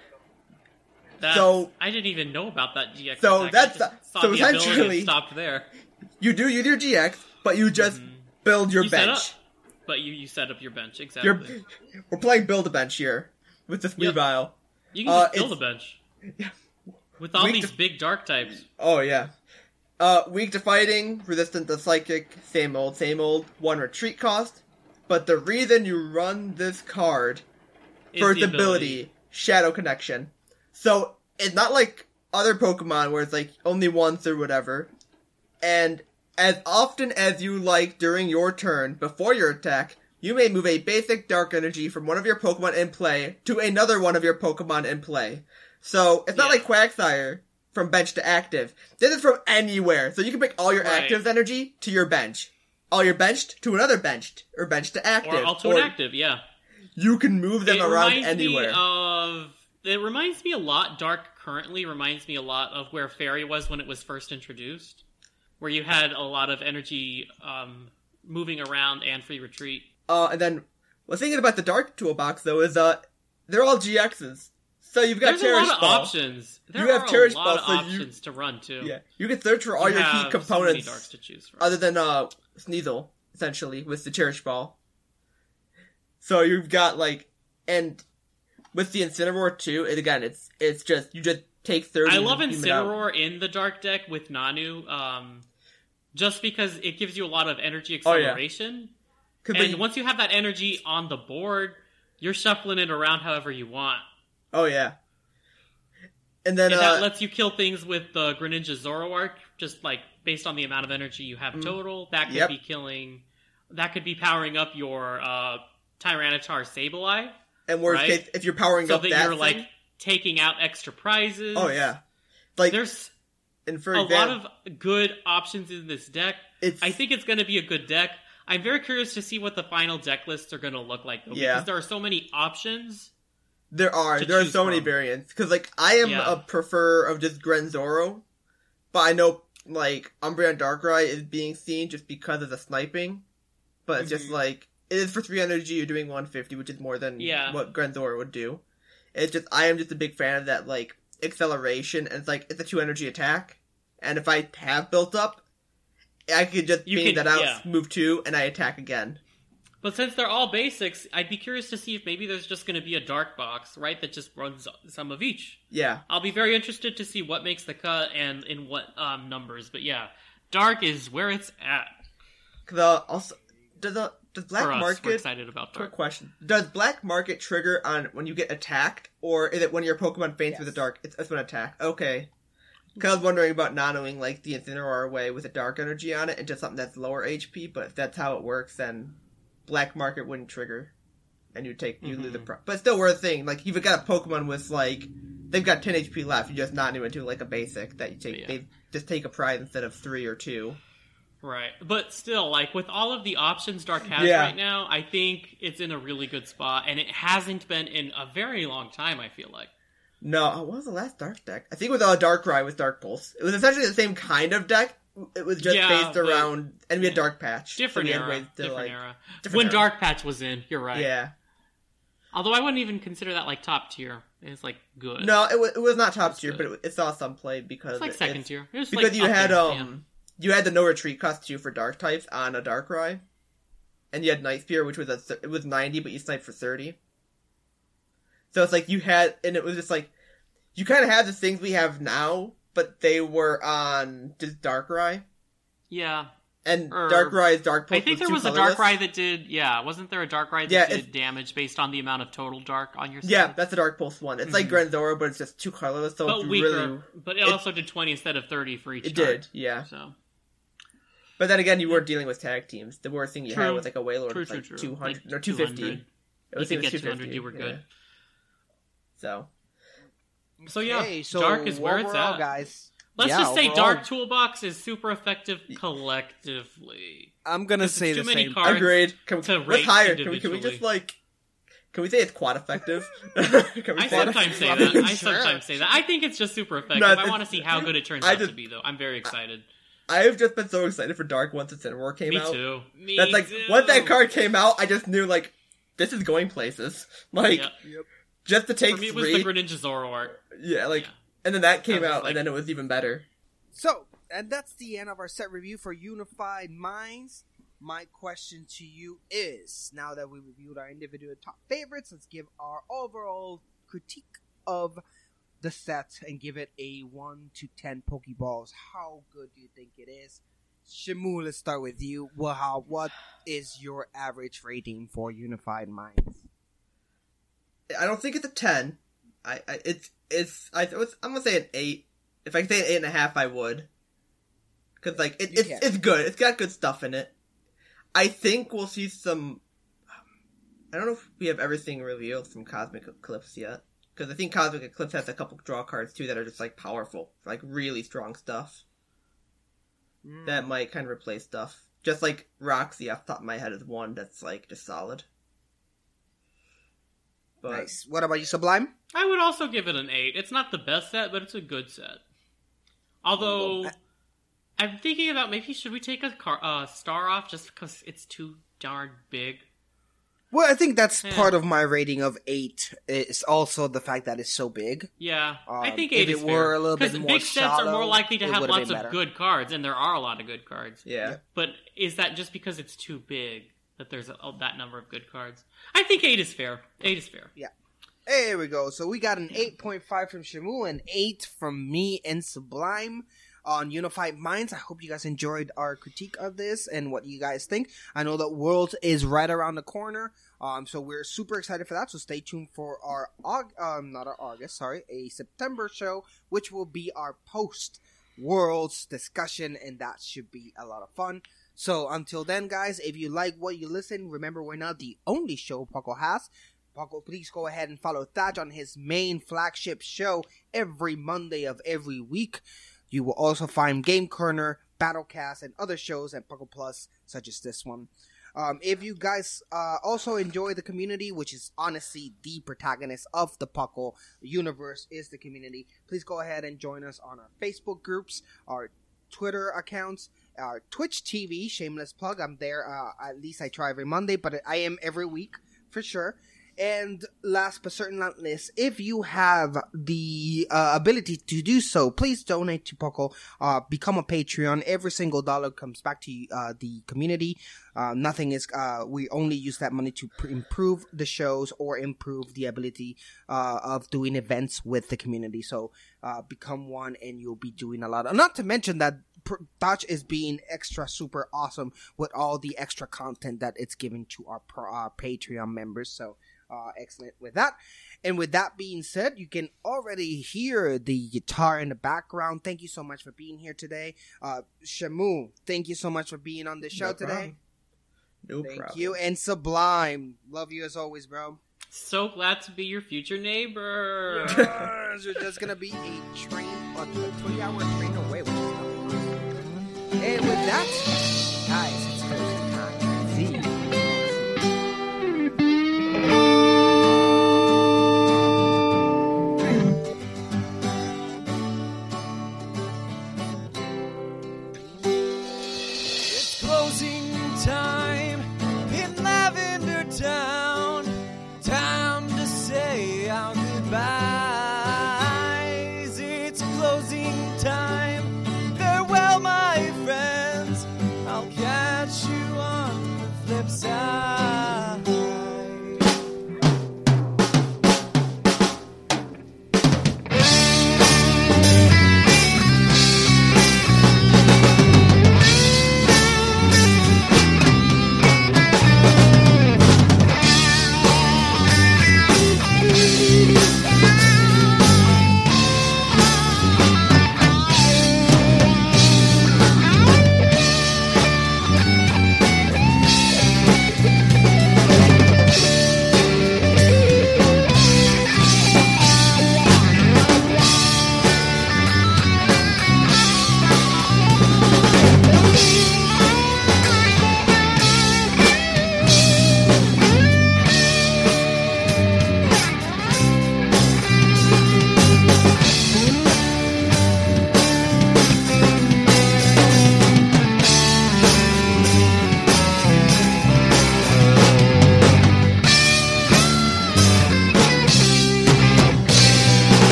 That, So- I didn't even know about that G X. So attack. that's- I just saw so the ability essentially- and stopped there. You do use your G X, but you just build your You set bench. up, but you, you set up your bench, exactly. You're, we're playing Build-A-Bench here, with this Yep. Weavile. You can uh, just build a it's- bench. With all Weak these to- big dark types. Oh, yeah. Uh, weak to fighting, resistant to psychic, same old, same old, one retreat cost. But the reason you run this card Is for its the ability, ability. Shadow Connection. So, it's not like other Pokemon where it's like only once or whatever. And as often as you like during your turn, before your attack, you may move a basic dark energy from one of your Pokemon in play to another one of your Pokemon in play. So, it's not Yeah. like Quagsire from bench to active. This is from anywhere. So you can bring all your Right. active's energy to your bench. All your benched to another benched. Or bench to active. Or all to an active, yeah. You can move them it around reminds anywhere. Me of, it reminds me a lot, Dark currently reminds me a lot of where Fairy was when it was first introduced. Where you had a lot of energy um, moving around and free retreat. Uh, and then, what's thinking about the Dark Toolbox, though, is, uh, they're all G Xs. So you've got There's Cherish a lot of Ball. options. There You are have Cherish a lot Ball, of so you- options to run, too. Yeah. You can search for all You your key have so many components. darks to choose from. Other than, uh, Sneasel, essentially, with the Cherish Ball. So you've got, like, and with the Incineroar, too, and again, it's, it's just, you just take thirty. I love and beam it out. Incineroar in the Dark deck with Nanu, um, just because it gives you a lot of energy Oh, yeah. acceleration. 'Cause And they- once you have that energy on the board, you're shuffling it around however you want. Oh, yeah. And then, And uh, that lets you kill things with the Greninja Zoroark, just like based on the amount of energy you have total. That could Mm. Yep. be killing, that could be powering up your uh, Tyranitar Sableye. and worst right? case, if you're powering So up that that you're thing- like taking out extra prizes. oh, yeah. Like, There's and for a example, lot of good options in this deck. It's- I think it's going to be a good deck. I'm very curious to see what the final deck lists are going to look like, though, Yeah. because there are so many options. There are. to There are choose so many from. variants. Because, like, I am Yeah. a prefer of just Grenzoro. But I know, like, Umbreon Darkrai is being seen just because of the sniping. But it's Mm-hmm. just, like, it is for three energy, you're doing one fifty, which is more than Yeah. what Grenzoro would do. It's just, I am just a big fan of that, like, acceleration. And it's like, it's a two energy attack. And if I have built up, I could just You beam can- that out, yeah. move two, and I attack again. But since they're all basics, I'd be curious to see if maybe there's just going to be a dark box, right, that just runs some of each. Yeah. I'll be very interested to see what makes the cut and in what um, numbers. But yeah, dark is where it's at. Cause, uh, also, does, uh, does Black For us, Market... we're excited about Quick dark. question. Does Black Market trigger on when you get attacked, or is it when your Pokemon faints Yes. with the dark? It's, it's when attack. Okay. Because I was wondering about nanoing, like, the Incineroar way with a dark energy on it, and just something that's lower H P, but if that's how it works, then Black Market wouldn't trigger. And you take, you lose the pro- But it's still worth a thing. Like, if you've got a Pokemon with, like, they've got ten H P left, you just nano into, like, a basic that you take, Yeah. they just take a prize instead of three or two. Right. But still, like, with all of the options Dark has Yeah. right now, I think it's in a really good spot. And it hasn't been in a very long time, I feel like. No, uh, what was the last Dark deck? I think it was uh, Darkrai with Dark Pulse. It was essentially the same kind of deck. It was just Yeah, based but- around, and we had Dark Patch. so Different we had era. ways to, Different like- era. different When era. Dark Patch was in, you're right. Yeah. Although I wouldn't even consider that, like, top tier. It's like good. No, it was, it was not top It's tier, good. but it, it saw some play because It's like it- second it's- tier. It was because like you up had there, um you had the no retreat cost too for dark types on a Darkrai, and you had Night Spear, which was a th- it was ninety, but you sniped for thirty. So it's like you had, and it was just like you kind of had the things we have now, but they were on just Darkrai, Yeah. and Or- Darkrai's Dark Pulse I think was there was too a colorless. Darkrai that did, yeah, wasn't there a Darkrai that Yeah, did it's- damage based on the amount of total dark on your side? Yeah, that's a Dark Pulse one. It's like Grandora, but it's just too colorless, so but it's weaker. really... But it, it- also did twenty instead of thirty for each It card. did, yeah. So, But then again, you weren't dealing with tag teams. The worst thing you had True. was like a Wailord True, with like true, true. two hundred Like or two fifty. two hundred. It was you it could was get two hundred, two fifty. you were good. Yeah. So, So yeah, Okay, so Dark is where it's overall, at. guys. Let's yeah, just say overall, Dark Toolbox is super effective collectively. I'm gonna Because say it's the too many same. cards. agreed. Can, to what's rate higher? Can we, can we individually. just like, can we say it's quad effective? Can we I quad- sometimes say I that. mean, I sure. sometimes say that. I think it's just super effective. No, I it's- want to see how good it turns I out just- to be, though. I'm very excited. I've just been so excited for Dark once its Incineroar came Me out. too. Me That's like too. once that card came out, I just knew like this is going places. Like Yep. just to take For me, it was three. the Greninja Zoro art. Yeah, like Yeah. and then that came was out, like- and then it was even better. So, and that's the end of our set review for Unified Minds. My question to you is, now that we reviewed our individual top favorites, let's give our overall critique of the set and give it a one to ten Pokeballs. How good do you think it is? Shamu, let's start with you. Well, how, what is your average rating for Unified Minds? I don't think it's a ten. I, I it's it's I it's, I'm gonna say an eight. If I could say an eight and a half, I would. Cause like it, You it's can. it's good. It's got good stuff in it. I think we'll see some. I don't know if we have everything revealed from Cosmic Eclipse yet. Because I think Cosmic Eclipse has a couple draw cards too that are just like powerful, like really strong stuff. Mm. That might kind of replace stuff. Just like Roxy off the top of my head is one that's like just solid. But Nice. What about you, Sublime? I would also give it an eight. It's not the best set, but it's a good set. Although, I'm thinking about maybe should we take a car, uh, star off just because it's too darn big. Well, I think that's Yeah. part of my rating of eight. It's also the fact that it's so big. Yeah, I Um, think if eight it is were fair. a little bit 'Cause more big sets are more shallow, likely to it have would've lots been of better. good cards, and there are a lot of good cards. yeah. But is that just because it's too big that there's a, that number of good cards? I think eight is fair. Eight is fair. Yeah. There we go. So we got an eight point five from Shamu, an eight from me and Sublime on Unified Minds. I hope you guys enjoyed our critique of this and what you guys think. I know that Worlds is right around the corner, um, so we're super excited for that. So stay tuned for our Aug- um, not our August, sorry, a September show, which will be our post Worlds discussion, and that should be a lot of fun. So until then, guys, if you like what you listen, remember we're not the only show Puckle has. Puckle, please go ahead and follow Thatch on his main flagship show every Monday of every week. You will also find Game Corner, Battlecast, and other shows at Puckle Plus, such as this one. Um, if you guys uh, also enjoy the community, which is honestly the protagonist of the Puckle universe, is the community, please go ahead and join us on our Facebook groups, our Twitter accounts, our Twitch T V, shameless plug. I'm there, uh, at least I try every Monday, but I am every week for sure. And last but certainly not least, if you have the uh, ability to do so, please donate to Puckle. Uh, become a Patreon. Every single dollar comes back to uh, the community. Uh, nothing is. Uh, we only use that money to pr- improve the shows or improve the ability uh, of doing events with the community. So uh, become one, and you'll be doing a lot. Of, not to mention that Dutch is being extra super awesome with all the extra content that it's given to our, our Patreon members. So. Uh, excellent with that. And with that being said, you can already hear the guitar in the background. Thank you so much for being here today. Uh, Shamu, thank you so much for being on the show No today. problem. No Thank problem. you. And Sublime, love you as always, bro. So glad to be your future neighbor. Yes, you're just gonna be a train, a twenty hour train away. Which is nothing. And with that, guys, it's Thursday.